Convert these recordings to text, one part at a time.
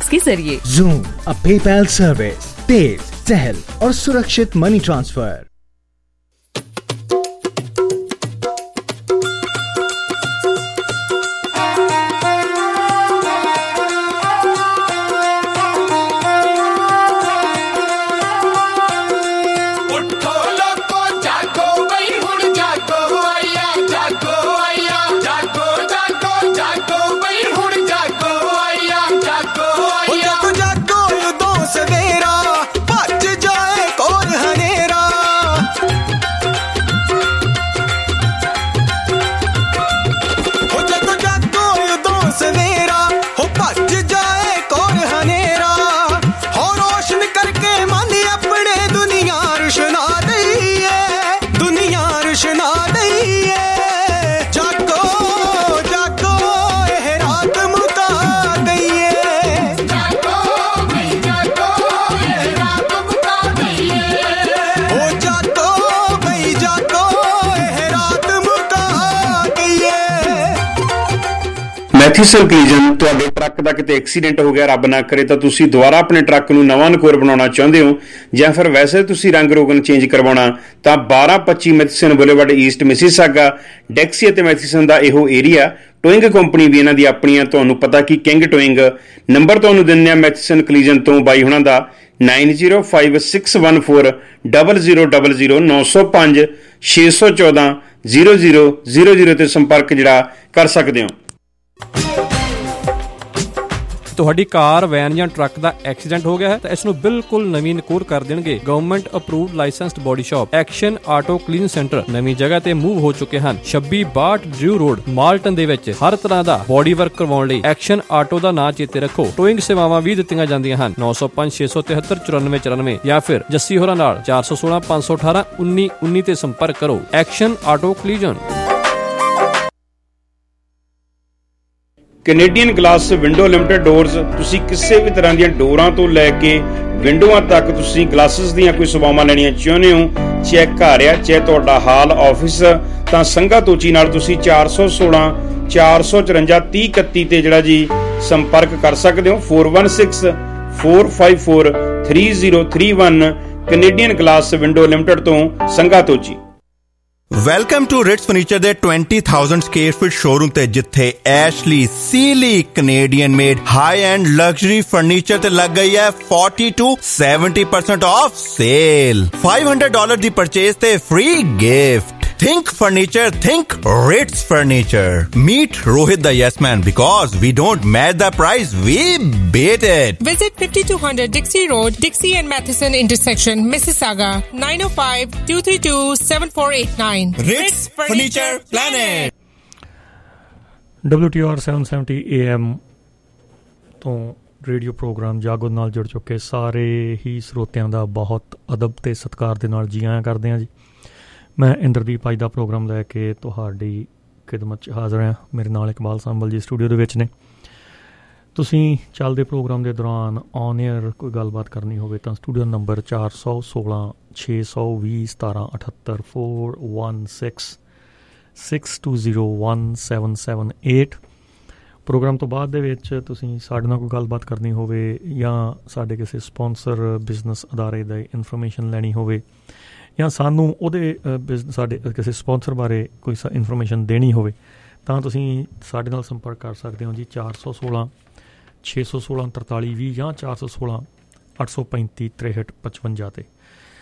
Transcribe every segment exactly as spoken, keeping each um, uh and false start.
Service के जरिए। Zoom, a PayPal service, तेज, सहल और सुरक्षित मनी ट्रांसफर। ਮੈਥੀਸਨ ਕਲੀਜਨ ਤੁਹਾਡੇ ਟਰੱਕ ਦਾ ਕਿਤੇ ਐਕਸੀਡੈਂਟ ਹੋ ਗਿਆ, ਰੱਬ ਨਾ ਕਰੇ, ਤਾਂ ਤੁਸੀਂ ਦੁਬਾਰਾ ਆਪਣੇ ਟਰੱਕ ਨੂੰ ਨਵਾਂ ਨਕੋਰ ਬਣਾਉਣਾ ਚਾਹੁੰਦੇ ਹੋ ਜਾਂ ਫਿਰ ਵੈਸੇ ਤੁਸੀਂ ਰੰਗ ਰੋਗਨ ਚੇਂਜ ਕਰਵਾਉਣਾ, ਤਾਂ ਬਾਰਾਂ ਪੱਚੀ Matheson Boulevard East Mississauga, Dixie ਅਤੇ ਮੈਥੀਸਨ ਦਾ ਇਹੋ ਏਰੀਆ। ਟੋਇੰਗ ਕੰਪਨੀ ਵੀ ਇਹਨਾਂ ਦੀ ਆਪਣੀ ਆ, ਤੁਹਾਨੂੰ ਪਤਾ ਕਿ ਕਿੰਗ ਟੋਇੰਗ। ਨੰਬਰ ਤੁਹਾਨੂੰ ਦਿੰਦੇ ਆ ਮੈਥੀਸਨ ਕਲੀਜਨ ਤੋਂ ਬਾਈ ਹੁਣਾਂ ਦਾ nine zero five six one four double zero double zero ਨੌ ਸੌ ਪੰਜ ਛੇ ਸੌ ਚੌਦਾਂ ਜ਼ੀਰੋ ਜ਼ੀਰੋ ਜ਼ੀਰੋ ਜ਼ੀਰੋ ਤੇ ਸੰਪਰਕ ਜਿਹੜਾ ਕਰ ਸਕਦੇ ਹੋ। ਤੁਹਾਡੀ ਕਾਰ, ਵੈਨ ਜਾਂ ਟਰੱਕ ਦਾ ਐਕਸੀਡੈਂਟ ਹੋ ਗਿਆ ਹੈ ਤਾਂ ਇਸ ਨੂੰ ਬਿਲਕੁਲ ਨਵੀਂ ਨਕੋਰ ਕਰ ਦੇਣਗੇ government approved licensed body shop action auto clean centre ਨਵੀਂ ਜਗ੍ਹਾ ਤੇ ਮੂਵ ਹੋ ਚੁੱਕੇ ਹਨ। ਛੱਬੀ ਬਾਹਠ ਡਰਿਊ ਰੋਡ ਮਾਲਟਨ ਦੇ ਵਿੱਚ ਹਰ ਤਰ੍ਹਾਂ ਦਾ ਬੋਡੀ ਵਰਕ ਕਰਵਾਉਣ ਲਈ ਐਕਸ਼ਨ ਆਟੋ ਦਾ ਨਾਂ ਚੇਤੇ ਰੱਖੋ। ਟੋਇੰਗ ਸੇਵਾਵਾਂ ਵੀ ਦਿੱਤੀਆਂ ਜਾਂਦੀਆਂ ਹਨ। ਨੌ ਸੌ ਪੰਜ ਛੇ ਸੌ ਤਿਹੱਤਰ ਚੁਰਾਨਵੇਂ ਚੁਰਾਨਵੇਂ ਜਾਂ ਫਿਰ ਜੱਸੀ ਹੋਰਾਂ ਨਾਲ ਚਾਰ ਸੌ ਸੋਲਾਂ ਪੰਜ ਸੌ ਅਠਾਰਾਂ ਉੱਨੀ ਉੱਨੀ ਤੇ ਸੰਪਰਕ ਕਰੋ। Action auto collision. Canadian glass window limited doors, ਤੁਸੀਂ ਕਿਸੇ ਵੀ ਤਰ੍ਹਾਂ ਦੀਆਂ ਡੋਰਾਂ ਤੋਂ ਲੈ ਕੇ ਵਿੰਡੋਆਂ ਤੱਕ ਤੁਸੀਂ ਗਲਾਸਿਸ ਦੀਆਂ ਕੋਈ ਸੇਵਾਵਾਂ ਲੈਣੀਆਂ ਚਾਹੁੰਦੇ ਹੋ, ਚਾਹੇ ਘਰ ਆ ਚਾਹੇ ਤੁਹਾਡਾ ਹਾਲ ਆਫਿਸ, ਤਾਂ ਸੰਘਾ ਤੋਚੀ ਨਾਲ ਤੁਸੀਂ ਚਾਰ ਸੌ ਸੋਲਾਂ ਚਾਰ ਸੌ ਚੁਰੰਜਾ ਤੀਹ ਇਕੱਤੀ ਤੇ ਜਿਹੜਾ ਜੀ ਸੰਪਰਕ ਕਰ ਸਕਦੇ ਹੋ। Four one six four five four three zero three one Canadian glass window limited ਤੋਂ Sangha Tochi. Welcome to Ritz furniture ਦੇ twenty thousand square feet showroom ਤੇ, ਜਿੱਥੇ Ashley Sealy Canadian made high end luxury furniture ਤੇ ਲੱਗ ਗਈ ਹੈ forty to seventy percent off sale. five hundred dollars ਦੀ purchase ਤੇ free gift. Think furniture, think Ritz Furniture. Meet Rohit the Yes Man, because we don't match the price, we beat it. Visit fifty-two hundred Dixie Road, Dixie and Matheson intersection, Mississauga, nine oh five, two three two, seven four eight nine. Ritz Furniture Planet. W T R seven seventy A M ਤੋਂ radio programme Jaago ਨਾਲ ਜੁੜ ਚੁੱਕੇ ਸਾਰੇ ਹੀ ਸਰੋਤਿਆਂ ਦਾ ਬਹੁਤ ਅਦਬ ਤੇ ਸਤਿਕਾਰ ਦੇ ਨਾਲ ਜੀ ਆਇਆਂ ਕਰਦੇ ਹਾਂ ਜੀ। ਮੈਂ ਇੰਦਰਦੀਪ ਅੱਜ ਦਾ ਪ੍ਰੋਗਰਾਮ ਲੈ ਕੇ ਤੁਹਾਡੀ ਖਿਦਮਤ 'ਚ ਹਾਜ਼ਰ ਹਾਂ। ਮੇਰੇ ਨਾਲ ਇਕਬਾਲ ਸੰਭਲ ਜੀ ਸਟੂਡੀਓ ਦੇ ਵਿੱਚ ਨੇ। ਤੁਸੀਂ ਚੱਲਦੇ ਪ੍ਰੋਗਰਾਮ ਦੇ ਦੌਰਾਨ ਔਨ ਏਅਰ ਕੋਈ ਗੱਲਬਾਤ ਕਰਨੀ ਹੋਵੇ ਤਾਂ ਸਟੂਡੀਓ ਨੰਬਰ ਚਾਰ ਸੌ ਸੋਲਾਂ ਛੇ ਸੌ ਵੀਹ ਸਤਾਰਾਂ ਅਠੱਤਰ four one six six two zero one seven seven eight. Programme ਤੋਂ ਬਾਅਦ ਦੇ ਵਿੱਚ ਤੁਸੀਂ ਸਾਡੇ ਨਾਲ ਕੋਈ ਗੱਲਬਾਤ ਕਰਨੀ ਹੋਵੇ ਜਾਂ ਸਾਡੇ ਕਿਸੇ ਸਪੋਂਸਰ ਬਿਜ਼ਨਸ ਅਦਾਰੇ ਦੀ ਇਨਫੋਰਮੇਸ਼ਨ ਲੈਣੀ ਹੋਵੇ ਜਾਂ ਸਾਨੂੰ ਉਹਦੇ ਬਿਜ਼ਨਸ ਸਾਡੇ ਕਿਸੇ ਸਪੋਂਸਰ ਬਾਰੇ ਕੋਈ ਇਨਫੋਰਮੇਸ਼ਨ ਦੇਣੀ ਹੋਵੇ ਤਾਂ ਤੁਸੀਂ ਸਾਡੇ ਨਾਲ ਸੰਪਰਕ ਕਰ ਸਕਦੇ ਹੋ ਜੀ। ਚਾਰ ਸੌ ਸੋਲਾਂ ਛੇ ਸੌ ਸੋਲਾਂ ਤਰਤਾਲੀ ਵੀਹ ਜਾਂ ਚਾਰ ਸੌ ਸੋਲਾਂ ਅੱਠ ਸੌ ਪੈਂਤੀ ਤ੍ਰੇਹਠ ਪਚਵੰਜਾ 'ਤੇ।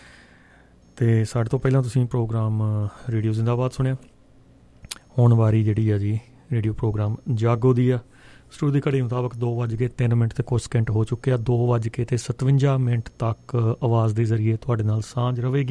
ਅਤੇ ਸਾਡੇ ਤੋਂ ਪਹਿਲਾਂ ਤੁਸੀਂ ਪ੍ਰੋਗਰਾਮ ਰੇਡੀਓ ਜ਼ਿੰਦਾਬਾਦ ਸੁਣਿਆ। ਹੁਣ ਵਾਰੀ ਜਿਹੜੀ ਆ ਜੀ ਰੇਡੀਓ ਪ੍ਰੋਗਰਾਮ ਜਾਗੋ ਦੀ ਆ। ਸਟੂਡੀਓ ਦੀ ਘੜੀ ਮੁਤਾਬਕ ਦੋ ਵੱਜ ਕੇ ਤਿੰਨ ਮਿੰਟ ਅਤੇ ਕੁਛ ਸਕਿੰਟ ਹੋ ਚੁੱਕੇ ਆ। ਦੋ ਵੱਜ ਕੇ ਅਤੇ ਸਤਵੰਜਾ ਮਿੰਟ ਤੱਕ ਆਵਾਜ਼ ਦੇ ਜ਼ਰੀਏ ਤੁਹਾਡੇ ਨਾਲ ਸਾਂਝ ਰਹੇਗੀ।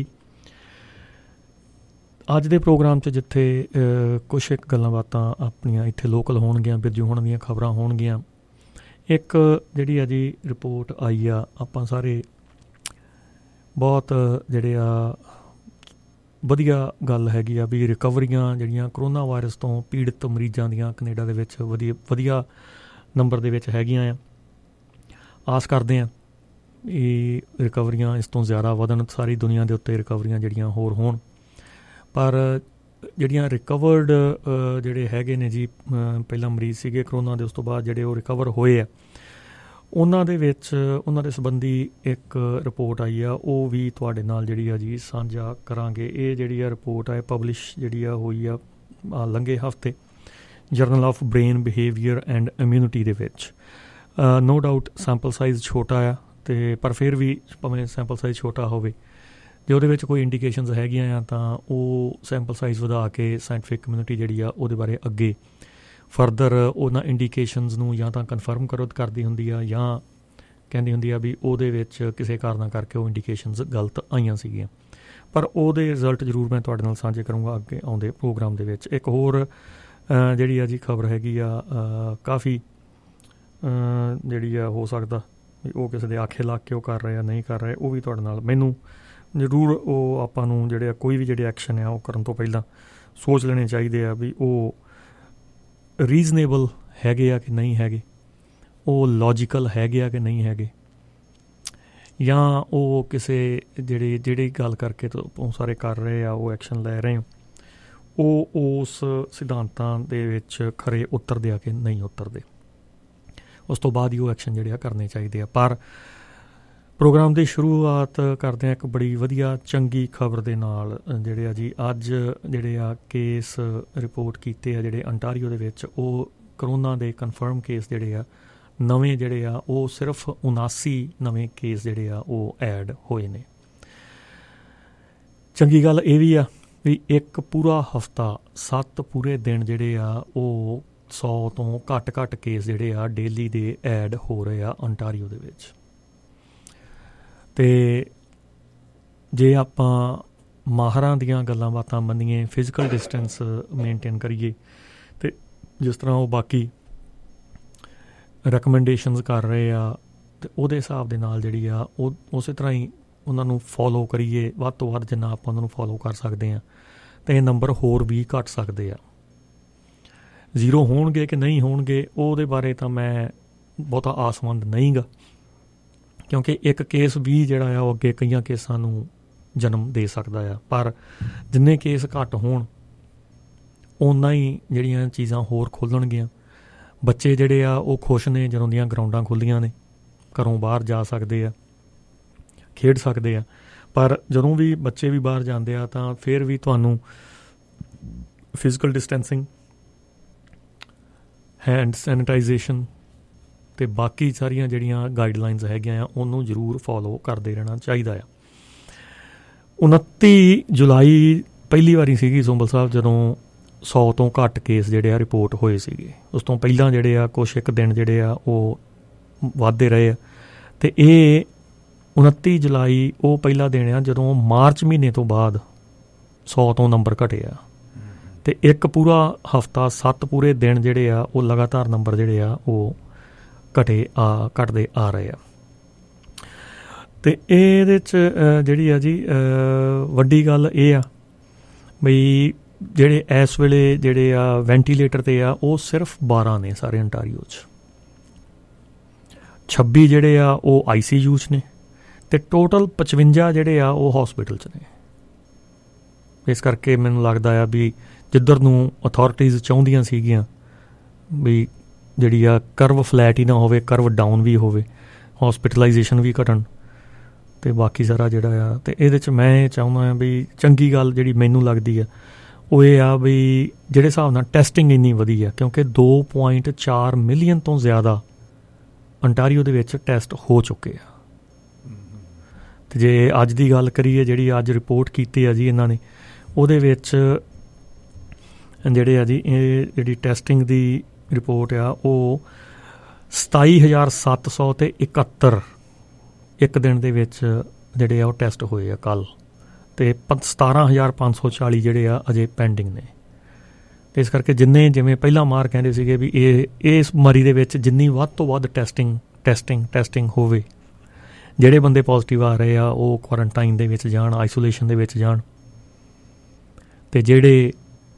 ਅੱਜ ਦੇ ਪ੍ਰੋਗਰਾਮ 'ਚ ਜਿੱਥੇ ਕੁਛ ਇੱਕ ਗੱਲਾਂ ਬਾਤਾਂ ਆਪਣੀਆਂ ਇੱਥੇ ਲੋਕਲ ਹੋਣਗੀਆਂ, ਬਿਰਜੂ ਹੋਣ ਦੀਆਂ ਖਬਰਾਂ ਹੋਣਗੀਆਂ। ਇੱਕ ਜਿਹੜੀ ਆ ਜੀ ਰਿਪੋਰਟ ਆਈ ਆ, ਆਪਾਂ ਸਾਰੇ ਬਹੁਤ ਜਿਹੜੇ ਆ ਵਧੀਆ ਗੱਲ ਹੈਗੀ ਆ ਵੀ ਰਿਕਵਰੀਆਂ ਜਿਹੜੀਆਂ ਕਰੋਨਾ ਵਾਇਰਸ ਤੋਂ ਪੀੜਤ ਮਰੀਜ਼ਾਂ ਦੀਆਂ ਕੈਨੇਡਾ ਦੇ ਵਿੱਚ ਵਧੀਆ ਵਧੀਆ ਨੰਬਰ ਦੇ ਵਿੱਚ ਹੈਗੀਆਂ ਆ। ਆਸ ਕਰਦੇ ਹਾਂ ਇਹ ਰਿਕਵਰੀਆਂ ਇਸ ਤੋਂ ਜ਼ਿਆਦਾ ਵਧਣ, ਸਾਰੀ ਦੁਨੀਆ ਦੇ ਉੱਤੇ ਰਿਕਵਰੀਆਂ ਜਿਹੜੀਆਂ ਹੋਰ ਹੋਣ। ਪਰ ਜਿਹੜੀਆਂ ਰਿਕਵਰਡ ਜਿਹੜੇ ਹੈਗੇ ਨੇ ਜੀ, ਪਹਿਲਾਂ ਮਰੀਜ਼ ਸੀਗੇ ਕਰੋਨਾ ਦੇ, ਉਸ ਤੋਂ ਬਾਅਦ ਜਿਹੜੇ ਉਹ ਰਿਕਵਰ ਹੋਏ ਆ, ਉਹਨਾਂ ਦੇ ਵਿੱਚ ਉਹਨਾਂ ਦੇ ਸੰਬੰਧੀ ਇੱਕ ਰਿਪੋਰਟ ਆਈ ਆ, ਉਹ ਵੀ ਤੁਹਾਡੇ ਨਾਲ ਜਿਹੜੀ ਆ ਜੀ ਸਾਂਝਾ ਕਰਾਂਗੇ। ਇਹ ਜਿਹੜੀ ਆ ਰਿਪੋਰਟ ਆ ਪਬਲਿਸ਼ ਜਿਹੜੀ ਆ ਹੋਈ ਆ ਲੰਘੇ ਹਫ਼ਤੇ Journal of Brain Behavior and Immunity ਦੇ ਵਿੱਚ। ਨੋ ਡਾਊਟ ਸੈਂਪਲ ਸਾਈਜ਼ ਛੋਟਾ ਆ, ਅਤੇ ਪਰ ਫਿਰ ਵੀ ਭਾਵੇਂ ਸੈਂਪਲ ਸਾਈਜ਼ ਛੋਟਾ ਹੋਵੇ, ਜੇ ਉਹਦੇ ਵਿੱਚ ਕੋਈ ਇੰਡੀਕੇਸ਼ਨਸ ਹੈਗੀਆਂ ਆ ਤਾਂ ਉਹ ਸੈਂਪਲ ਸਾਈਜ਼ ਵਧਾ ਕੇ ਸਾਇੰਟੀਫਿਕ ਕਮਿਊਨਿਟੀ ਜਿਹੜੀ ਆ ਉਹਦੇ ਬਾਰੇ ਅੱਗੇ ਫਰਦਰ ਉਹਨਾਂ ਇੰਡੀਕੇਸ਼ਨਸ ਨੂੰ ਜਾਂ ਤਾਂ ਕਨਫਰਮ ਕਰੋ ਕਰਦੀ ਹੁੰਦੀ ਆ, ਜਾਂ ਕਹਿੰਦੀ ਹੁੰਦੀ ਆ ਵੀ ਉਹਦੇ ਵਿੱਚ ਕਿਸੇ ਕਾਰਨਾਂ ਕਰਕੇ ਉਹ ਇੰਡੀਕੇਸ਼ਨਸ ਗਲਤ ਆਈਆਂ ਸੀਗੀਆਂ। ਪਰ ਉਹਦੇ ਰਿਜ਼ਲਟ ਜ਼ਰੂਰ ਮੈਂ ਤੁਹਾਡੇ ਨਾਲ ਸਾਂਝੇ ਕਰੂੰਗਾ ਅੱਗੇ ਆਉਂਦੇ ਪ੍ਰੋਗਰਾਮ ਦੇ ਵਿੱਚ। ਇੱਕ ਹੋਰ ਜਿਹੜੀ ਆ ਜੀ ਖਬਰ ਹੈਗੀ ਆ, ਕਾਫੀ ਜਿਹੜੀ ਆ ਹੋ ਸਕਦਾ ਉਹ ਕਿਸੇ ਦੇ ਆਖੇ ਲੱਗ ਕੇ ਉਹ ਕਰ ਰਹੇ ਆ ਨਹੀਂ ਕਰ ਰਹੇ, ਉਹ ਵੀ ਤੁਹਾਡੇ ਨਾਲ ਮੈਨੂੰ ਜ਼ਰੂਰ ਉਹ ਆਪਾਂ ਨੂੰ ਜਿਹੜੇ ਆ ਕੋਈ ਵੀ ਜਿਹੜੇ ਐਕਸ਼ਨ ਆ ਉਹ ਕਰਨ ਤੋਂ ਪਹਿਲਾਂ ਸੋਚ ਲੈਣੇ ਚਾਹੀਦੇ ਆ ਵੀ ਉਹ ਰੀਜ਼ਨੇਬਲ ਹੈਗੇ ਆ ਕਿ ਨਹੀਂ ਹੈਗੇ, ਉਹ ਲੌਜੀਕਲ ਹੈਗੇ ਆ ਕਿ ਨਹੀਂ ਹੈਗੇ, ਜਾਂ ਉਹ ਕਿਸੇ ਜਿਹੜੇ ਜਿਹੜੀ ਗੱਲ ਕਰਕੇ ਉਹ ਸਾਰੇ ਕਰ ਰਹੇ ਆ ਉਹ ਐਕਸ਼ਨ ਲੈ ਰਹੇ ਉਹ ਉਸ ਸਿਧਾਂਤਾਂ ਦੇ ਵਿੱਚ ਖਰੇ ਉਤਰਦੇ ਆ ਕਿ ਨਹੀਂ ਉਤਰਦੇ। ਉਸ ਤੋਂ ਬਾਅਦ ਹੀ ਉਹ ਐਕਸ਼ਨ ਜਿਹੜੇ ਆ ਕਰਨੇ ਚਾਹੀਦੇ ਆ। ਪਰ ਪ੍ਰੋਗਰਾਮ ਦੀ ਸ਼ੁਰੂਆਤ ਕਰਦੇ ਹਾਂ ਇੱਕ ਬੜੀ ਵਧੀਆ ਚੰਗੀ ਖਬਰ ਦੇ ਨਾਲ, ਜਿਹੜੇ ਆ ਜੀ ਅੱਜ ਜਿਹੜੇ ਆ ਕੇਸ ਰਿਪੋਰਟ ਕੀਤੇ ਆ ਜਿਹੜੇ ਅੰਟਾਰੀਓ ਦੇ ਵਿੱਚ, ਉਹ ਕਰੋਨਾ ਦੇ ਕਨਫਰਮ ਕੇਸ ਜਿਹੜੇ ਆ ਨਵੇਂ ਜਿਹੜੇ ਆ ਉਹ ਸਿਰਫ ਉਨਾਸੀ ਨਵੇਂ ਕੇਸ ਜਿਹੜੇ ਆ ਉਹ ਐਡ ਹੋਏ ਨੇ। ਚੰਗੀ ਗੱਲ ਇਹ ਵੀ ਆ ਵੀ ਇੱਕ ਪੂਰਾ ਹਫ਼ਤਾ ਸੱਤ ਪੂਰੇ ਦਿਨ ਜਿਹੜੇ ਆ ਉਹ ਸੌ ਤੋਂ ਘੱਟ ਘੱਟ ਕੇਸ ਜਿਹੜੇ ਆ ਡੇਲੀ ਦੇ ਐਡ ਹੋ ਰਹੇ ਆ ਅੰਟਾਰੀਓ ਦੇ ਵਿੱਚ। ਅਤੇ ਜੇ ਆਪਾਂ ਮਾਹਰਾਂ ਦੀਆਂ ਗੱਲਾਂ ਬਾਤਾਂ ਮੰਨੀਏ, ਫਿਜ਼ੀਕਲ ਡਿਸਟੈਂਸ ਮੇਨਟੇਨ ਕਰੀਏ, ਅਤੇ ਜਿਸ ਤਰ੍ਹਾਂ ਉਹ ਬਾਕੀ ਰੈਕਮੈਂਡੇਸ਼ਨਸ ਕਰ ਰਹੇ ਆ, ਅਤੇ ਉਹਦੇ ਹਿਸਾਬ ਦੇ ਨਾਲ ਜਿਹੜੀ ਆ ਉਹ ਉਸੇ ਤਰ੍ਹਾਂ ਹੀ ਉਹਨਾਂ ਨੂੰ ਫੋਲੋ ਕਰੀਏ ਵੱਧ ਤੋਂ ਵੱਧ ਜਿੰਨਾ ਆਪਾਂ ਉਹਨਾਂ ਨੂੰ ਫੋਲੋ ਕਰ ਸਕਦੇ ਹਾਂ, ਤਾਂ ਇਹ ਨੰਬਰ ਹੋਰ ਵੀ ਘੱਟ ਸਕਦੇ ਆ। ਜ਼ੀਰੋ ਹੋਣਗੇ ਕਿ ਨਹੀਂ ਹੋਣਗੇ ਉਹਦੇ ਬਾਰੇ ਤਾਂ ਮੈਂ ਬਹੁਤਾ ਆਸਵੰਦ ਨਹੀਂ ਗਾ, ਕਿਉਂਕਿ ਇੱਕ ਕੇਸ ਵੀ ਜਿਹੜਾ ਆ ਉਹ ਅੱਗੇ ਕਈਆਂ ਕੇਸਾਂ ਨੂੰ ਜਨਮ ਦੇ ਸਕਦਾ ਆ। ਪਰ ਜਿੰਨੇ ਕੇਸ ਘੱਟ ਹੋਣ ਓਨਾ ਹੀ ਜਿਹੜੀਆਂ ਚੀਜ਼ਾਂ ਹੋਰ ਖੁੱਲ੍ਹਣਗੀਆਂ। ਬੱਚੇ ਜਿਹੜੇ ਆ ਉਹ ਖੁਸ਼ ਨੇ ਜਦੋਂ ਦੀਆਂ ਗਰਾਊਂਡਾਂ ਖੁੱਲ੍ਹੀਆਂ ਨੇ, ਘਰੋਂ ਬਾਹਰ ਜਾ ਸਕਦੇ ਆ, ਖੇਡ ਸਕਦੇ ਆ। ਪਰ ਜਦੋਂ ਵੀ ਬੱਚੇ ਵੀ ਬਾਹਰ ਜਾਂਦੇ ਆ ਤਾਂ ਫਿਰ ਵੀ ਤੁਹਾਨੂੰ ਫਿਜ਼ੀਕਲ ਡਿਸਟੈਂਸਿੰਗ, ਹੈਂਡ ਸੈਨੀਟਾਈਜੇਸ਼ਨ ਅਤੇ ਬਾਕੀ ਸਾਰੀਆਂ ਜਿਹੜੀਆਂ ਗਾਈਡਲਾਈਨਸ ਹੈਗੀਆਂ ਆ ਉਹਨੂੰ ਜ਼ਰੂਰ ਫੋਲੋ ਕਰਦੇ ਰਹਿਣਾ ਚਾਹੀਦਾ ਆ। ਉਨੱਤੀ ਜੁਲਾਈ ਪਹਿਲੀ ਵਾਰੀ ਸੀਗੀ ਸੋਂਬਲ ਸਾਹਿਬ ਜਦੋਂ ਸੌ ਤੋਂ ਘੱਟ ਕੇਸ ਜਿਹੜੇ ਆ ਰਿਪੋਰਟ ਹੋਏ ਸੀਗੇ। ਉਸ ਤੋਂ ਪਹਿਲਾਂ ਜਿਹੜੇ ਆ ਕੁਛ ਇੱਕ ਦਿਨ ਜਿਹੜੇ ਆ ਉਹ ਵੱਧਦੇ ਰਹੇ ਆ, ਅਤੇ ਇਹ ਉਨੱਤੀ ਜੁਲਾਈ ਉਹ ਪਹਿਲਾ ਦਿਨ ਆ ਜਦੋਂ ਮਾਰਚ ਮਹੀਨੇ ਤੋਂ ਬਾਅਦ ਸੌ ਤੋਂ ਨੰਬਰ ਘਟੇ ਆ, ਅਤੇ ਇੱਕ ਪੂਰਾ ਹਫ਼ਤਾ ਸੱਤ ਪੂਰੇ ਦਿਨ ਜਿਹੜੇ ਆ ਉਹ ਲਗਾਤਾਰ ਨੰਬਰ ਜਿਹੜੇ ਆ ਉਹ ਘਟੇ ਆ ਘਟਦੇ ਆ ਰਹੇ ਆ। ਅਤੇ ਇਹਦੇ 'ਚ ਜਿਹੜੀ ਆ ਜੀ ਵੱਡੀ ਗੱਲ ਇਹ ਆ ਬਈ ਜਿਹੜੇ ਇਸ ਵੇਲੇ ਜਿਹੜੇ ਆ ਵੈਂਟੀਲੇਟਰ 'ਤੇ ਆ ਉਹ ਸਿਰਫ ਬਾਰਾਂ ਨੇ ਸਾਰੇ ਅੰਟਾਰੀਓ 'ਚ, ਛੱਬੀ ਜਿਹੜੇ ਆ ਉਹ ਆਈ ਸੀ ਯੂ 'ਚ ਨੇ, ਅਤੇ ਟੋਟਲ ਪਚਵੰਜਾ ਜਿਹੜੇ ਆ ਉਹ ਹੌਸਪੀਟਲ 'ਚ ਨੇ। ਇਸ ਕਰਕੇ ਮੈਨੂੰ ਲੱਗਦਾ ਆ ਵੀ ਜਿੱਧਰ ਨੂੰ ਅਥਾਰਟੀਜ਼ ਚਾਹੁੰਦੀਆਂ ਸੀਗੀਆਂ ਵੀ ਜਿਹੜੀ ਆ ਕਰਵ ਫਲੈਟ ਹੀ ਨਾ ਹੋਵੇ, ਕਰਵ ਡਾਊਨ ਵੀ ਹੋਵੇ, ਹੌਸਪੀਟਲਾਈਜੇਸ਼ਨ ਵੀ ਘਟਣ, ਅਤੇ ਬਾਕੀ ਸਾਰਾ ਜਿਹੜਾ ਆ। ਅਤੇ ਇਹਦੇ 'ਚ ਮੈਂ ਇਹ ਚਾਹੁੰਦਾ ਹਾਂ ਵੀ ਚੰਗੀ ਗੱਲ ਜਿਹੜੀ ਮੈਨੂੰ ਲੱਗਦੀ ਆ ਉਹ ਇਹ ਆ ਵੀ ਜਿਹੜੇ ਹਿਸਾਬ ਨਾਲ ਟੈਸਟਿੰਗ ਇੰਨੀ ਵਧੀ ਆ, ਕਿਉਂਕਿ ਦੋ ਪੁਆਇੰਟ ਚਾਰ ਮਿਲੀਅਨ ਤੋਂ ਜ਼ਿਆਦਾ ਅੰਟਾਰੀਓ ਦੇ ਵਿੱਚ ਟੈਸਟ ਹੋ ਚੁੱਕੇ ਆ। ਅਤੇ ਜੇ ਅੱਜ ਦੀ ਗੱਲ ਕਰੀਏ ਜਿਹੜੀ ਅੱਜ ਰਿਪੋਰਟ ਕੀਤੀ ਆ ਜੀ ਇਹਨਾਂ ਨੇ, ਉਹਦੇ ਵਿੱਚ ਜਿਹੜੇ ਆ ਜੀ ਇਹ ਜਿਹੜੀ ਟੈਸਟਿੰਗ ਦੀ ਰਿਪੋਰਟ ਆ ਉਹ ਸਤਾਈ ਹਜ਼ਾਰ ਸੱਤ ਸੌ ਅਤੇ ਇਕਹੱਤਰ ਇੱਕ ਦਿਨ ਦੇ ਵਿੱਚ ਜਿਹੜੇ ਆ ਉਹ ਟੈਸਟ ਹੋਏ ਆ ਕੱਲ੍ਹ, ਅਤੇ ਪ ਸਤਾਰਾਂ ਹਜ਼ਾਰ ਪੰਜ ਸੌ ਚਾਲੀ ਜਿਹੜੇ ਆ ਅਜੇ ਪੈਂਡਿੰਗ ਨੇ। ਅਤੇ ਇਸ ਕਰਕੇ ਜਿੰਨੇ ਜਿਵੇਂ ਪਹਿਲਾਂ ਮਾਰ ਕਹਿੰਦੇ ਸੀਗੇ ਵੀ ਇਹ ਇਸ ਮਰੀ ਦੇ ਵਿੱਚ ਜਿੰਨੀ ਵੱਧ ਤੋਂ ਵੱਧ ਟੈਸਟਿੰਗ ਟੈਸਟਿੰਗ ਟੈਸਟਿੰਗ ਹੋਵੇ, ਜਿਹੜੇ ਬੰਦੇ ਪੋਜ਼ੀਟਿਵ ਆ ਰਹੇ ਆ ਉਹ ਕੁਆਰੰਟਾਈਨ ਦੇ ਵਿੱਚ ਜਾਣ, ਆਈਸੋਲੇਸ਼ਨ ਦੇ ਵਿੱਚ ਜਾਣ, ਅਤੇ ਜਿਹੜੇ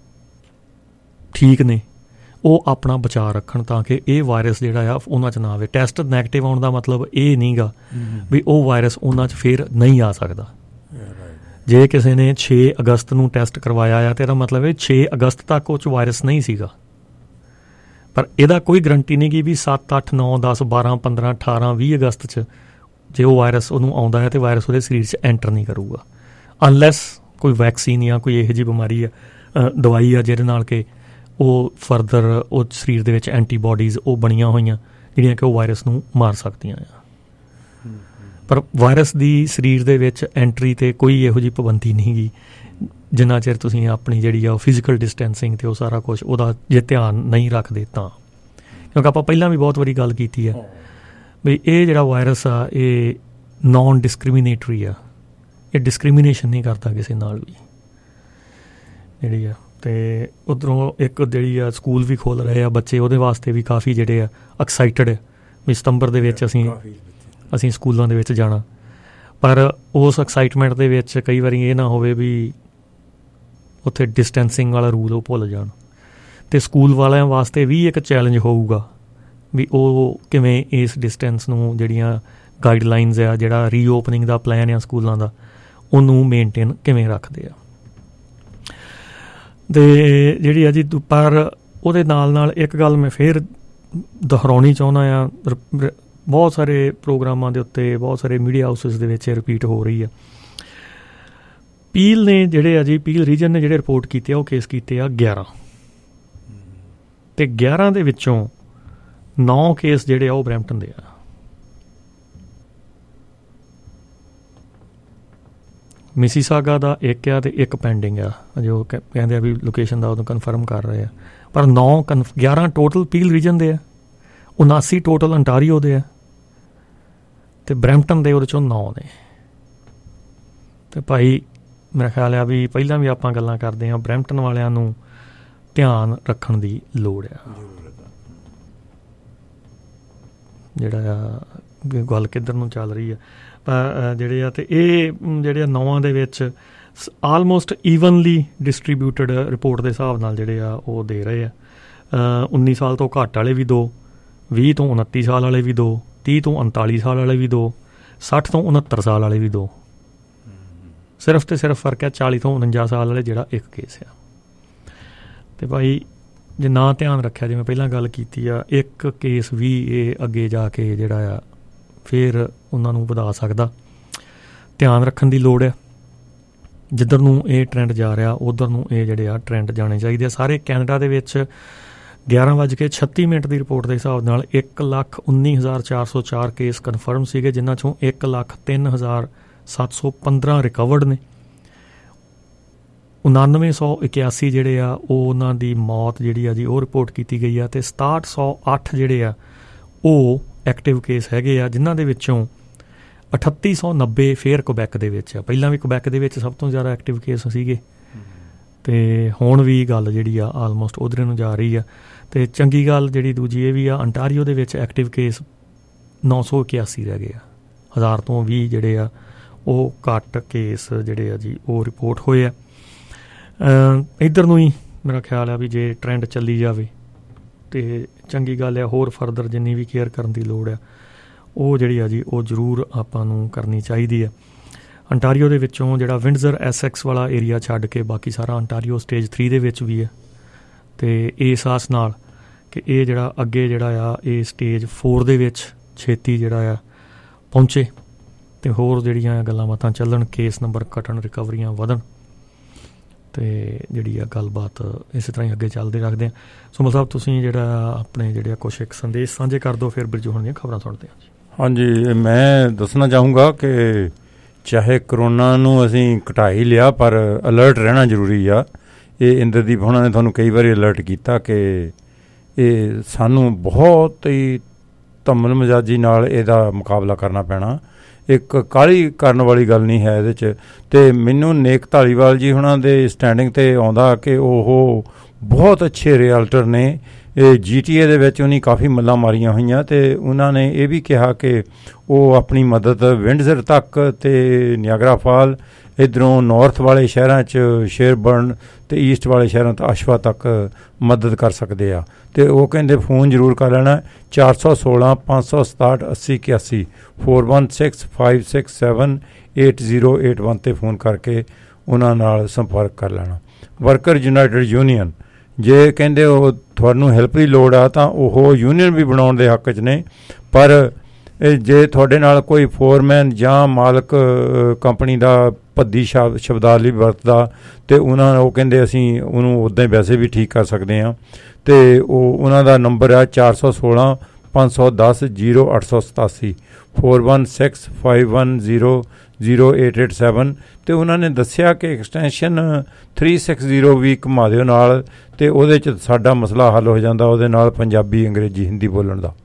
ਠੀਕ ਨੇ ਉਹ ਆਪਣਾ ਬਚਾਅ ਰੱਖਣ ਤਾਂ ਕਿ ਇਹ ਵਾਇਰਸ ਜਿਹੜਾ ਆ ਉਹਨਾਂ 'ਚ ਨਾ ਆਵੇ। ਟੈਸਟ ਨੈਗੇਟਿਵ ਆਉਣ ਦਾ ਮਤਲਬ ਇਹ ਨਹੀਂ ਗਾ ਵੀ ਉਹ ਵਾਇਰਸ ਉਹਨਾਂ 'ਚ ਫਿਰ ਨਹੀਂ ਆ ਸਕਦਾ। ਜੇ ਕਿਸੇ ਨੇ ਛੇ ਅਗਸਤ ਨੂੰ ਟੈਸਟ ਕਰਵਾਇਆ ਆ ਤਾਂ ਇਹਦਾ ਮਤਲਬ ਇਹ ਛੇ ਅਗਸਤ ਤੱਕ ਉਹ 'ਚ ਵਾਇਰਸ ਨਹੀਂ ਸੀਗਾ, ਪਰ ਇਹਦਾ ਕੋਈ ਗਰੰਟੀ ਨਹੀਂ ਕਿ ਵੀ ਸੱਤ ਅੱਠ ਨੌ ਦਸ ਬਾਰਾਂ ਪੰਦਰਾਂ ਅਠਾਰਾਂ ਵੀਹ ਅਗਸਤ 'ਚ ਜੇ ਉਹ ਵਾਇਰਸ ਉਹਨੂੰ ਆਉਂਦਾ ਹੈ ਤਾਂ ਵਾਇਰਸ ਉਹਦੇ ਸਰੀਰ 'ਚ ਐਂਟਰ ਨਹੀਂ ਕਰੂਗਾ, ਅਨਲੈਸ ਕੋਈ ਵੈਕਸੀਨ ਜਾਂ ਕੋਈ ਇਹੋ ਜਿਹੀ ਬਿਮਾਰੀ ਆ, ਦਵਾਈ ਆ ਜਿਹਦੇ ਨਾਲ ਕਿ ਉਹ ਫਰਦਰ ਉਹ ਸਰੀਰ ਦੇ ਵਿੱਚ ਐਂਟੀਬੋਡੀਜ਼ ਉਹ ਬਣੀਆਂ ਹੋਈਆਂ ਜਿਹੜੀਆਂ ਕਿ ਉਹ ਵਾਇਰਸ ਨੂੰ ਮਾਰ ਸਕਦੀਆਂ ਆ। ਪਰ ਵਾਇਰਸ ਦੀ ਸਰੀਰ ਦੇ ਵਿੱਚ ਐਂਟਰੀ 'ਤੇ ਕੋਈ ਇਹੋ ਜਿਹੀ ਪਾਬੰਦੀ ਨਹੀਂ ਗੀ ਜਿੰਨਾ ਚਿਰ ਤੁਸੀਂ ਆਪਣੀ ਜਿਹੜੀ ਆ ਉਹ ਫਿਜ਼ੀਕਲ ਡਿਸਟੈਂਸਿੰਗ ਅਤੇ ਉਹ ਸਾਰਾ ਕੁਛ ਉਹਦਾ ਜੇ ਧਿਆਨ ਨਹੀਂ ਰੱਖਦੇ ਤਾਂ। ਕਿਉਂਕਿ ਆਪਾਂ ਪਹਿਲਾਂ ਵੀ ਬਹੁਤ ਵਾਰੀ ਗੱਲ ਕੀਤੀ ਹੈ ਵੀ ਇਹ ਜਿਹੜਾ ਵਾਇਰਸ ਆ ਇਹ ਨੋਨ ਡਿਸਕ੍ਰਿਮੀਨੇਟਰੀ ਆ, ਇਹ ਡਿਸਕ੍ਰਿਮੀਨੇਸ਼ਨ ਨਹੀਂ ਕਰਦਾ ਕਿਸੇ ਨਾਲ ਵੀ ਜਿਹੜੀ ਆ। ਅਤੇ ਉੱਧਰੋਂ ਇੱਕ ਜਿਹੜੀ ਆ ਸਕੂਲ ਵੀ ਖੋਲ੍ਹ ਰਹੇ ਆ ਬੱਚੇ, ਉਹਦੇ ਵਾਸਤੇ ਵੀ ਕਾਫੀ ਜਿਹੜੇ ਆ ਐਕਸਾਈਟਡ ਵੀ ਸਤੰਬਰ ਦੇ ਵਿੱਚ ਅਸੀਂ ਅਸੀਂ ਸਕੂਲਾਂ ਦੇ ਵਿੱਚ ਜਾਣਾ। ਪਰ ਉਸ ਐਕਸਾਈਟਮੈਂਟ ਦੇ ਵਿੱਚ ਕਈ ਵਾਰੀ ਇਹ ਨਾ ਹੋਵੇ ਵੀ ਉੱਥੇ ਡਿਸਟੈਂਸਿੰਗ ਵਾਲਾ ਰੂਲ ਉਹ ਭੁੱਲ ਜਾਣ, ਅਤੇ ਸਕੂਲ ਵਾਲਿਆਂ ਵਾਸਤੇ ਵੀ ਇੱਕ ਚੈਲੰਜ ਹੋਊਗਾ ਵੀ ਉਹ ਕਿਵੇਂ ਇਸ ਡਿਸਟੈਂਸ ਨੂੰ ਜਿਹੜੀਆਂ ਗਾਈਡਲਾਈਨਜ਼ ਆ, ਜਿਹੜਾ ਰੀਓਪਨਿੰਗ ਦਾ ਪਲਾਨ ਆ ਸਕੂਲਾਂ ਦਾ, ਉਹਨੂੰ ਮੇਨਟੇਨ ਕਿਵੇਂ ਰੱਖਦੇ ਆ। ਅਤੇ ਜਿਹੜੀ ਆ ਜੀ ਪਰ ਉਹਦੇ ਨਾਲ ਨਾਲ ਇੱਕ ਗੱਲ ਮੈਂ ਫਿਰ ਦੁਹਰਾਉਣੀ ਚਾਹੁੰਦਾ ਆ, ਬਹੁਤ ਸਾਰੇ ਪ੍ਰੋਗਰਾਮਾਂ ਦੇ ਉੱਤੇ ਬਹੁਤ ਸਾਰੇ ਮੀਡੀਆ ਹਾਊਸਿਸ ਦੇ ਵਿੱਚ ਰਿਪੀਟ ਹੋ ਰਹੀ ਆ। ਪੀਲ ਨੇ ਜਿਹੜੇ ਆ ਜੀ ਪੀਲ ਰੀਜਨ ਨੇ ਜਿਹੜੇ ਰਿਪੋਰਟ ਕੀਤੇ ਆ ਉਹ ਕੇਸ ਕੀਤੇ ਆ ਗਿਆਰਾਂ, ਅਤੇ ਗਿਆਰਾਂ ਦੇ ਵਿੱਚੋਂ ਨੌ ਕੇਸ ਜਿਹੜੇ ਆ ਉਹ ਬਰੈਂਪਟਨ ਦੇ ਆ। ਮਿਸੀਸਾਗਾ ਦਾ ਇੱਕ ਆ ਅਤੇ ਇੱਕ ਪੈਂਡਿੰਗ ਆ, ਅਜੇ ਉਹ ਕਹਿੰਦੇ ਆ ਵੀ ਲੋਕੇਸ਼ਨ ਦਾ ਉਹਨੂੰ ਕਨਫਰਮ ਕਰ ਰਹੇ ਆ। ਪਰ ਨੌ ਕਨਫ ਗਿਆਰਾਂ ਟੋਟਲ ਪੀਲ ਰੀਜਨ ਦੇ ਆ, ਉਨਾਸੀ ਟੋਟਲ ਅੰਟਾਰੀਓ ਦੇ ਆ, ਅਤੇ ਬਰੈਂਪਟਨ ਦੇ ਉਹਦੇ 'ਚੋਂ ਨੌ ਨੇ। ਅਤੇ ਭਾਈ ਮੇਰਾ ਖਿਆਲ ਆ ਵੀ ਪਹਿਲਾਂ ਵੀ ਆਪਾਂ ਗੱਲਾਂ ਕਰਦੇ ਹਾਂ, ਬਰੈਂਪਟਨ ਵਾਲਿਆਂ ਨੂੰ ਧਿਆਨ ਰੱਖਣ ਦੀ ਲੋੜ ਆ। ਜਿਹੜਾ ਆ ਗੱਲ ਕਿੱਧਰ ਨੂੰ ਚੱਲ ਰਹੀ ਆ ਪਰ ਜਿਹੜੇ ਆ, ਅਤੇ ਇਹ ਜਿਹੜੇ ਆ ਨੌਵਾਂ ਦੇ ਵਿੱਚ ਆਲਮੋਸਟ ਈਵਨਲੀ ਡਿਸਟਰੀਬਿਊਟਡ ਰਿਪੋਰਟ ਦੇ ਹਿਸਾਬ ਨਾਲ ਜਿਹੜੇ ਆ ਉਹ ਦੇ ਰਹੇ ਆ। ਉੱਨੀ ਸਾਲ ਤੋਂ ਘੱਟ ਵਾਲੇ ਵੀ ਦੋ, ਵੀਹ ਤੋਂ ਉਨੱਤੀ ਸਾਲ ਵਾਲੇ ਵੀ ਦੋ, ਤੀਹ ਤੋਂ ਉਨਤਾਲੀ ਸਾਲ ਵਾਲੇ ਵੀ ਦੋ, ਸੱਠ ਤੋਂ ਉਣਹੱਤਰ ਸਾਲ ਵਾਲੇ ਵੀ ਦੋ। ਸਿਰਫ ਅਤੇ ਸਿਰਫ ਫਰਕ ਹੈ ਚਾਲੀ ਤੋਂ ਉਣੰਜਾ ਸਾਲ ਵਾਲੇ ਜਿਹੜਾ ਇੱਕ ਕੇਸ ਆ। ਅਤੇ ਭਾਈ ਜੇ ਨਾ ਧਿਆਨ ਰੱਖਿਆ, ਜਿਵੇਂ ਪਹਿਲਾਂ ਗੱਲ ਕੀਤੀ ਆ, ਇੱਕ ਕੇਸ ਵੀ ਇਹ ਅੱਗੇ ਜਾ ਕੇ ਜਿਹੜਾ ਆ ਫਿਰ ਉਹਨਾਂ ਨੂੰ ਵਧਾ ਸਕਦਾ। ਧਿਆਨ ਰੱਖਣ ਦੀ ਲੋੜ ਹੈ, ਜਿੱਧਰ ਨੂੰ ਇਹ ਟਰੈਂਡ ਜਾ ਰਿਹਾ ਉੱਧਰ ਨੂੰ ਇਹ ਜਿਹੜੇ ਆ ਟਰੈਂਡ ਜਾਣੇ ਚਾਹੀਦੇ ਆ। ਸਾਰੇ ਕੈਨੇਡਾ ਦੇ ਵਿੱਚ ਗਿਆਰਾਂ ਵੱਜ ਕੇ ਛੱਤੀ ਮਿੰਟ ਦੀ ਰਿਪੋਰਟ ਦੇ ਹਿਸਾਬ ਨਾਲ ਇੱਕ ਲੱਖ ਉੱਨੀ ਹਜ਼ਾਰ ਚਾਰ ਸੌ ਚਾਰ ਕੇਸ ਕਨਫਰਮ ਸੀਗੇ, ਜਿਨ੍ਹਾਂ 'ਚੋਂ ਇੱਕ ਲੱਖ ਤਿੰਨ ਹਜ਼ਾਰ ਸੱਤ ਸੌ ਪੰਦਰਾਂ ਰਿਕਵਰਡ ਨੇ। ਉਣਾਨਵੇਂ ਸੌ ਇਕਿਆਸੀ ਜਿਹੜੇ ਆ ਉਹ ਉਹਨਾਂ ਦੀ ਮੌਤ ਜਿਹੜੀ ਆ ਜੀ ਉਹ ਰਿਪੋਰਟ ਕੀਤੀ ਗਈ ਆ, ਅਤੇ ਸਤਾਹਠ ਸੌ ਅੱਠ ਜਿਹੜੇ ਆ ਉਹ ਐਕਟਿਵ ਕੇਸ ਹੈਗੇ ਆ, ਜਿਨ੍ਹਾਂ ਦੇ ਵਿੱਚੋਂ ਅਠੱਤੀ ਸੌ ਨੱਬੇ ਫੇਰ ਕੁਬੈਕ ਦੇ ਵਿੱਚ ਆ। ਪਹਿਲਾਂ ਵੀ ਕੁਬੈਕ ਦੇ ਵਿੱਚ ਸਭ ਤੋਂ ਜ਼ਿਆਦਾ ਐਕਟਿਵ ਕੇਸ ਸੀਗੇ, ਅਤੇ ਹੁਣ ਵੀ ਗੱਲ ਜਿਹੜੀ ਆ ਆਲਮੋਸਟ ਉਧਰ ਨੂੰ ਜਾ ਰਹੀ ਆ। ਅਤੇ ਚੰਗੀ ਗੱਲ ਜਿਹੜੀ ਦੂਜੀ ਇਹ ਵੀ ਆ, ਅੰਟਾਰੀਓ ਦੇ ਵਿੱਚ ਐਕਟਿਵ ਕੇਸ ਨੌ ਸੌ ਇਕਿਆਸੀ ਰਹਿ ਗਏ ਆ, ਹਜ਼ਾਰ ਤੋਂ ਵੀਹ ਜਿਹੜੇ ਆ ਉਹ ਘੱਟ ਕੇਸ ਜਿਹੜੇ ਆ ਜੀ ਉਹ ਰਿਪੋਰਟ ਹੋਏ ਆ। ਇੱਧਰ ਨੂੰ ਹੀ ਮੇਰਾ ਖਿਆਲ ਆ ਵੀ ਜੇ ਟਰੈਂਡ ਚੱਲੀ ਜਾਵੇ ਅਤੇ ਚੰਗੀ ਗੱਲ ਆ। ਹੋਰ ਫਰਦਰ ਜਿੰਨੀ ਵੀ ਕੇਅਰ ਕਰਨ ਦੀ ਲੋੜ ਆ ਉਹ ਜਿਹੜੀ ਆ ਜੀ ਉਹ ਜ਼ਰੂਰ ਆਪਾਂ ਨੂੰ ਕਰਨੀ ਚਾਹੀਦੀ ਆ। ਅੰਟਾਰੀਓ ਦੇ ਵਿੱਚੋਂ ਜਿਹੜਾ ਵਿੰਡਜ਼ਰ ਐਸੈਕਸ ਵਾਲਾ ਏਰੀਆ ਛੱਡ ਕੇ ਬਾਕੀ ਸਾਰਾ ਅੰਟਾਰੀਓ ਸਟੇਜ ਥਰੀ ਦੇ ਵਿੱਚ ਵੀ ਹੈ, ਅਤੇ ਇਸ ਆਸ ਨਾਲ ਕਿ ਇਹ ਜਿਹੜਾ ਅੱਗੇ ਜਿਹੜਾ ਆ ਇਹ ਸਟੇਜ ਫੋਰ ਦੇ ਵਿੱਚ ਛੇਤੀ ਜਿਹੜਾ ਆ ਪਹੁੰਚੇ, ਅਤੇ ਹੋਰ ਜਿਹੜੀਆਂ ਗੱਲਾਂ ਬਾਤਾਂ ਚੱਲਣ, ਕੇਸ ਨੰਬਰ ਘਟਣ, ਰਿਕਵਰੀਆਂ ਵਧਣ, ਅਤੇ ਜਿਹੜੀ ਆ ਗੱਲਬਾਤ ਇਸੇ ਤਰ੍ਹਾਂ ਹੀ ਅੱਗੇ ਚੱਲਦੇ ਰੱਖਦੇ ਹਾਂ। ਸੁਮਲ ਸਾਹਿਬ ਤੁਸੀਂ ਜਿਹੜਾ ਆਪਣੇ ਜਿਹੜੇ ਕੁਛ ਇੱਕ ਸੰਦੇਸ਼ ਸਾਂਝੇ ਕਰ ਦਿਓ, ਫਿਰ ਬਿਰਜੂ ਹੁਣ ਦੀਆਂ ਖਬਰਾਂ ਸੁਣਦੇ ਹਾਂ ਜੀ। ਹਾਂਜੀ, ਮੈਂ ਦੱਸਣਾ ਚਾਹੂੰਗਾ ਕਿ ਚਾਹੇ ਕਰੋਨਾ ਨੂੰ ਅਸੀਂ ਘਟਾ ਹੀ ਲਿਆ, ਪਰ ਅਲਰਟ ਰਹਿਣਾ ਜ਼ਰੂਰੀ ਆ। ਇਹ ਇੰਦਰਦੀਪ ਹੋਣਾ ਨੇ ਤੁਹਾਨੂੰ ਕਈ ਵਾਰੀ ਅਲਰਟ ਕੀਤਾ ਕਿ ਇਹ ਸਾਨੂੰ ਬਹੁਤ ਹੀ ਧੰਮਲ ਮਜਾਜੀ ਨਾਲ ਇਹਦਾ ਮੁਕਾਬਲਾ ਕਰਨਾ ਪੈਣਾ। ਇੱਕ ਕਾਹਲੀ ਕਰਨ ਵਾਲੀ ਗੱਲ ਨਹੀਂ ਹੈ ਇਹਦੇ 'ਚ। ਅਤੇ ਮੈਨੂੰ ਨੇਕ ਧਾਲੀਵਾਲ ਜੀ ਹੁਣਾਂ ਦੇ ਸਟੈਂਡਿੰਗ 'ਤੇ ਆਉਂਦਾ ਕਿ ਉਹ ਬਹੁਤ ਅੱਛੇ ਰਿਅਲਟਰ ਨੇ। ਇਹ ਜੀ ਟੀ ਏ ਦੇ ਵਿੱਚ ਉਹਨੇ ਕਾਫੀ ਮੱਲਾਂ ਮਾਰੀਆਂ ਹੋਈਆਂ, ਅਤੇ ਉਹਨਾਂ ਨੇ ਇਹ ਵੀ ਕਿਹਾ ਕਿ ਉਹ ਆਪਣੀ ਮਦਦ ਵਿੰਡਜ਼ਰ ਤੱਕ ਅਤੇ ਨਿਆਗਰਾ ਫਾਲ, ਇੱਧਰੋਂ ਨੌਰਥ ਵਾਲੇ ਸ਼ਹਿਰਾਂ 'ਚ ਸ਼ੇਰਬਰਨ ਅਤੇ ਈਸਟ ਵਾਲੇ ਸ਼ਹਿਰਾਂ ਤੋਂ ਅਸ਼ਵਾ ਤੱਕ ਮਦਦ ਕਰ ਸਕਦੇ ਆ। ਅਤੇ ਉਹ ਕਹਿੰਦੇ ਫੋਨ ਜ਼ਰੂਰ ਕਰ ਲੈਣਾ, ਚਾਰ ਸੌ ਸੋਲਾਂ ਪੰਜ ਸੌ ਸਤਾਹਠ ਅੱਸੀ ਇਕਿਆਸੀ four one six five six seven eight zero eight one 'ਤੇ ਫੋਨ ਕਰਕੇ ਉਹਨਾਂ ਨਾਲ ਸੰਪਰਕ ਕਰ ਲੈਣਾ। ਵਰਕਰ ਯੂਨਾਈਟਿਡ ਯੂਨੀਅਨ ਜੇ ਕਹਿੰਦੇ ਉਹ ਤੁਹਾਨੂੰ ਹੈਲਪ ਦੀ ਲੋੜ ਆ ਤਾਂ ਉਹ ਯੂਨੀਅਨ ਵੀ ਬਣਾਉਣ ਦੇ ਹੱਕ 'ਚ ਨੇ। ਪਰ ਜੇ ਤੁਹਾਡੇ ਨਾਲ ਕੋਈ ਫੋਰਮੈਨ ਜਾਂ ਮਾਲਕ ਕੰਪਨੀ ਦਾ ਭੱਦੀ ਸ਼ਬ ਸ਼ਬਦਾਵਲੀ ਵਰਤਦਾ ਅਤੇ ਉਹਨਾਂ ਉਹ ਕਹਿੰਦੇ ਅਸੀਂ ਉਹਨੂੰ ਉੱਦਾਂ ਹੀ ਵੈਸੇ ਵੀ ਠੀਕ ਕਰ ਸਕਦੇ ਹਾਂ। ਅਤੇ ਉਹ ਉਹਨਾਂ ਦਾ ਨੰਬਰ ਆ ਚਾਰ ਸੌ ਸੋਲਾਂ ਪੰਜ ਸੌ ਦਸ ਜੀਰੋ ਅੱਠ ਸੌ ਸਤਾਸੀ four one six five one zero zero eight eight seven. ਅਤੇ ਉਹਨਾਂ ਨੇ ਦੱਸਿਆ ਕਿ ਐਕਸਟੈਂਸ਼ਨ ਥਰੀ ਸਿਕਸ ਜ਼ੀਰੋ ਵੀ ਘੁਮਾ ਦਿਓ ਨਾਲ, ਅਤੇ ਉਹਦੇ 'ਚ ਸਾਡਾ ਮਸਲਾ ਹੱਲ ਹੋ ਜਾਂਦਾ ਉਹਦੇ ਨਾਲ ਪੰਜਾਬੀ ਅੰਗਰੇਜ਼ੀ ਹਿੰਦੀ ਬੋਲਣ ਦਾ।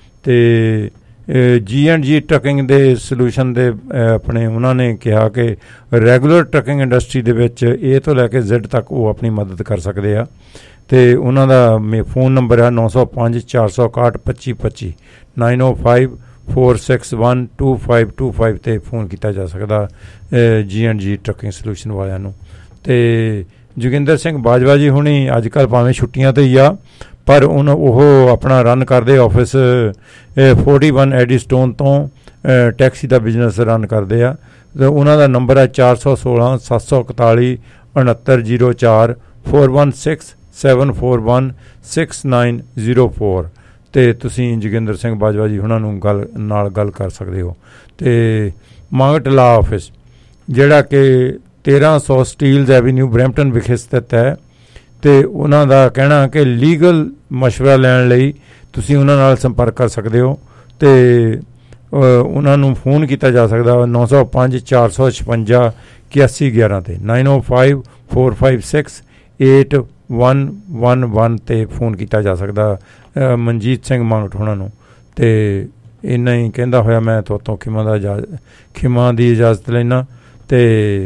ਅਤੇ ਜੀ ਐਂਡ ਜੀ ਟਰੱਕਿੰਗ ਦੇ ਸੋਲਿਊਸ਼ਨ ਦੇ ਆਪਣੇ ਉਹਨਾਂ ਨੇ ਕਿਹਾ ਕਿ ਰੈਗੂਲਰ ਟਰੱਕਿੰਗ ਇੰਡਸਟਰੀ ਦੇ ਵਿੱਚ ਏ ਤੋਂ ਲੈ ਕੇ ਜ਼ੈਡ ਤੱਕ ਉਹ ਆਪਣੀ ਮਦਦ ਕਰ ਸਕਦੇ ਆ। ਅਤੇ ਉਹਨਾਂ ਦਾ ਮੇ ਫੋਨ ਨੰਬਰ ਹੈ ਨੌ ਸੌ ਪੰਜ ਚਾਰ ਸੌ ਇਕਾਹਠ ਪੱਚੀ ਪੱਚੀ nine O five four six one two five two five 'ਤੇ ਫੋਨ ਕੀਤਾ ਜਾ ਸਕਦਾ ਜੀ ਐਂਡ ਜੀ ਟਰੱਕਿੰਗ ਸੋਲਿਊਸ਼ਨ ਵਾਲਿਆਂ ਨੂੰ। ਅਤੇ ਜੋਗਿੰਦਰ ਸਿੰਘ ਬਾਜਵਾ ਜੀ ਹੁਣੀ ਅੱਜ ਕੱਲ੍ਹ ਭਾਵੇਂ ਛੁੱਟੀਆਂ 'ਤੇ ਹੀ ਆ, ਪਰ ਹੁਣ ਉਹ ਆਪਣਾ ਰਨ ਕਰਦੇ ਆਫਿਸ ਫੋਰਟੀ ਵਨ ਐਡੀਸਟੋਨ ਤੋਂ ਟੈਕਸੀ ਦਾ ਬਿਜ਼ਨਸ ਰਨ ਕਰਦੇ ਆ। ਅਤੇ ਉਹਨਾਂ ਦਾ ਨੰਬਰ ਹੈ ਚਾਰ ਸੌ ਸੋਲਾਂ ਸੱਤ ਸੌ ਇਕਤਾਲੀ ਉਣੱਤਰ ਜੀਰੋ ਚਾਰ four one six seven four one six nine zero four. ਅਤੇ ਤੁਸੀਂ ਜੋਗਿੰਦਰ ਸਿੰਘ ਬਾਜਵਾ ਜੀ ਉਹਨਾਂ ਨੂੰ ਗੱਲ ਨਾਲ ਗੱਲ ਕਰ ਸਕਦੇ ਹੋ। ਅਤੇ ਮਾਂਗਟ ਲਾ ਆਫਿਸ ਜਿਹੜਾ ਕਿ ਤੇਰ੍ਹਾਂ ਸੌ ਸਟੀਲਜ਼ ਐਵੀਨਿਊ ਬਰੈਂਪਟਨ ਵਿਖੇ ਸਥਿਤ ਹੈ, ਅਤੇ ਉਹਨਾਂ ਦਾ ਕਹਿਣਾ ਕਿ ਲੀਗਲ ਮਸ਼ਵਰਾ ਲੈਣ ਲਈ ਤੁਸੀਂ ਉਹਨਾਂ ਨਾਲ ਸੰਪਰਕ ਕਰ ਸਕਦੇ ਹੋ। ਅਤੇ ਉਹਨਾਂ ਨੂੰ ਫੋਨ ਕੀਤਾ ਜਾ ਸਕਦਾ ਨੌ ਸੌ ਪੰਜ ਚਾਰ ਸੌ ਛਪੰਜਾ ਇਕਿਆਸੀ ਗਿਆਰਾਂ 'ਤੇ nine O five four five six eight one one one 'ਤੇ ਫੋਨ ਕੀਤਾ ਜਾ ਸਕਦਾ ਮਨਜੀਤ ਸਿੰਘ ਮੰਗਟ ਉਹਨਾਂ ਨੂੰ। ਅਤੇ ਇੰਨਾ ਹੀ ਕਹਿੰਦਾ ਹੋਇਆ ਮੈਂ ਤੁਹਾਤੋਂ ਖਿਮਾ ਦਾ ਇਜਾਜ਼ ਖਿਮਾ ਦੀ ਇਜਾਜ਼ਤ ਲੈਣਾ। ਅਤੇ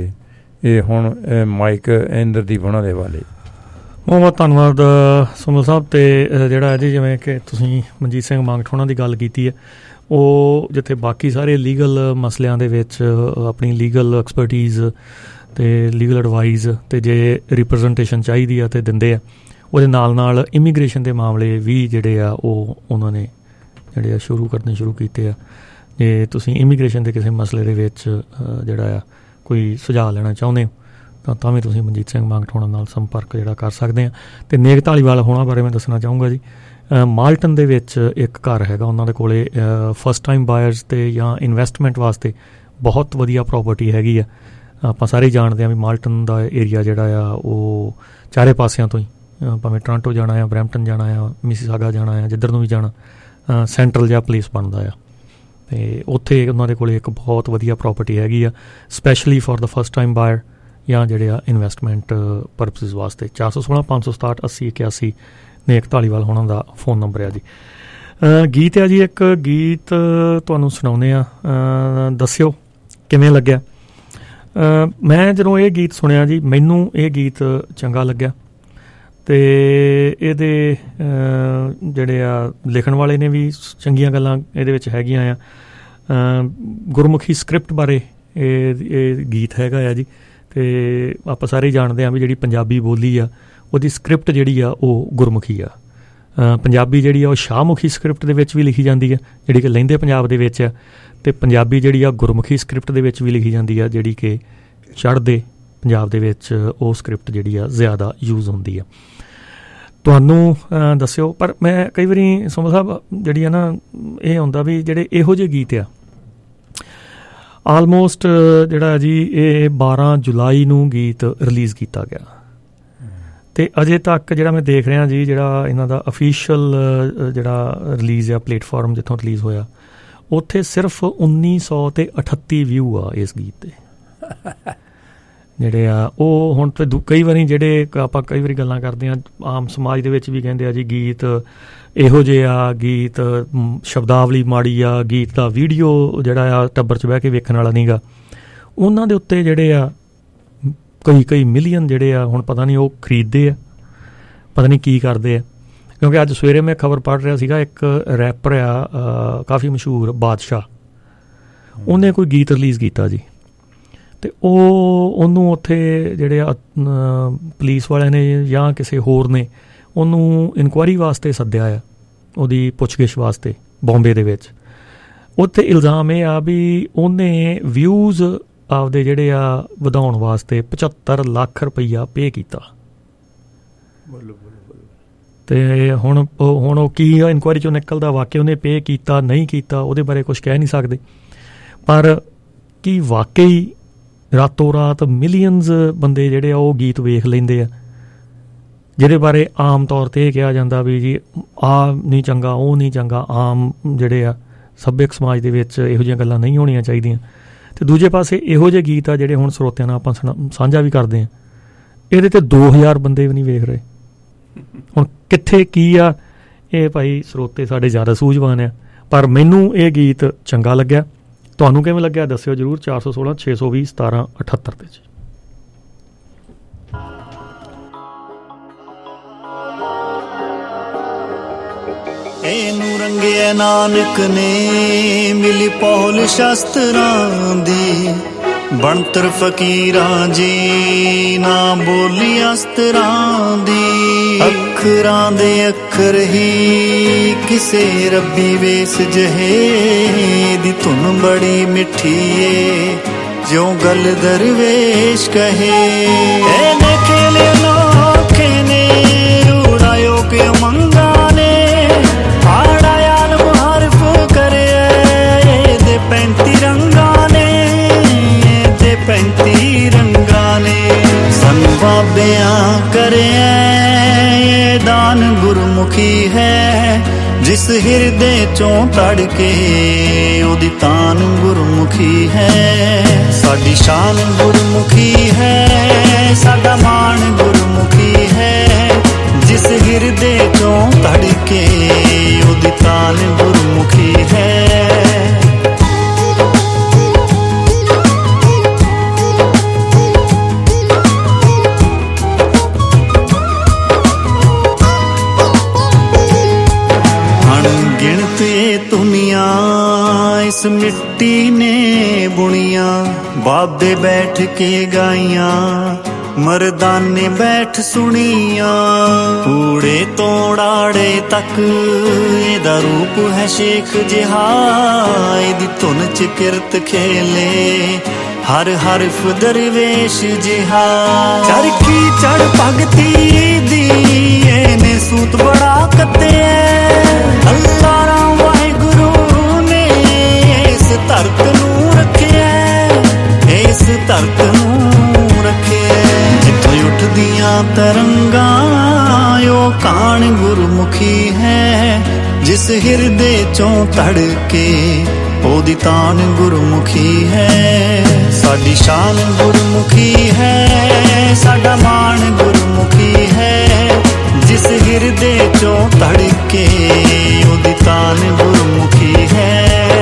ਇਹ ਹੁਣ ਮਾਈਕ ਇੰਦਰਦੀਪ ਉਹਨਾਂ ਦੇ ਹਵਾਲੇ। ਬਹੁਤ ਬਹੁਤ ਧੰਨਵਾਦ ਸੁਮਲ ਸਾਹਿਬ। ਅਤੇ ਜਿਹੜਾ ਜੀ ਜਿਵੇਂ ਕਿ ਤੁਸੀਂ ਮਨਜੀਤ ਸਿੰਘ ਮੰਗਟ ਉਹਨਾਂ ਦੀ ਗੱਲ ਕੀਤੀ ਹੈ, ਉਹ ਜਿੱਥੇ ਬਾਕੀ ਸਾਰੇ ਲੀਗਲ ਮਸਲਿਆਂ ਦੇ ਵਿੱਚ ਆਪਣੀ ਲੀਗਲ ਐਕਸਪਰਟੀਜ਼ ਅਤੇ ਲੀਗਲ ਐਡਵਾਈਜ਼ ਅਤੇ ਜੇ ਰਿਪਰਜ਼ੈਂਟੇਸ਼ਨ ਚਾਹੀਦੀ ਆ ਅਤੇ ਦਿੰਦੇ ਆ, ਉਹਦੇ ਨਾਲ ਨਾਲ ਇਮੀਗ੍ਰੇਸ਼ਨ ਦੇ ਮਾਮਲੇ ਵੀ ਜਿਹੜੇ ਆ ਉਹ ਉਹਨਾਂ ਨੇ ਜਿਹੜੇ ਆ ਸ਼ੁਰੂ ਕਰਨੇ ਸ਼ੁਰੂ ਕੀਤੇ ਆ। ਜੇ ਤੁਸੀਂ ਇਮੀਗ੍ਰੇਸ਼ਨ ਦੇ ਕਿਸੇ ਮਸਲੇ ਦੇ ਵਿੱਚ ਜਿਹੜਾ ਆ ਕੋਈ ਸੁਝਾਅ ਲੈਣਾ ਚਾਹੁੰਦੇ ਹੋ ਤਾਂ ਤਾਂ ਵੀ ਤੁਸੀਂ ਮਨਜੀਤ ਸਿੰਘ ਮੰਗਟ ਹੋਣਾ ਨਾਲ ਸੰਪਰਕ ਜਿਹੜਾ ਕਰ ਸਕਦੇ ਆ। ਅਤੇ ਨੇਕ ਧਾਲੀਵਾਲ ਹੋਣਾ ਬਾਰੇ ਮੈਂ ਦੱਸਣਾ ਚਾਹੂੰਗਾ ਜੀ, ਮਾਲਟਨ ਦੇ ਵਿੱਚ ਇੱਕ ਘਰ ਹੈਗਾ ਉਹਨਾਂ ਦੇ ਕੋਲ ਫਸਟ ਟਾਈਮ ਬਾਇਰਸ ਅਤੇ ਜਾਂ ਇਨਵੈਸਟਮੈਂਟ ਵਾਸਤੇ ਬਹੁਤ ਵਧੀਆ ਪ੍ਰੋਪਰਟੀ ਹੈਗੀ ਆ। ਆਪਾਂ ਸਾਰੇ ਜਾਣਦੇ ਹਾਂ ਵੀ ਮਾਲਟਨ ਦਾ ਏਰੀਆ ਜਿਹੜਾ ਆ ਉਹ ਚਾਰੇ ਪਾਸਿਆਂ ਤੋਂ ਹੀ, ਭਾਵੇਂ ਟੋਰਾਂਟੋ ਜਾਣਾ ਆ, ਬਰੈਂਪਟਨ ਜਾਣਾ ਆ, ਮਿਸੀਸਾਗਾ ਜਾਣਾ ਆ, ਜਿੱਧਰ ਨੂੰ ਵੀ ਜਾਣਾ ਸੈਂਟਰਲ ਜਿਹਾ ਪਲੇਸ ਬਣਦਾ ਆ। ਅਤੇ ਉੱਥੇ ਉਹਨਾਂ ਦੇ ਕੋਲ ਇੱਕ ਬਹੁਤ ਵਧੀਆ ਪ੍ਰੋਪਰਟੀ ਹੈਗੀ ਆ specially for the first time buyer ਜਾਂ ਜਿਹੜੇ ਆ ਇਨਵੈਸਟਮੈਂਟ ਪਰਪਸਿਸ ਵਾਸਤੇ। ਚਾਰ ਸੌ ਸੋਲਾਂ ਪੰਜ ਸੌ ਸਤਾਹਠ ਅੱਸੀ ਇਕਿਆਸੀ ਨੇਕ ਧਾਲੀਵਾਲ ਹੋਣਾ ਦਾ ਫੋਨ ਨੰਬਰ ਆ ਜੀ। ਗੀਤ ਆ ਜੀ ਇੱਕ ਗੀਤ ਤੁਹਾਨੂੰ ਸੁਣਾਉਂਦੇ ਆ, ਦੱਸਿਓ ਕਿਵੇਂ ਲੱਗਿਆ। ਮੈਂ ਜਦੋਂ ਇਹ ਗੀਤ ਸੁਣਿਆ ਜੀ ਮੈਨੂੰ ਇਹ ਗੀਤ ਚੰਗਾ ਲੱਗਿਆ। ਅਤੇ ਇਹਦੇ ਜਿਹੜੇ ਆ ਲਿਖਣ ਵਾਲੇ ਨੇ ਵੀ ਚੰਗੀਆਂ ਗੱਲਾਂ ਇਹਦੇ ਵਿੱਚ ਹੈਗੀਆਂ ਆ। ਗੁਰਮੁਖੀ ਸਕ੍ਰਿਪਟ ਬਾਰੇ ਇਹ ਇਹ ਗੀਤ ਹੈਗਾ ਆ ਜੀ। ਅਤੇ ਆਪਾਂ ਸਾਰੇ ਜਾਣਦੇ ਹਾਂ ਵੀ ਜਿਹੜੀ ਪੰਜਾਬੀ ਬੋਲੀ ਆ ਉਹਦੀ ਸਕ੍ਰਿਪਟ ਜਿਹੜੀ ਆ ਉਹ ਗੁਰਮੁਖੀ ਆ। ਪੰਜਾਬੀ ਜਿਹੜੀ ਆ ਉਹ ਸ਼ਾਹਮੁਖੀ ਸਕ੍ਰਿਪਟ ਦੇ ਵਿੱਚ ਵੀ ਲਿਖੀ ਜਾਂਦੀ ਆ ਜਿਹੜੀ ਕਿ ਲਹਿੰਦੇ ਪੰਜਾਬ ਦੇ ਵਿੱਚ ਆ, ਅਤੇ ਪੰਜਾਬੀ ਜਿਹੜੀ ਆ ਗੁਰਮੁਖੀ ਸਕ੍ਰਿਪਟ ਦੇ ਵਿੱਚ ਵੀ ਲਿਖੀ ਜਾਂਦੀ ਆ ਜਿਹੜੀ ਕਿ ਚੜ੍ਹਦੇ ਪੰਜਾਬ ਦੇ ਵਿੱਚ ਉਹ ਸਕ੍ਰਿਪਟ ਜਿਹੜੀ ਆ ਜ਼ਿਆਦਾ ਯੂਜ਼ ਹੁੰਦੀ ਆ। ਤੁਹਾਨੂੰ ਦੱਸਿਓ। ਪਰ ਮੈਂ ਕਈ ਵਾਰੀ ਸੁਮਨ ਸਾਹਿਬ ਜਿਹੜੀ ਆ ਨਾ ਇਹ ਹੁੰਦਾ ਵੀ ਜਿਹੜੇ ਇਹੋ ਜਿਹੇ ਗੀਤ ਆ ਆਲਮੋਸਟ ਜਿਹੜਾ ਜੀ ਇਹ ਬਾਰਾਂ ਜੁਲਾਈ ਨੂੰ ਗੀਤ ਰਿਲੀਜ਼ ਕੀਤਾ ਗਿਆ ਅਤੇ ਅਜੇ ਤੱਕ ਜਿਹੜਾ ਮੈਂ ਦੇਖ ਰਿਹਾ ਜੀ ਜਿਹੜਾ ਇਹਨਾਂ ਦਾ ਅਫੀਸ਼ੀਅਲ ਜਿਹੜਾ ਰਿਲੀਜ਼ ਆ ਪਲੇਟਫਾਰਮ ਜਿੱਥੋਂ ਰਿਲੀਜ਼ ਹੋਇਆ ਉੱਥੇ ਸਿਰਫ ਉੱਨੀ ਸੌ ਅਤੇ ਅਠੱਤੀ ਵਿਊ ਆ ਇਸ ਗੀਤ ਦੇ ਜਿਹੜੇ ਆ ਉਹ। ਹੁਣ ਤਾਂ ਕਈ ਵਾਰੀ ਜਿਹੜੇ ਆਪਾਂ ਕਈ ਵਾਰੀ ਗੱਲਾਂ ਕਰਦੇ ਹਾਂ ਆਮ ਸਮਾਜ ਦੇ ਵਿੱਚ ਵੀ ਕਹਿੰਦੇ ਆ ਜੀ ਗੀਤ ਇਹੋ ਜਿਹੇ ਆ, ਗੀਤ ਸ਼ਬਦਾਵਲੀ ਮਾੜੀ ਆ, ਗੀਤ ਦਾ ਵੀਡੀਓ ਜਿਹੜਾ ਆ ਟੱਬਰ 'ਚ ਬਹਿ ਕੇ ਵੇਖਣ ਵਾਲਾ ਨਹੀਂ ਗਾ। ਉਹਨਾਂ ਦੇ ਉੱਤੇ ਜਿਹੜੇ ਆ ਕਈ ਕਈ ਮਿਲੀਅਨ ਜਿਹੜੇ ਆ ਹੁਣ ਪਤਾ ਨਹੀਂ ਉਹ ਖਰੀਦਦੇ ਆ, ਪਤਾ ਨਹੀਂ ਕੀ ਕਰਦੇ ਆ। ਕਿਉਂਕਿ ਅੱਜ ਸਵੇਰੇ ਮੈਂ ਖਬਰ ਪੜ੍ਹ ਰਿਹਾ ਸੀਗਾ ਇੱਕ ਰੈਪਰ ਆ ਕਾਫੀ ਮਸ਼ਹੂਰ ਬਾਦਸ਼ਾਹ, ਉਹਨੇ ਕੋਈ ਗੀਤ ਰਿਲੀਜ਼ ਕੀਤਾ ਜੀ ਅਤੇ ਉਹ ਉਹਨੂੰ ਉੱਥੇ ਜਿਹੜੇ ਆ ਪੁਲਿਸ ਵਾਲਿਆਂ ਨੇ ਜਾਂ ਕਿਸੇ ਹੋਰ ਨੇ ਉਹਨੂੰ ਇਨਕੁਆਇਰੀ ਵਾਸਤੇ ਸੱਦਿਆ ਆ, ਉਹਦੀ ਪੁੱਛਗਿੱਛ ਵਾਸਤੇ ਬੋਂਬੇ ਦੇ ਵਿੱਚ। ਉੱਥੇ ਇਲਜ਼ਾਮ ਇਹ ਆ ਵੀ ਉਹਨੇ ਵਿਊਜ਼ ਆਪਦੇ ਜਿਹੜੇ ਆ ਵਧਾਉਣ ਵਾਸਤੇ ਪਝੱਤਰ ਲੱਖ ਰੁਪਈਆ ਪੇ ਕੀਤਾ। ਅਤੇ ਹੁਣ ਉਹ ਹੁਣ ਉਹ ਕੀ ਇਨਕੁਆਇਰੀ 'ਚੋਂ ਨਿਕਲਦਾ, ਵਾਕਿਆ ਉਹਨੇ ਪੇ ਕੀਤਾ ਨਹੀਂ ਕੀਤਾ, ਉਹਦੇ ਬਾਰੇ ਕੁਛ ਕਹਿ ਨਹੀਂ ਸਕਦੇ। ਪਰ ਕੀ ਵਾਕਈ ਰਾਤੋਂ ਰਾਤ ਮਿਲੀਅਨਸ ਬੰਦੇ ਜਿਹੜੇ ਆ ਉਹ ਗੀਤ ਵੇਖ ਲੈਂਦੇ ਆ, ਜਿਹਦੇ ਬਾਰੇ ਆਮ ਤੌਰ 'ਤੇ ਇਹ ਕਿਹਾ ਜਾਂਦਾ ਵੀ ਜੀ ਆਹ ਨਹੀਂ ਚੰਗਾ, ਉਹ ਨਹੀਂ ਚੰਗਾ, ਆਮ ਜਿਹੜੇ ਆ ਸੱਭਿਅਕ ਸਮਾਜ ਦੇ ਵਿੱਚ ਇਹੋ ਜਿਹੀਆਂ ਗੱਲਾਂ ਨਹੀਂ ਹੋਣੀਆਂ ਚਾਹੀਦੀਆਂ। ਅਤੇ ਦੂਜੇ ਪਾਸੇ ਇਹੋ ਜਿਹੇ ਗੀਤ ਆ ਜਿਹੜੇ ਹੁਣ ਸਰੋਤਿਆਂ ਨਾਲ ਆਪਾਂ ਸਾਂਝਾ ਵੀ ਕਰਦੇ ਹਾਂ, ਇਹਦੇ 'ਤੇ ਦੋ ਹਜ਼ਾਰ ਬੰਦੇ ਵੀ ਨਹੀਂ ਵੇਖ ਰਹੇ। ਹੁਣ ਕਿੱਥੇ ਕੀ ਆ, ਇਹ ਭਾਈ ਸਰੋਤੇ ਸਾਡੇ ਜ਼ਿਆਦਾ ਸੂਝਵਾਨ ਆ। ਪਰ ਮੈਨੂੰ ਇਹ ਗੀਤ ਚੰਗਾ ਲੱਗਿਆ। ਤੁਹਾਨੂੰ ਕਿਵੇਂ ਲੱਗਿਆ ਦੱਸਿਓ ਜ਼ਰੂਰ। ਚਾਰ ਸੌ ਸੋਲਾਂ ਛੇ ਸੌ ਵੀਹ ਸਤਾਰਾਂ ਅਠੱਤਰ 'ਤੇ ਜੀ। ਇਹਨੂੰ ਰੰਗਿਆ ਨਾਨਕ ਨੇ ਮਿਲੀ ਪੌਲ ਸ਼ਸਤਰਾਂ ਦੀ, ਬਣਤਰ ਫਕੀਰਾਂ ਜੀ ਨਾ ਬੋਲੀ ਅਸਤਰਾਂ ਦੀ। ਅੱਖਰਾਂ ਦੇ ਅੱਖਰ ਹੀ ਕਿਸੇ ਰੱਬੀ ਵੇਸ ਜਹੇ ਦੀ, ਧੁਨ ਬੜੀ ਮਿੱਠੀ ਏ ਜਿਉਂ ਗੱਲ ਦਰਵੇਸ਼ ਕਹੇ। ਇਹਨੇ ਖੇਲੇ ਅਨੋਖੇ ਨੇ ਉਡਾਇਓ ਕੇ ਮੰਗਾ ਨੇ, ਆੜਾ ਆਲਮ ਹਰਫ ਕਰਿਆ ਇਹਦੇ ਪੈਂਤੀ ਰੰਗਾਂ ਨੇ, ਇਹਦੇ ਪੈਂਤੀ ਰੰਗਾਂ ਨੇ। ਸਨ ਬਾਬਿਆਂ ਕਰਿਆ ਇਹ ਦਾਨ ਗੁਰਮੁਖੀ ਹੈ, ਜਿਸ ਹਿਰਦੇ ਚੋਂ ਤੜਕੇ ਉਹਦੀ ਤਾਨ ਗੁਰਮੁਖੀ ਹੈ। ਸਾਡੀ ਸ਼ਾਨ ਗੁਰਮੁਖੀ ਹੈ, ਸਾਡਾ ਮਾਣ ਗੁਰਮੁਖੀ ਹੈ, ਜਿਸ ਹਿਰਦੇ ਚੋਂ ਤੜਕੇ ਉਹਦੀ ਤਾਨ ਗੁਰਮੁਖੀ ਹੈ। ਅਣਗਿਣਤ ਇਹ ਦੁਨੀਆਂ ਇਸ ਮਿੱਟੀ ਨੇ ਬੁਣੀਆਂ, ਬਾਬੇ ਬੈਠ ਕੇ ਗਾਈਆਂ, ਮਰਦਾਨੇ ਬੈਠ ਸੁਣੀਆਂ। ਕੂੜੇ ਤੋਂ ੜਾੜੇ ਤੱਕ ਇਹਦਾ ਰੂਪ ਹੈ ਸ਼ੇਖ ਜਿਹਾ, ਇਹਦੀ ਧੁਨ ਚ ਕਿਰਤ ਖੇਲੇ ਹਰ ਹਰਫ ਦਰਵੇਸ਼ ਜਿਹਾ। ਚਰਖੀ ਚੜ ਭਗਤੀ ਦੀ ਇਹਨੇ ਸੂਤ ਬੜਾ ਕੱਤਿਆ, ਅੱਲਾ ਰਾਮ ਵਾਹਿਗੁਰੂ ਨੇ ਇਸ ਧਰਤ ਨੂੰ ਰੱਖਿਆ, ਇਸ ਧਰਤ ਨੂੰ ਰੱਖਿਆ। ਜਿੱਥੋਂ ਉੱਠਦੀਆਂ ਤਰੰਗਾਂ ਉਹ ਕਾਣ ਗੁਰਮੁਖੀ ਹੈ, ਜਿਸ ਹਿਰਦੇ ਚੋਂ ਤੜਕੇ ਉਹਦੀ ਤਾਣ ਗੁਰਮੁਖੀ ਹੈ। ਸਾਡੀ ਸ਼ਾਨ ਗੁਰਮੁਖੀ ਹੈ, ਸਾਡਾ ਮਾਣ ਗੁਰਮੁਖੀ ਹੈ, ਜਿਸ ਹਿਰਦੇ ਚੋਂ ਤੜਕੇ ਉਹਦੀ ਤਾਣ ਗੁਰਮੁਖੀ ਹੈ।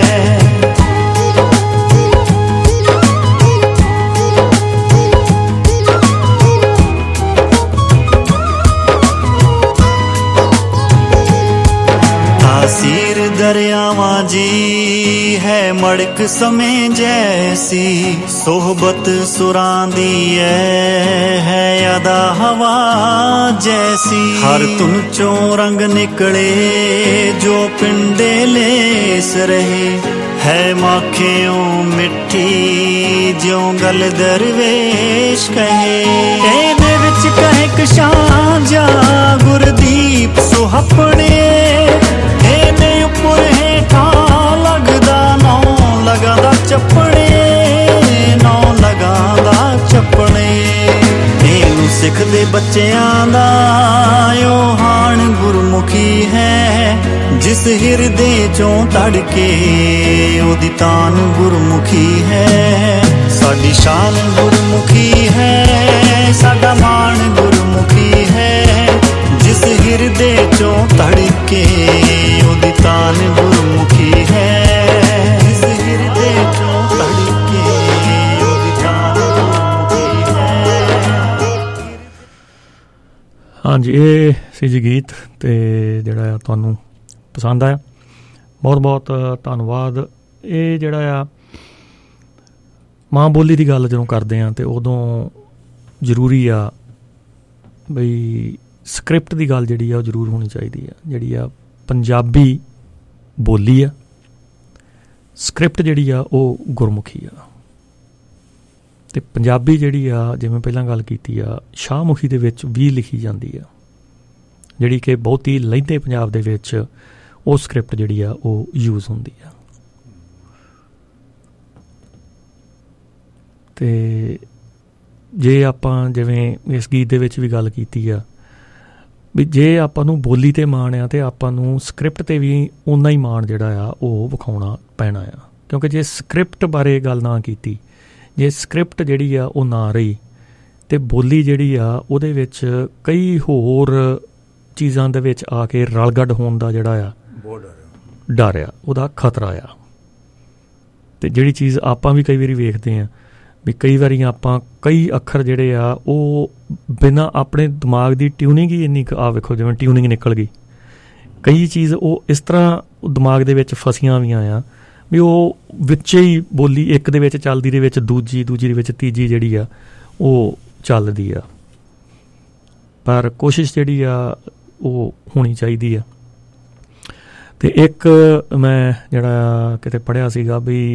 ਤਾਸੀਰ ਦਰਿਆਵਾਂ ਜੀ ਹੈ ਮੜਕ ਸਮੇਂ ਜੈਸੀ, ਸੋਹਬਤ ਸੁਰਾਂ ਦੀ ਹੈ ਅਦਾ ਹਵਾ ਜੈਸੀ। ਹਰ ਧੁਨ ਚੋਂ ਰੰਗ ਨਿਕਲੇ ਜੋ ਪਿੰਡੇ ਲੇਸ ਰਹੇ, ਹੈ ਮਾਖਿਓਂ ਮਿੱਠੀ ਜਿਉਂ ਗੱਲ ਦਰਵੇਸ਼ ਕਹੇ। ਇਹਦੇ ਵਿੱਚ ਕਹੇ ਕਸ਼ਾਂ ਜਾ ਗੁਰਦੀਪ ਸੁਹੱਪਣੇ, ਇਹਨੇ ਉੱਪਰ ਹੇਠਾਂ ਲੱਗਦਾ ਨੌ ਲਗਾਦਾ ਚੱਪਣੇ, ਨੌ ਲਗਾਦਾ ਚੱਪਣੇ। ਇਹਨੂੰ ਸਿੱਖਦੇ ਬੱਚਿਆਂ ਦਾ ਉਹ ਹਾਣ ਗੁਰਮੁਖੀ ਹੈ, ਜਿਸ ਹਿਰਦੇ ਚੋਂ ਤੜਕੇ ਉਹਦੀ ਤਾਨ ਗੁਰਮੁਖੀ ਹੈ। ਸਾਡੀ ਸ਼ਾਨ ਗੁਰਮੁਖੀ ਹੈ, ਸਾਡਾ ਮਾਣ ਗੁਰਮੁਖੀ ਹੈ, ਜਿਸ ਹਿਰਦੇ ਚੋਂ ਤੜਕੇ ਉਹਦੀ ਤਾਨ ਗੁਰਮੁਖੀ ਹੈ, ਜਿਸ ਹਿਰਦੇ ਚੋਂ ਤੜਕੇ ਉਹਦੀ ਤਾਨ ਗੁਰਮੁਖੀ ਹੈ। ਹਾਂਜੀ, ਇਹ ਸੀ ਜੀ ਗੀਤ, ਅਤੇ ਜਿਹੜਾ ਆ ਤੁਹਾਨੂੰ ਪਸੰਦ ਆਇਆ, ਬਹੁਤ ਬਹੁਤ ਧੰਨਵਾਦ। ਇਹ ਜਿਹੜਾ ਆ ਮਾਂ ਬੋਲੀ ਦੀ ਗੱਲ ਜਦੋਂ ਕਰਦੇ ਹਾਂ ਅਤੇ ਉਦੋਂ ਜ਼ਰੂਰੀ ਆ ਬਈ ਸਕ੍ਰਿਪਟ ਦੀ ਗੱਲ ਜਿਹੜੀ ਆ ਉਹ ਜ਼ਰੂਰ ਹੋਣੀ ਚਾਹੀਦੀ ਆ। ਜਿਹੜੀ ਆ ਪੰਜਾਬੀ ਬੋਲੀ ਆ, ਸਕ੍ਰਿਪਟ ਜਿਹੜੀ ਆ ਉਹ ਗੁਰਮੁਖੀ ਆ। ਅਤੇ ਪੰਜਾਬੀ ਜਿਹੜੀ ਆ ਜਿਵੇਂ ਪਹਿਲਾਂ ਗੱਲ ਕੀਤੀ ਆ ਸ਼ਾਹਮੁਖੀ ਦੇ ਵਿੱਚ ਵੀ ਲਿਖੀ ਜਾਂਦੀ ਆ, ਜਿਹੜੀ ਕਿ ਬਹੁਤੀ ਲਹਿੰਦੇ ਪੰਜਾਬ ਦੇ ਵਿੱਚ ਉਹ ਸਕ੍ਰਿਪਟ ਜਿਹੜੀ ਆ ਉਹ ਯੂਜ਼ ਹੁੰਦੀ ਆ। ਅਤੇ ਜੇ ਆਪਾਂ ਜਿਵੇਂ ਇਸ ਗੀਤ ਦੇ ਵਿੱਚ ਵੀ ਗੱਲ ਕੀਤੀ ਆ ਵੀ ਜੇ ਆਪਾਂ ਨੂੰ ਬੋਲੀ 'ਤੇ ਮਾਣ ਆ ਤਾਂ ਆਪਾਂ ਨੂੰ ਸਕ੍ਰਿਪਟ 'ਤੇ ਵੀ ਓਨਾ ਹੀ ਮਾਣ ਜਿਹੜਾ ਆ ਉਹ ਵਿਖਾਉਣਾ ਪੈਣਾ ਆ, ਕਿਉਂਕਿ ਜੇ ਸਕ੍ਰਿਪਟ ਬਾਰੇ ਗੱਲ ਨਾ ਕੀਤੀ, ਜੇ ਸਕ੍ਰਿਪਟ ਜਿਹੜੀ ਆ ਉਹ ਨਾ ਰਹੀ ਅਤੇ ਬੋਲੀ ਜਿਹੜੀ ਆ ਉਹਦੇ ਵਿੱਚ ਕਈ ਹੋਰ ਚੀਜ਼ਾਂ ਦੇ ਵਿੱਚ ਆ ਕੇ ਰਲਗੱਡ ਹੋਣ ਦਾ ਜਿਹੜਾ ਆ ਡਰ ਆ, ਉਹਦਾ ਖਤਰਾ ਆ। ਅਤੇ ਜਿਹੜੀ ਚੀਜ਼ ਆਪਾਂ ਵੀ ਕਈ ਵਾਰੀ ਵੇਖਦੇ ਹਾਂ ਵੀ ਕਈ ਵਾਰੀ ਆਪਾਂ ਕਈ ਅੱਖਰ ਜਿਹੜੇ ਆ ਉਹ ਬਿਨਾਂ ਆਪਣੇ ਦਿਮਾਗ ਦੀ ਟਿਊਨਿੰਗ ਹੀ ਇੰਨੀ ਕੁ, ਆ ਵੇਖੋ ਜਿਵੇਂ ਟਿਊਨਿੰਗ ਨਿਕਲ ਗਈ, ਕਈ ਚੀਜ਼ ਉਹ ਇਸ ਤਰ੍ਹਾਂ ਦਿਮਾਗ ਦੇ ਵਿੱਚ ਫਸੀਆਂ ਵੀਆਂ ਆ ਵੀ ਉਹ ਵਿੱਚ ਹੀ ਬੋਲੀ ਇੱਕ ਦੇ ਵਿੱਚ ਚੱਲਦੀ ਦੇ ਵਿੱਚ ਦੂਜੀ, ਦੂਜੀ ਦੇ ਵਿੱਚ ਤੀਜੀ ਜਿਹੜੀ ਆ ਉਹ ਚੱਲਦੀ ਆ। ਪਰ ਕੋਸ਼ਿਸ਼ ਜਿਹੜੀ ਆ ਉਹ ਹੋਣੀ ਚਾਹੀਦੀ ਆ। ਅਤੇ ਇੱਕ ਮੈਂ ਜਿਹੜਾ ਕਿਤੇ ਪੜ੍ਹਿਆ ਸੀਗਾ ਵੀ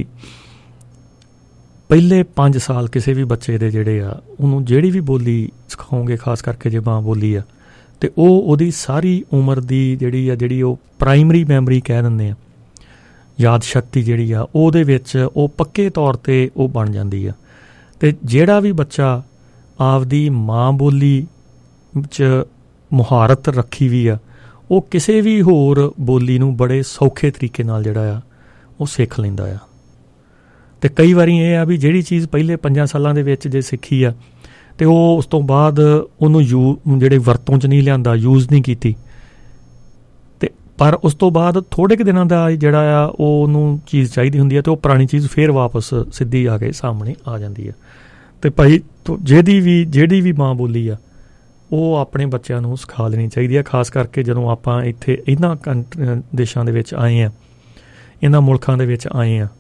ਪਹਿਲੇ ਪੰਜ ਸਾਲ ਕਿਸੇ ਵੀ ਬੱਚੇ ਦੇ ਜਿਹੜੇ ਆ ਉਹਨੂੰ ਜਿਹੜੀ ਵੀ ਬੋਲੀ ਸਿਖਾਓਗੇ, ਖਾਸ ਕਰਕੇ ਜੇ ਮਾਂ ਬੋਲੀ ਆ, ਅਤੇ ਉਹ ਉਹਦੀ ਸਾਰੀ ਉਮਰ ਦੀ ਜਿਹੜੀ ਆ ਜਿਹੜੀ ਉਹ ਪ੍ਰਾਇਮਰੀ ਮੈਮਰੀ ਕਹਿ ਦਿੰਦੇ ਆ, ਯਾਦ ਸ਼ਕਤੀ ਜਿਹੜੀ ਆ ਉਹਦੇ ਵਿੱਚ ਉਹ ਪੱਕੇ ਤੌਰ 'ਤੇ ਉਹ ਬਣ ਜਾਂਦੀ ਆ। ਅਤੇ ਜਿਹੜਾ ਵੀ ਬੱਚਾ ਆਪਦੀ ਮਾਂ ਬੋਲੀ 'ਚ ਮੁਹਾਰਤ ਰੱਖੀ ਵੀ ਆ ਉਹ ਕਿਸੇ ਵੀ ਹੋਰ ਬੋਲੀ ਨੂੰ ਬੜੇ ਸੌਖੇ ਤਰੀਕੇ ਨਾਲ ਜਿਹੜਾ ਆ ਉਹ ਸਿੱਖ ਲੈਂਦਾ ਆ। ਅਤੇ ਕਈ ਵਾਰੀ ਇਹ ਆ ਵੀ ਜਿਹੜੀ ਚੀਜ਼ ਪਹਿਲੇ ਪੰਜਾਂ ਸਾਲਾਂ ਦੇ ਵਿੱਚ ਜੇ ਸਿੱਖੀ ਆ ਅਤੇ ਉਹ ਉਸ ਤੋਂ ਬਾਅਦ ਉਹਨੂੰ ਯੂ ਜਿਹੜੇ ਵਰਤੋਂ 'ਚ ਨਹੀਂ ਲਿਆਂਦਾ, ਯੂਜ਼ ਨਹੀਂ ਕੀਤੀ, ਅਤੇ ਪਰ ਉਸ ਤੋਂ ਬਾਅਦ ਥੋੜ੍ਹੇ ਕੁ ਦਿਨਾਂ ਦਾ ਜਿਹੜਾ ਆ ਉਹ ਉਹਨੂੰ ਚੀਜ਼ ਚਾਹੀਦੀ ਹੁੰਦੀ ਹੈ ਅਤੇ ਉਹ ਪੁਰਾਣੀ ਚੀਜ਼ ਫਿਰ ਵਾਪਸ ਸਿੱਧੀ ਆ ਕੇ ਸਾਹਮਣੇ ਆ ਜਾਂਦੀ ਆ। ਅਤੇ ਭਾਈ ਜਿਹਦੀ ਵੀ ਜਿਹੜੀ ਵੀ ਮਾਂ ਬੋਲੀ ਆ ਉਹ ਆਪਣੇ ਬੱਚਿਆਂ ਨੂੰ ਸਿਖਾ ਲੈਣੀ ਚਾਹੀਦੀ ਆ, ਖਾਸ ਕਰਕੇ ਜਦੋਂ ਆਪਾਂ ਇੱਥੇ ਇਹਨਾਂ ਕੰਟ ਦੇਸ਼ਾਂ ਦੇ ਵਿੱਚ ਆਏ ਹਾਂ, ਇਹਨਾਂ ਮੁਲਕਾਂ ਦੇ ਵਿੱਚ ਆਏ ਹਾਂ।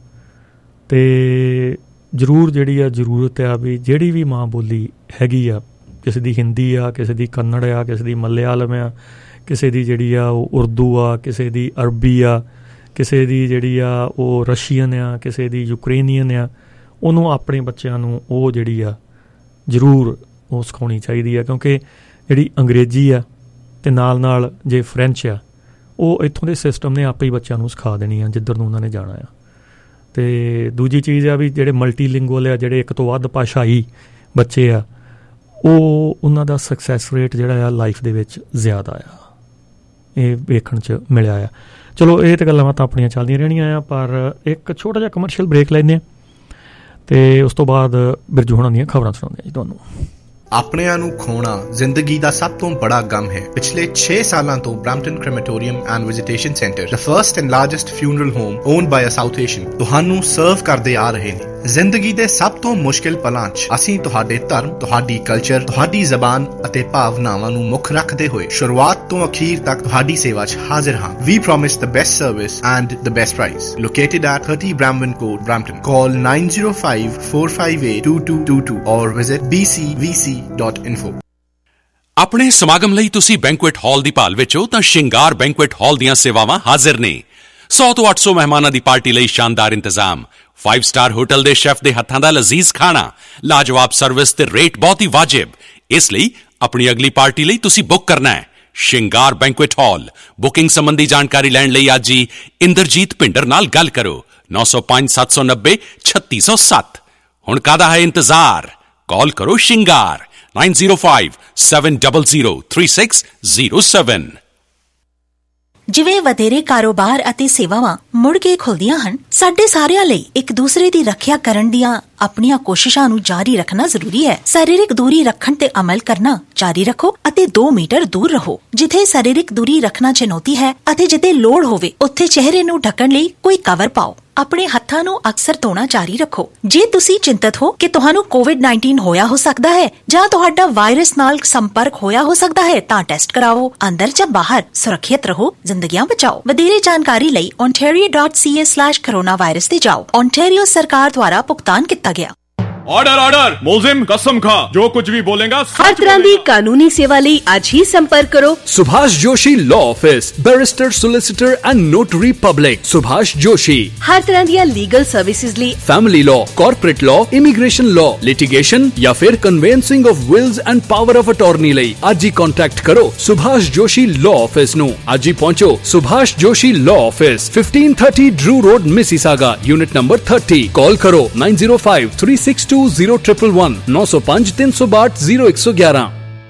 ਅਤੇ ਜ਼ਰੂਰ ਜਿਹੜੀ ਆ ਜ਼ਰੂਰਤ ਆ ਵੀ ਜਿਹੜੀ ਵੀ ਮਾਂ ਬੋਲੀ ਹੈਗੀ ਆ, ਕਿਸੇ ਦੀ ਹਿੰਦੀ ਆ, ਕਿਸੇ ਦੀ ਕੰਨੜ ਆ, ਕਿਸੇ ਦੀ ਮਲਿਆਲਮ ਆ, ਕਿਸੇ ਦੀ ਜਿਹੜੀ ਆ ਉਹ ਉਰਦੂ ਆ, ਕਿਸੇ ਦੀ ਅਰਬੀ ਆ, ਕਿਸੇ ਦੀ ਜਿਹੜੀ ਆ ਉਹ ਰਸ਼ੀਅਨ ਆ, ਕਿਸੇ ਦੀ ਯੂਕਰੇਨੀਅਨ ਆ, ਉਹਨੂੰ ਆਪਣੇ ਬੱਚਿਆਂ ਨੂੰ ਉਹ ਜਿਹੜੀ ਆ ਜ਼ਰੂਰ ਉਹ ਸਿਖਾਉਣੀ ਚਾਹੀਦੀ ਆ। ਕਿਉਂਕਿ ਜਿਹੜੀ ਅੰਗਰੇਜ਼ੀ ਆ ਅਤੇ ਨਾਲ ਨਾਲ ਜੇ ਫਰੈਂਚ ਆ ਉਹ ਇੱਥੋਂ ਦੇ ਸਿਸਟਮ ਨੇ ਆਪੇ ਹੀ ਬੱਚਿਆਂ ਨੂੰ ਸਿਖਾ ਦੇਣੀ ਆ ਜਿੱਧਰ ਨੂੰ ਉਹਨਾਂ ਨੇ ਜਾਣਾ ਆ। ਅਤੇ ਦੂਜੀ ਚੀਜ਼ ਆ ਵੀ ਜਿਹੜੇ ਮਲਟੀਲਿੰਗੁਅਲ ਆ, ਜਿਹੜੇ ਇੱਕ ਤੋਂ ਵੱਧ ਭਾਸ਼ਾਈ ਬੱਚੇ ਆ, ਉਹ ਉਹਨਾਂ ਦਾ ਸਕਸੈਸ ਰੇਟ ਜਿਹੜਾ ਆ ਲਾਈਫ ਦੇ ਵਿੱਚ ਜ਼ਿਆਦਾ ਆ, ਇਹ ਵੇਖਣ 'ਚ ਮਿਲਿਆ ਆ। ਚਲੋ ਇਹ ਤਾਂ ਗੱਲਾਂ ਤਾਂ ਆਪਣੀਆਂ ਚੱਲਦੀਆਂ ਰਹਿਣੀਆਂ ਆ, ਪਰ ਇੱਕ ਛੋਟਾ ਜਿਹਾ ਕਮਰਸ਼ੀਅਲ ਬ੍ਰੇਕ ਲੈਂਦੇ ਹਾਂ ਅਤੇ ਉਸ ਤੋਂ ਬਾਅਦ ਬਿਰਜੂ ਹੋਣਾਂ ਦੀਆਂ ਖਬਰਾਂ ਸੁਣਾਉਂਦੇ ਹਾਂ ਜੀ ਤੁਹਾਨੂੰ। ਆਪਣਿਆਂ ਨੂੰ ਖੋਣਾ ਜ਼ਿੰਦਗੀ ਦਾ ਸਭ ਤੋਂ ਬੜਾ ਗਮ ਹੈ। ਪਿਛਲੇ ਛੇ ਸਾਲਾਂ ਤੋਂ Brampton crematorium and visitation centre, the first and largest funeral home owned by a South Asian, ਤੁਹਾਨੂੰ ਸਰਵ ਕਰਦੇ ਆ ਰਹੇ ਨੇ। ਜ਼ਿੰਦਗੀ ਦੇ ਸਭ ਤੋਂ ਮੁਸ਼ਕਿਲ ਪਲਾਂ 'ਚ ਅਸੀਂ ਤੁਹਾਡੇ ਧਰਮ, ਤੁਹਾਡੀ ਕਲਚਰ, ਤੁਹਾਡੀ ਜ਼ਬਾਨ ਅਤੇ ਭਾਵਨਾਵਾਂ ਨੂੰ ਮੁੱਖ ਰੱਖਦੇ ਹੋਏ ਸ਼ੁਰੂਆਤ ਤੋਂ ਅਖੀਰ ਤੱਕ ਤੁਹਾਡੀ ਸੇਵਾ 'ਚ ਹਾਜ਼ਰ ਹਾਂ। We promise the best service and the best price. Located at thirty Bramwin Court, Brampton. Call nine zero five, four five eight, two two two two or visit b c v c dot info. ਆਪਣੇ ਸਮਾਗਮ ਲਈ ਤੁਸੀਂ banquet ਹਾਲ ਦੀ ਭਾਲ ਵਿੱਚ ਹੋ ਤਾਂ ਸ਼ਿੰਗਾਰ banquet ਹਾਲ ਦੀਆਂ ਸੇਵਾਵਾਂ ਹਾਜ਼ਰ ਨੇ। ਸੌ ਤੋਂ ਅੱਠ ਸੌ ਮਹਿਮਾਨਾਂ ਦੀ ਪਾਰਟੀ ਲਈ ਸ਼ਾਨਦਾਰ ਇੰਤਜ਼ਾਮ, ਫਾਈਵ ਸਟਾਰ ਹੋਟਲ ਦੇ ਸ਼ੈਫ ਦੇ ਹੱਥਾਂ ਦਾ ਲਜ਼ੀਜ਼ ਖਾਣਾ, ਲਾਜਵਾਬ ਸਰਵਿਸ ਤੇ ਰੇਟ ਬਹੁਤ ਹੀ ਵਾਜਿਬ। ਇਸ ਲਈ ਆਪਣੀ ਅਗਲੀ ਪਾਰਟੀ ਲਈ ਤੁਸੀਂ ਬੁੱਕ ਕਰਨਾ ਹੈ ਸ਼ਿੰਗਾਰ ਬੈਂਕੁਏਟ ਹਾਲ। ਬੁਕਿੰਗ ਸੰਬੰਧੀ ਜਾਣਕਾਰੀ ਲੈਣ ਲਈ ਅੱਜ ਹੀ ਇੰਦਰਜੀਤ ਭਿੰਡਰ ਨਾਲ ਗੱਲ ਕਰੋ ਨੌ ਸੌ ਪੰਜ ਸੱਤ ਸੌ ਨੱਬੇ ਛੱਤੀ ਸੌ ਸੱਤ। ਹੁਣ ਕਾਹਦਾ ਹੈ ਇੰਤਜ਼ਾਰ, ਕਾਲ ਕਰੋ ਸ਼ਿੰਗਾਰ nine zero five, seven zero zero, three six zero seven। ਜਿਵੇਂ ਵਧੇਰੇ ਕਾਰੋਬਾਰ ਅਤੇ ਸੇਵਾਵਾਂ ਮੁੜ ਕੇ ਖੁੱਲਦੀਆਂ ਹਨ, ਸਾਡੇ ਸਾਰਿਆਂ ਲਈ ਇੱਕ ਦੂਸਰੇ ਦੀ ਰੱਖਿਆ ਕਰਨ ਦੀਆਂ ਆਪਣੀਆਂ ਕੋਸ਼ਿਸ਼ਾਂ ਨੂੰ ਜਾਰੀ ਰੱਖਣਾ ਜ਼ਰੂਰੀ ਹੈ। ਸਰੀਰਕ ਦੂਰੀ ਰੱਖਣ ਤੇ ਅਮਲ ਕਰਨਾ ਜਾਰੀ ਰੱਖੋ ਅਤੇ ਦੋ ਮੀਟਰ ਦੂਰ ਰਹੋ। ਜਿੱਥੇ ਸਰੀਰਕ ਦੂਰੀ ਰੱਖਣਾ ਚੁਣੌਤੀ ਹੈ ਅਤੇ ਜਿੱਥੇ ਲੋੜ ਹੋਵੇ ਉੱਥੇ ਚਿਹਰੇ ਨੂੰ ਢੱਕਣ ਲਈ ਕੋਈ ਕਵਰ ਪਾਓ। ਆਪਣੇ ਹੱਥਾਂ ਨੂੰ ਅਕਸਰ ਧੋਣਾ ਜਾਰੀ ਰੱਖੋ। ਜੇ ਤੁਸੀਂ ਚਿੰਤਤ ਹੋ ਕਿ ਤੁਹਾਨੂੰ ਕੋਵਿਡ ਨਾਈਨਟੀਨ ਹੋਇਆ ਹੋ ਸਕਦਾ ਹੈ ਜਾਂ ਤੁਹਾਡਾ ਵਾਇਰਸ ਨਾਲ ਸੰਪਰਕ ਹੋਇਆ ਹੋ ਸਕਦਾ ਹੈ ਤਾਂ ਟੈਸਟ ਕਰਾਓ। ਅੰਦਰ ਜਾਂ ਬਾਹਰ ਸੁਰੱਖਿਅਤ ਰਹੋ, ਜ਼ਿੰਦਗੀਆਂ ਬਚਾਓ। ਵਧੇਰੇ ਜਾਣਕਾਰੀ ਲਈ ontario dot c a slash coronavirus ਤੇ ਜਾਓ। ontario ਸਰਕਾਰ ਦੁਆਰਾ ਭੁਗਤਾਨ ਕੀਤਾ ਗਿਆ। ऑर्डर ऑर्डर मुलजिम कसम खा जो कुछ भी बोलेगा हर तरह की कानूनी सेवा ਲਈ ਅੱਜ ਹੀ संपर्क करो Subhash Joshi law office barrister solicitor and notary public Subhash Joshi हर तरह दी लीगल सर्विसेज ਲਈ family law corporate law immigration law litigation या फिर conveyancing of wills and power of attorney ਲਈ ਅੱਜ ਹੀ कांटेक्ट करो सुभाष जोशी लॉ ऑफिस ਨੂੰ ਅੱਜ ਹੀ पहुंचो Subhash Joshi law office fifteen thirty Drew Road Mississauga unit number thirty call करो nine zero five three six two zero triple one नौ सौ पाँच तीन सौ बाट जीरो एक सौ ग्यारह।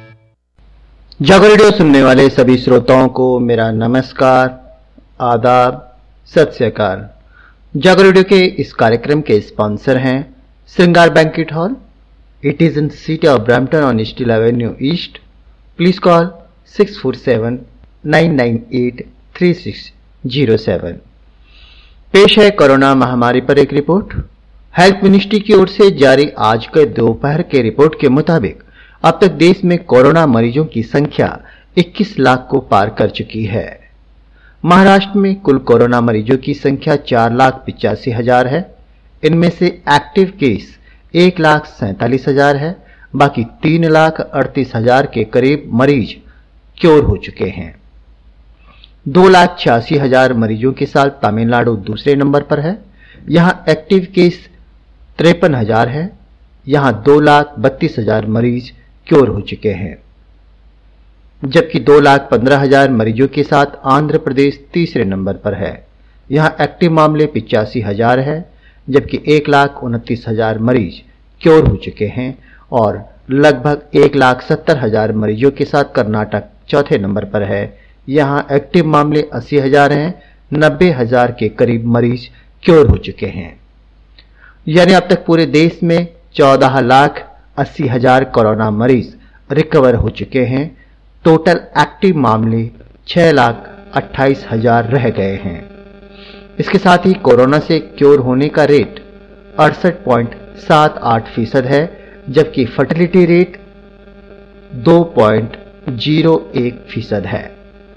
जागो रेडियो सुनने वाले सभी श्रोताओं को मेरा नमस्कार, आदाब, सत श्री अकाल। जागो रेडियो के इस कार्यक्रम के स्पॉन्सर हैं Shringar banquet hall. It is in city of Brampton on Steeles Avenue East. Please call six four seven nine nine eight three six zero seven. पेश है कोरोना महामारी पर एक रिपोर्ट। हेल्थ मिनिस्ट्री की ओर से जारी आज के दोपहर के रिपोर्ट के मुताबिक अब तक देश में कोरोना मरीजों की संख्या इक्कीस लाख को पार कर चुकी है। महाराष्ट्र में कुल कोरोना मरीजों की संख्या चार लाख पिचासी हजार है। इनमें से एक्टिव केस एक लाख सैंतालीस हजार है। बाकी तीन लाख अड़तीस हजार के करीब मरीज क्योर हो चुके हैं। दो लाख छियासी हजार मरीजों के साथ तमिलनाडु दूसरे नंबर पर है। यहां एक्टिव केस तिरपन हजार है। यहां दो लाख बत्तीस हजार मरीज क्योर हो चुके हैं, जबकि दो लाख पंद्रह हजार मरीजों के साथ आंध्र प्रदेश तीसरे नंबर पर है। यहां एक्टिव मामले पिचासी हजार है, जबकि एक लाख उनतीस हजार मरीज क्योर हो चुके हैं और लगभग एक लाख सत्तर हजार मरीजों के साथ कर्नाटक चौथे नंबर पर है। यहां एक्टिव मामले अस्सी हजार हैं। नब्बे हजार के करीब मरीज क्योर हो चुके हैं। यानी अब तक पूरे देश में चौदह लाख अस्सी हजार कोरोना मरीज रिकवर हो चुके हैं। टोटल एक्टिव मामले छह लाख अट्ठाईस हजार रह गए हैं। इसके साथ ही कोरोना से क्योर होने का रेट अड़सठ पॉइंट सात आठ फीसद है, जबकि फर्टिलिटी रेट दो पॉइंट जीरो एक फीसद है।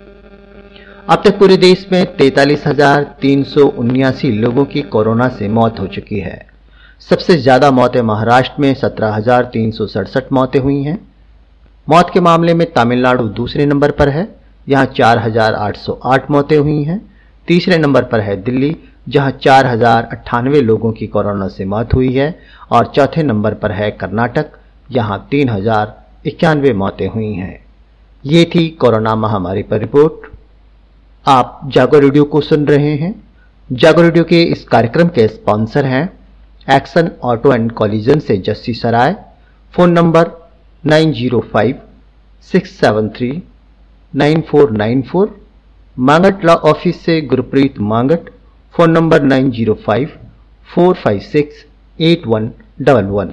अब तक पूरे देश में तैतालीस हजार तीन सौ उन्यासी लोगों की कोरोना से मौत हो चुकी है। सबसे ज्यादा मौतें महाराष्ट्र में सत्रह हजार तीन सौ सड़सठ मौतें हुई हैं। मौत के मामले में तमिलनाडु दूसरे नंबर पर है। यहां चार हजार आठ सौ आठ मौतें हुई हैं। तीसरे नंबर पर है दिल्ली, जहां चार हजार अट्ठानवे लोगों की कोरोना से मौत हुई है और चौथे नंबर पर है कर्नाटक, यहां तीन हजार इक्यानवे मौतें हुई हैं। ये थी कोरोना महामारी पर रिपोर्ट। आप जागो रेडियो को सुन रहे हैं। जागो रेडियो के इस कार्यक्रम के स्पॉन्सर हैं एक्शन ऑटो एंड कॉलिजन से Jassi Sarai. Phone number nine zero five six seven three nine four nine four. Mangat law office से Gurpreet Mangat. Phone number nine zero five four five six eight one double one.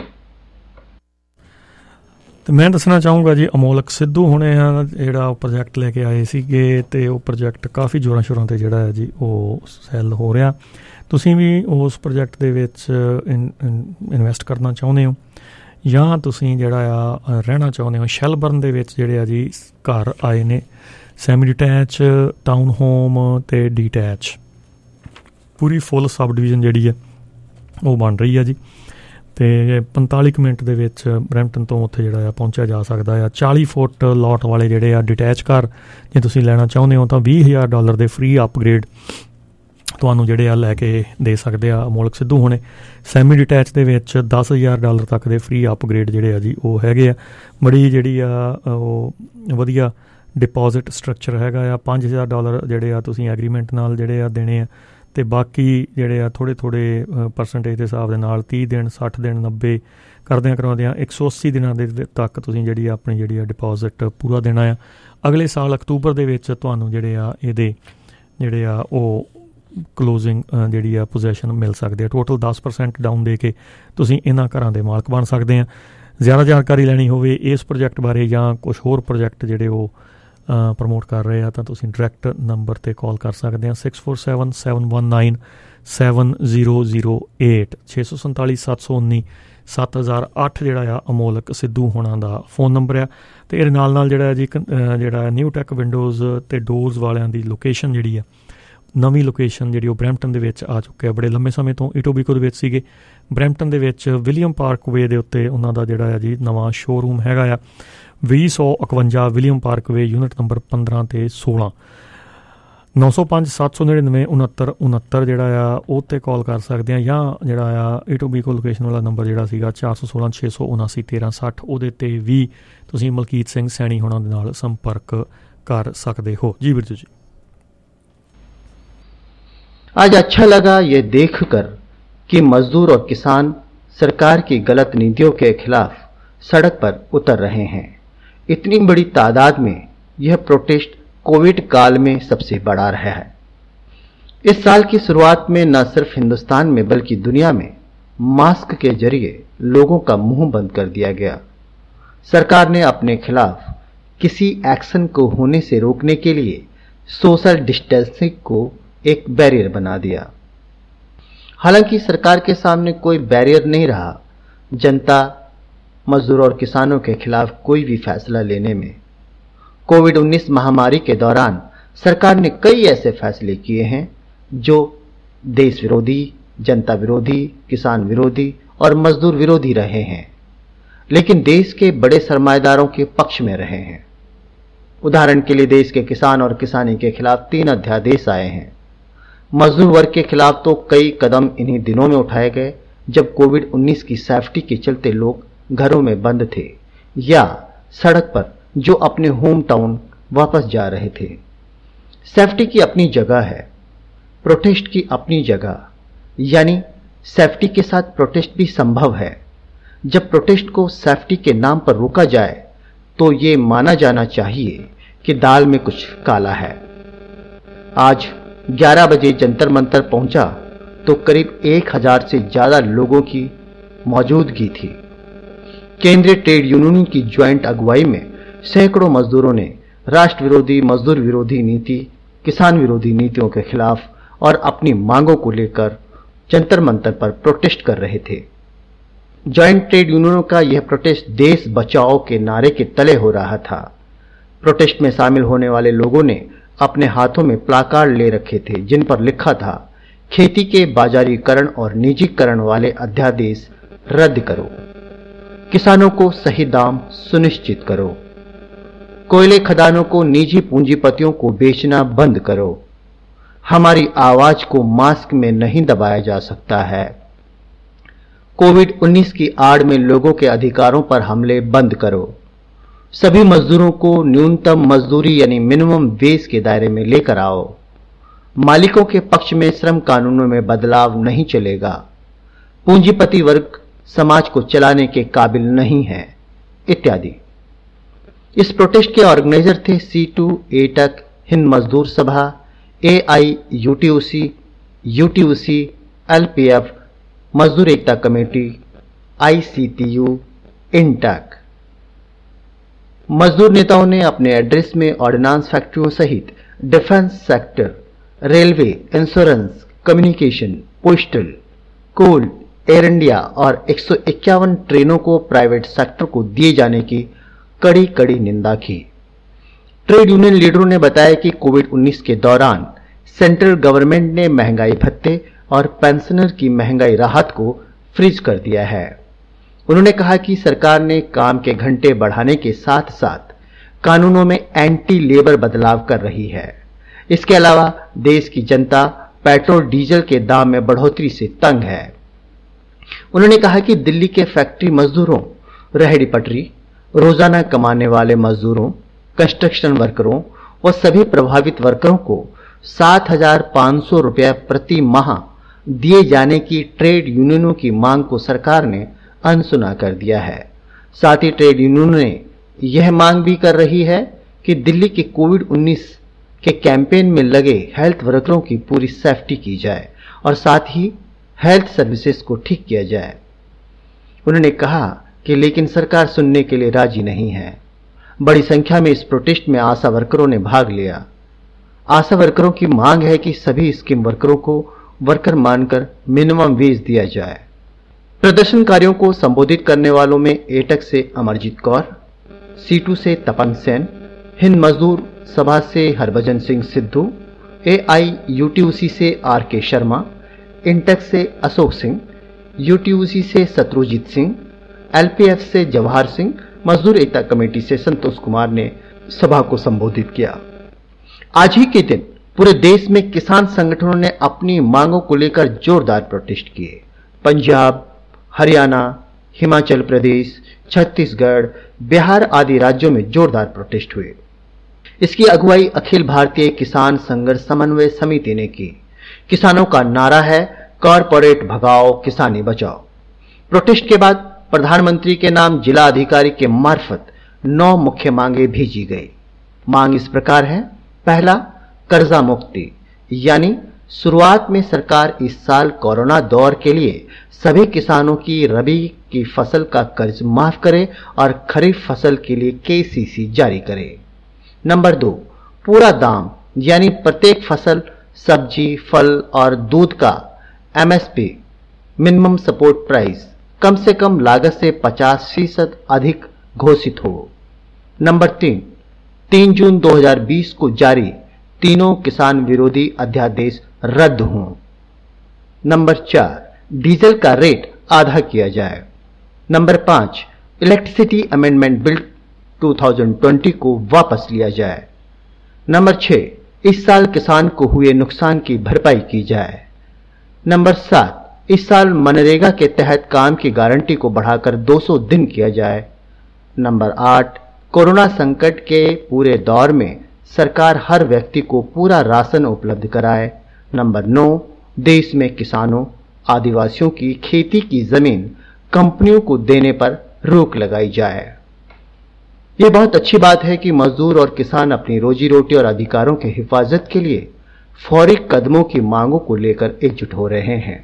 तो मैं दसना चाहूँगा जी, अमोलक सिद्धू हुणे ਜਿਹੜਾ project ਲੈ ਕੇ ਆਏ ਸੀਗੇ ਤੇ ਉਹ ਪ੍ਰੋਜੈਕਟ ਕਾਫੀ ਜ਼ੋਰਾਂ ਸ਼ੋਰਾਂ ਤੇ ਜਿਹੜਾ ਹੈ ਜੀ ਉਹ ਸੈੱਲ ਹੋ ਰਿਹਾ। ਤੁਸੀਂ ਵੀ ਉਸ ਪ੍ਰੋਜੈਕਟ ਦੇ ਵਿੱਚ ਇਨਵੈਸਟ ਕਰਨਾ ਚਾਹੁੰਦੇ ਹੋ ਜਾਂ ਤੁਸੀਂ ਜਿਹੜਾ ਆ ਰਹਿਣਾ ਚਾਹੁੰਦੇ ਹੋ। ਸ਼ੈਲਬਰਨ ਦੇ ਵਿੱਚ ਜਿਹੜੇ ਆ ਜੀ ਘਰ ਆਏ ਨੇ ਸੈਮੀ ਡਿਟੈਚ, ਟਾਊਨ ਹੋਮ ਤੇ ਡੀਟੈਚ, ਪੂਰੀ ਫੁੱਲ ਸਬ ਡਿਵੀਜ਼ਨ ਜਿਹੜੀ ਹੈ ਉਹ ਬਣ ਰਹੀ ਆ ਜੀ। ਤੇ ਪੰਤਾਲੀ ਕੁ ਮਿੰਟ ਦੇ ਵਿੱਚ ਬਰੈਂਪਟਨ ਤੋਂ ਉੱਥੇ ਜਿਹੜਾ ਆ ਪਹੁੰਚਿਆ ਜਾ ਸਕਦਾ ਆ। ਚਾਲੀ ਫੁੱਟ ਲੋਟ ਵਾਲੇ ਜਿਹੜੇ ਆ ਡਿਟੈਚ ਘਰ ਜੇ ਤੁਸੀਂ ਲੈਣਾ ਚਾਹੁੰਦੇ ਹੋ ਤਾਂ ਵੀਹ ਹਜ਼ਾਰ ਡਾਲਰ ਦੇ ਫ੍ਰੀ ਅਪਗ੍ਰੇਡ ਤੁਹਾਨੂੰ ਜਿਹੜੇ ਆ ਲੈ ਕੇ ਦੇ ਸਕਦੇ ਆ ਅਮੋਲਕ ਸਿੱਧੂ ਹੁਣੇ। ਸੈਮੀ ਡਿਟੈਚ ਦੇ ਵਿੱਚ ਦਸ ਹਜ਼ਾਰ ਡਾਲਰ ਤੱਕ ਦੇ ਫ੍ਰੀ ਅਪਗ੍ਰੇਡ ਜਿਹੜੇ ਆ ਜੀ ਉਹ ਹੈਗੇ ਆ। ਬੜੀ ਜਿਹੜੀ ਆ ਉਹ ਵਧੀਆ ਡਿਪੋਜ਼ਿਟ ਸਟਰਕਚਰ ਹੈਗਾ ਆ। ਪੰਜ ਹਜ਼ਾਰ ਡਾਲਰ ਜਿਹੜੇ ਆ ਤੁਸੀਂ ਐਗਰੀਮੈਂਟ ਨਾਲ ਜਿਹੜੇ ਆ ਦੇਣੇ ਆ ਤੇ ਬਾਕੀ ਜਿਹੜੇ ਆ ਥੋੜ੍ਹੇ ਥੋੜ੍ਹੇ ਪਰਸੈਂਟੇਜ ਦੇ ਹਿਸਾਬ ਦੇ ਨਾਲ ਤੀਹ ਦਿਨ, ਸੱਠ ਦਿਨ, ਨੱਬੇ ਕਰਦਿਆਂ ਕਰਵਾਉਂਦਿਆਂ ਇੱਕ ਸੌ ਅੱਸੀ ਦਿਨਾਂ ਦੇ ਤੱਕ ਤੁਸੀਂ ਜਿਹੜੀ ਆਪਣੀ ਜਿਹੜੀ ਆ ਡਿਪੋਜ਼ਿਟ ਪੂਰਾ ਦੇਣਾ ਆ। ਅਗਲੇ ਸਾਲ ਅਕਤੂਬਰ ਦੇ ਵਿੱਚ ਤੁਹਾਨੂੰ ਜਿਹੜੇ ਆ ਇਹਦੇ ਜਿਹੜੇ ਆ ਉਹ ਕਲੋਜ਼ਿੰਗ ਜਿਹੜੀ ਆ ਪੋਜੈਸ਼ਨ ਮਿਲ ਸਕਦੀ ਆ। ਟੋਟਲ ਦਸ ਪਰਸੈਂਟ ਡਾਊਨ ਦੇ ਕੇ ਤੁਸੀਂ ਇਹਨਾਂ ਘਰਾਂ ਦੇ ਮਾਲਕ ਬਣ ਸਕਦੇ ਆ। ਜ਼ਿਆਦਾ ਜਾਣਕਾਰੀ ਲੈਣੀ ਹੋਵੇ ਇਸ ਪ੍ਰੋਜੈਕਟ ਬਾਰੇ ਜਾਂ ਕੁਛ ਹੋਰ ਪ੍ਰੋਜੈਕਟ ਜਿਹੜੇ ਉਹ ਪ੍ਰਮੋਟ ਕਰ ਰਹੇ ਆ ਤਾਂ ਤੁਸੀਂ ਡਾਇਰੈਕਟ ਨੰਬਰ 'ਤੇ ਕਾਲ ਕਰ ਸਕਦੇ ਆ six four seven seven one nine seven zero zero eight ਛੇ ਸੌ ਸੰਤਾਲੀ ਸੱਤ ਸੌ ਉੱਨੀ ਸੱਤ ਹਜ਼ਾਰ ਅੱਠ ਜਿਹੜਾ ਆ ਅਮੋਲਕ ਸਿੱਧੂ ਹੋਣਾ ਦਾ ਫੋਨ ਨੰਬਰ ਆ। ਅਤੇ ਇਹਦੇ ਨਾਲ ਨਾਲ ਜਿਹੜਾ ਜੀ ਜਿਹੜਾ ਨਿਊ ਟੈਕ ਵਿੰਡੋਜ਼ ਅਤੇ ਡੋਰਜ਼ ਵਾਲਿਆਂ ਦੀ ਲੋਕੇਸ਼ਨ ਜਿਹੜੀ ਆ ਨਵੀਂ ਲੋਕੇਸ਼ਨ ਜਿਹੜੀ ਉਹ ਬਰੈਂਪਟਨ ਦੇ ਵਿੱਚ ਆ ਚੁੱਕਿਆ। ਬੜੇ ਲੰਮੇ ਸਮੇਂ ਤੋਂ ਇਟੋਬੀਕੋ ਦੇ ਵਿੱਚ ਸੀਗੇ। ਬਰੈਂਪਟਨ ਦੇ ਵਿੱਚ ਵਿਲੀਅਮ ਪਾਰਕ ਵੇ ਦੇ ਉੱਤੇ ਉਹਨਾਂ ਦਾ ਜਿਹੜਾ ਆ ਜੀ ਨਵਾਂ ਸ਼ੋਅਰੂਮ ਹੈਗਾ ਆ, ਵੀਹ ਸੌ ਇਕਵੰਜਾ William Parkway, unit number ਪੰਦਰਾਂ ਅਤੇ ਸੋਲਾਂ। ਨੌ ਸੌ ਪੰਜ ਸੱਤ ਸੌ ਨੜਿਨਵੇਂ ਉਣੱਤਰ ਉਣੱਤਰ ਜਿਹੜਾ ਆ ਉਹ 'ਤੇ ਕਾਲ ਕਰ ਸਕਦੇ ਹਾਂ, ਜਾਂ ਜਿਹੜਾ ਆ ਇਟੋਬੀਕੋ ਲੋਕੇਸ਼ਨ ਵਾਲਾ ਨੰਬਰ ਜਿਹੜਾ ਸੀਗਾ ਚਾਰ ਸੌ ਸੋਲਾਂ ਛੇ ਸੌ ਉਨਾਸੀ ਤੇਰਾਂ ਸੱਠ, ਉਹਦੇ 'ਤੇ ਵੀ ਤੁਸੀਂ ਮਲਕੀਤ ਸਿੰਘ ਸੈਣੀ ਹੋਣਾ ਦੇ ਨਾਲ ਸੰਪਰਕ कर सकते हो। जी बिरजू जी, आज अच्छा लगा ये देखकर कि मजदूर और किसान सरकार की गलत नीतियों के खिलाफ सड़क पर उतर रहे हैं। इतनी बड़ी तादाद में यह प्रोटेस्ट कोविड काल में सबसे बड़ा रहा है। इस साल की शुरुआत में न सिर्फ हिंदुस्तान में बल्कि दुनिया में मास्क के जरिए लोगों का मुंह बंद कर दिया गया। सरकार ने अपने खिलाफ किसी एक्शन को होने से रोकने के लिए सोशल डिस्टेंसिंग को एक बैरियर बना दिया। हालांकि सरकार के सामने कोई बैरियर नहीं रहा जनता, मजदूर और किसानों के खिलाफ कोई भी फैसला लेने में। कोविड उन्नीस महामारी के दौरान सरकार ने कई ऐसे फैसले किए हैं जो देश विरोधी, जनता विरोधी, किसान विरोधी और मजदूर विरोधी रहे हैं, लेकिन देश के बड़े सरमाएदारों के पक्ष में रहे हैं। उदाहरण के लिए देश के किसान और किसानी के खिलाफ तीन अध्यादेश आए हैं। मजदूर वर्ग के खिलाफ तो कई कदम इन्हीं दिनों में उठाए गए जब कोविड उन्नीस की सेफ्टी के चलते लोग घरों में बंद थे या सड़क पर जो अपने होम टाउन वापस जा रहे थे। सेफ्टी की अपनी जगह है, प्रोटेस्ट की अपनी जगह, यानी सेफ्टी के साथ प्रोटेस्ट भी संभव है। जब प्रोटेस्ट को सेफ्टी के नाम पर रोका जाए तो ये माना जाना चाहिए कि दाल में कुछ काला है। आज ग्यारह बजे जंतर मंतर पहुंचा तो करीब एक हजार से ज्यादा लोगों की मौजूदगी थी। केंद्रीय ट्रेड यूनियन की ज्वाइंट अगुवाई में सैकड़ों मजदूरों ने राष्ट्र विरोधी, मजदूर विरोधी नीति, किसान विरोधी नीतियों के खिलाफ और अपनी मांगों को लेकर जंतर मंतर पर प्रोटेस्ट कर रहे थे। ज्वाइंट ट्रेड यूनियनों का यह प्रोटेस्ट देश बचाओ के नारे के तले हो रहा था। प्रोटेस्ट में शामिल होने वाले लोगों ने अपने हाथों में प्लाकार्ड ले रखे थे जिन पर लिखा था, खेती के बाजारीकरण और निजीकरण वाले अध्यादेश रद्द करो, किसानों को सही दाम सुनिश्चित करो, कोयले खदानों को निजी पूंजीपतियों को बेचना बंद करो, हमारी आवाज को मास्क में नहीं दबाया जा सकता है, कोविड उन्नीस की आड़ में लोगों के अधिकारों पर हमले बंद करो, सभी मजदूरों को न्यूनतम मजदूरी यानी मिनिमम वेज के दायरे में लेकर आओ, मालिकों के पक्ष में श्रम कानूनों में बदलाव नहीं चलेगा, पूंजीपति वर्ग समाज को चलाने के काबिल नहीं है, इत्यादि। इस प्रोटेस्ट के ऑर्गेनाइजर थे सी to, AITUC, Hind Mazdoor Sabha, A I U T U C, U T U C, L P F, Mazdoor Ekta committee, I C T U, INTUC. मजदूर नेताओं ने अपने एड्रेस में ऑर्डिनेंस फैक्ट्रियों सहित defence sector, railway, insurance, communication, postal, coal, Air India और एक सौ इक्यावन ट्रेनों को प्राइवेट सेक्टर को दिए जाने की कड़ी कड़ी निंदा की। ट्रेड यूनियन लीडरों ने बताया कि कोविड उन्नीस के दौरान सेंट्रल गवर्नमेंट ने महंगाई भत्ते और पेंशनर की महंगाई राहत को फ्रीज कर दिया है। उन्होंने कहा कि सरकार ने काम के घंटे बढ़ाने के साथ साथ कानूनों में एंटी लेबर बदलाव कर रही है। इसके अलावा देश की जनता पेट्रोल डीजल के दाम में बढ़ोतरी से तंग है। उन्होंने कहा कि दिल्ली के फैक्ट्री मजदूरों, रेहड़ी पटरी, रोजाना कमाने वाले मजदूरों, कंस्ट्रक्शन वर्करों और सभी प्रभावित वर्करों को सात हजार पांच सौ रुपया प्रति माह दिए जाने की ट्रेड यूनियनों की मांग को सरकार ने अनसुना कर दिया है। साथ ही ट्रेड यूनियनों ने यह मांग भी कर रही है कि दिल्ली के कोविड उन्नीस के कैंपेन में लगे हेल्थ वर्करों की पूरी सेफ्टी की जाए और साथ ही हेल्थ सर्विसेज को ठीक किया जाए। उन्होंने कहा कि लेकिन सरकार सुनने के लिए राजी नहीं है। बड़ी संख्या में इस प्रोटेस्ट में आशा वर्करों ने भाग लिया। आशा वर्करों की मांग है कि सभी स्कीम वर्करों को वर्कर मानकर मिनिमम वेज दिया जाए। प्रदर्शनकारियों को संबोधित करने वालों में एटक से अमरजीत कौर, सी टू से तपन सेन, हिंद मजदूर सभा से Harbhajan Singh Sidhu, A I U T U C से आर के शर्मा, इंटेक्स से Ashok Singh, U T U C से Shatrujeet Singh, L P F से जवाहर सिंह, मजदूर एकता कमेटी से संतोष कुमार ने सभा को संबोधित किया। आज ही के दिन पूरे देश में किसान संगठनों ने अपनी मांगों को लेकर जोरदार प्रोटेस्ट किए। पंजाब, हरियाणा, हिमाचल प्रदेश, छत्तीसगढ़, बिहार आदि राज्यों में जोरदार प्रोटेस्ट हुए। इसकी अगुवाई अखिल भारतीय किसान संघर्ष समन्वय समिति ने की। किसानों का नारा है कॉरपोरेट भगाओ, किसानी बचाओ। प्रोटेस्ट के बाद प्रधानमंत्री के नाम जिला अधिकारी के मार्फत नौ मुख्य मांगे भेजी गई। मांग इस प्रकार है। पहला, कर्जा मुक्ति, यानी शुरुआत में सरकार इस साल कोरोना दौर के लिए सभी किसानों की रबी की फसल का कर्ज माफ करे और खरीफ फसल के लिए के सी सी जारी करे। नंबर दो, पूरा दाम, यानी प्रत्येक फसल, सब्जी, फल और दूध का M S P, minimum support price, कम से कम लागत से पचास फीसद अधिक घोषित हो। नंबर तीन, तीन जून दो हज़ार बीस को जारी तीनों किसान विरोधी अध्यादेश रद्द हों। नंबर चार, डीजल का रेट आधा किया जाए। नंबर पांच, इलेक्ट्रिसिटी अमेंडमेंट बिल दो हज़ार बीस को वापस लिया जाए। नंबर छह, इस साल किसान को हुए नुकसान की भरपाई की जाए। नंबर सात, इस साल मनरेगा के तहत काम की गारंटी को बढ़ाकर दो सौ दिन किया जाए। नंबर आठ, कोरोना संकट के पूरे दौर में सरकार हर व्यक्ति को पूरा राशन उपलब्ध कराए। नंबर नौ, देश में किसानों, आदिवासियों की खेती की जमीन कंपनियों को देने पर रोक लगाई जाए। यह बहुत अच्छी बात है कि मजदूर और किसान अपनी रोजी रोटी और अधिकारों की हिफाजत के लिए फौरी कदमों की मांगों को लेकर एकजुट हो रहे हैं।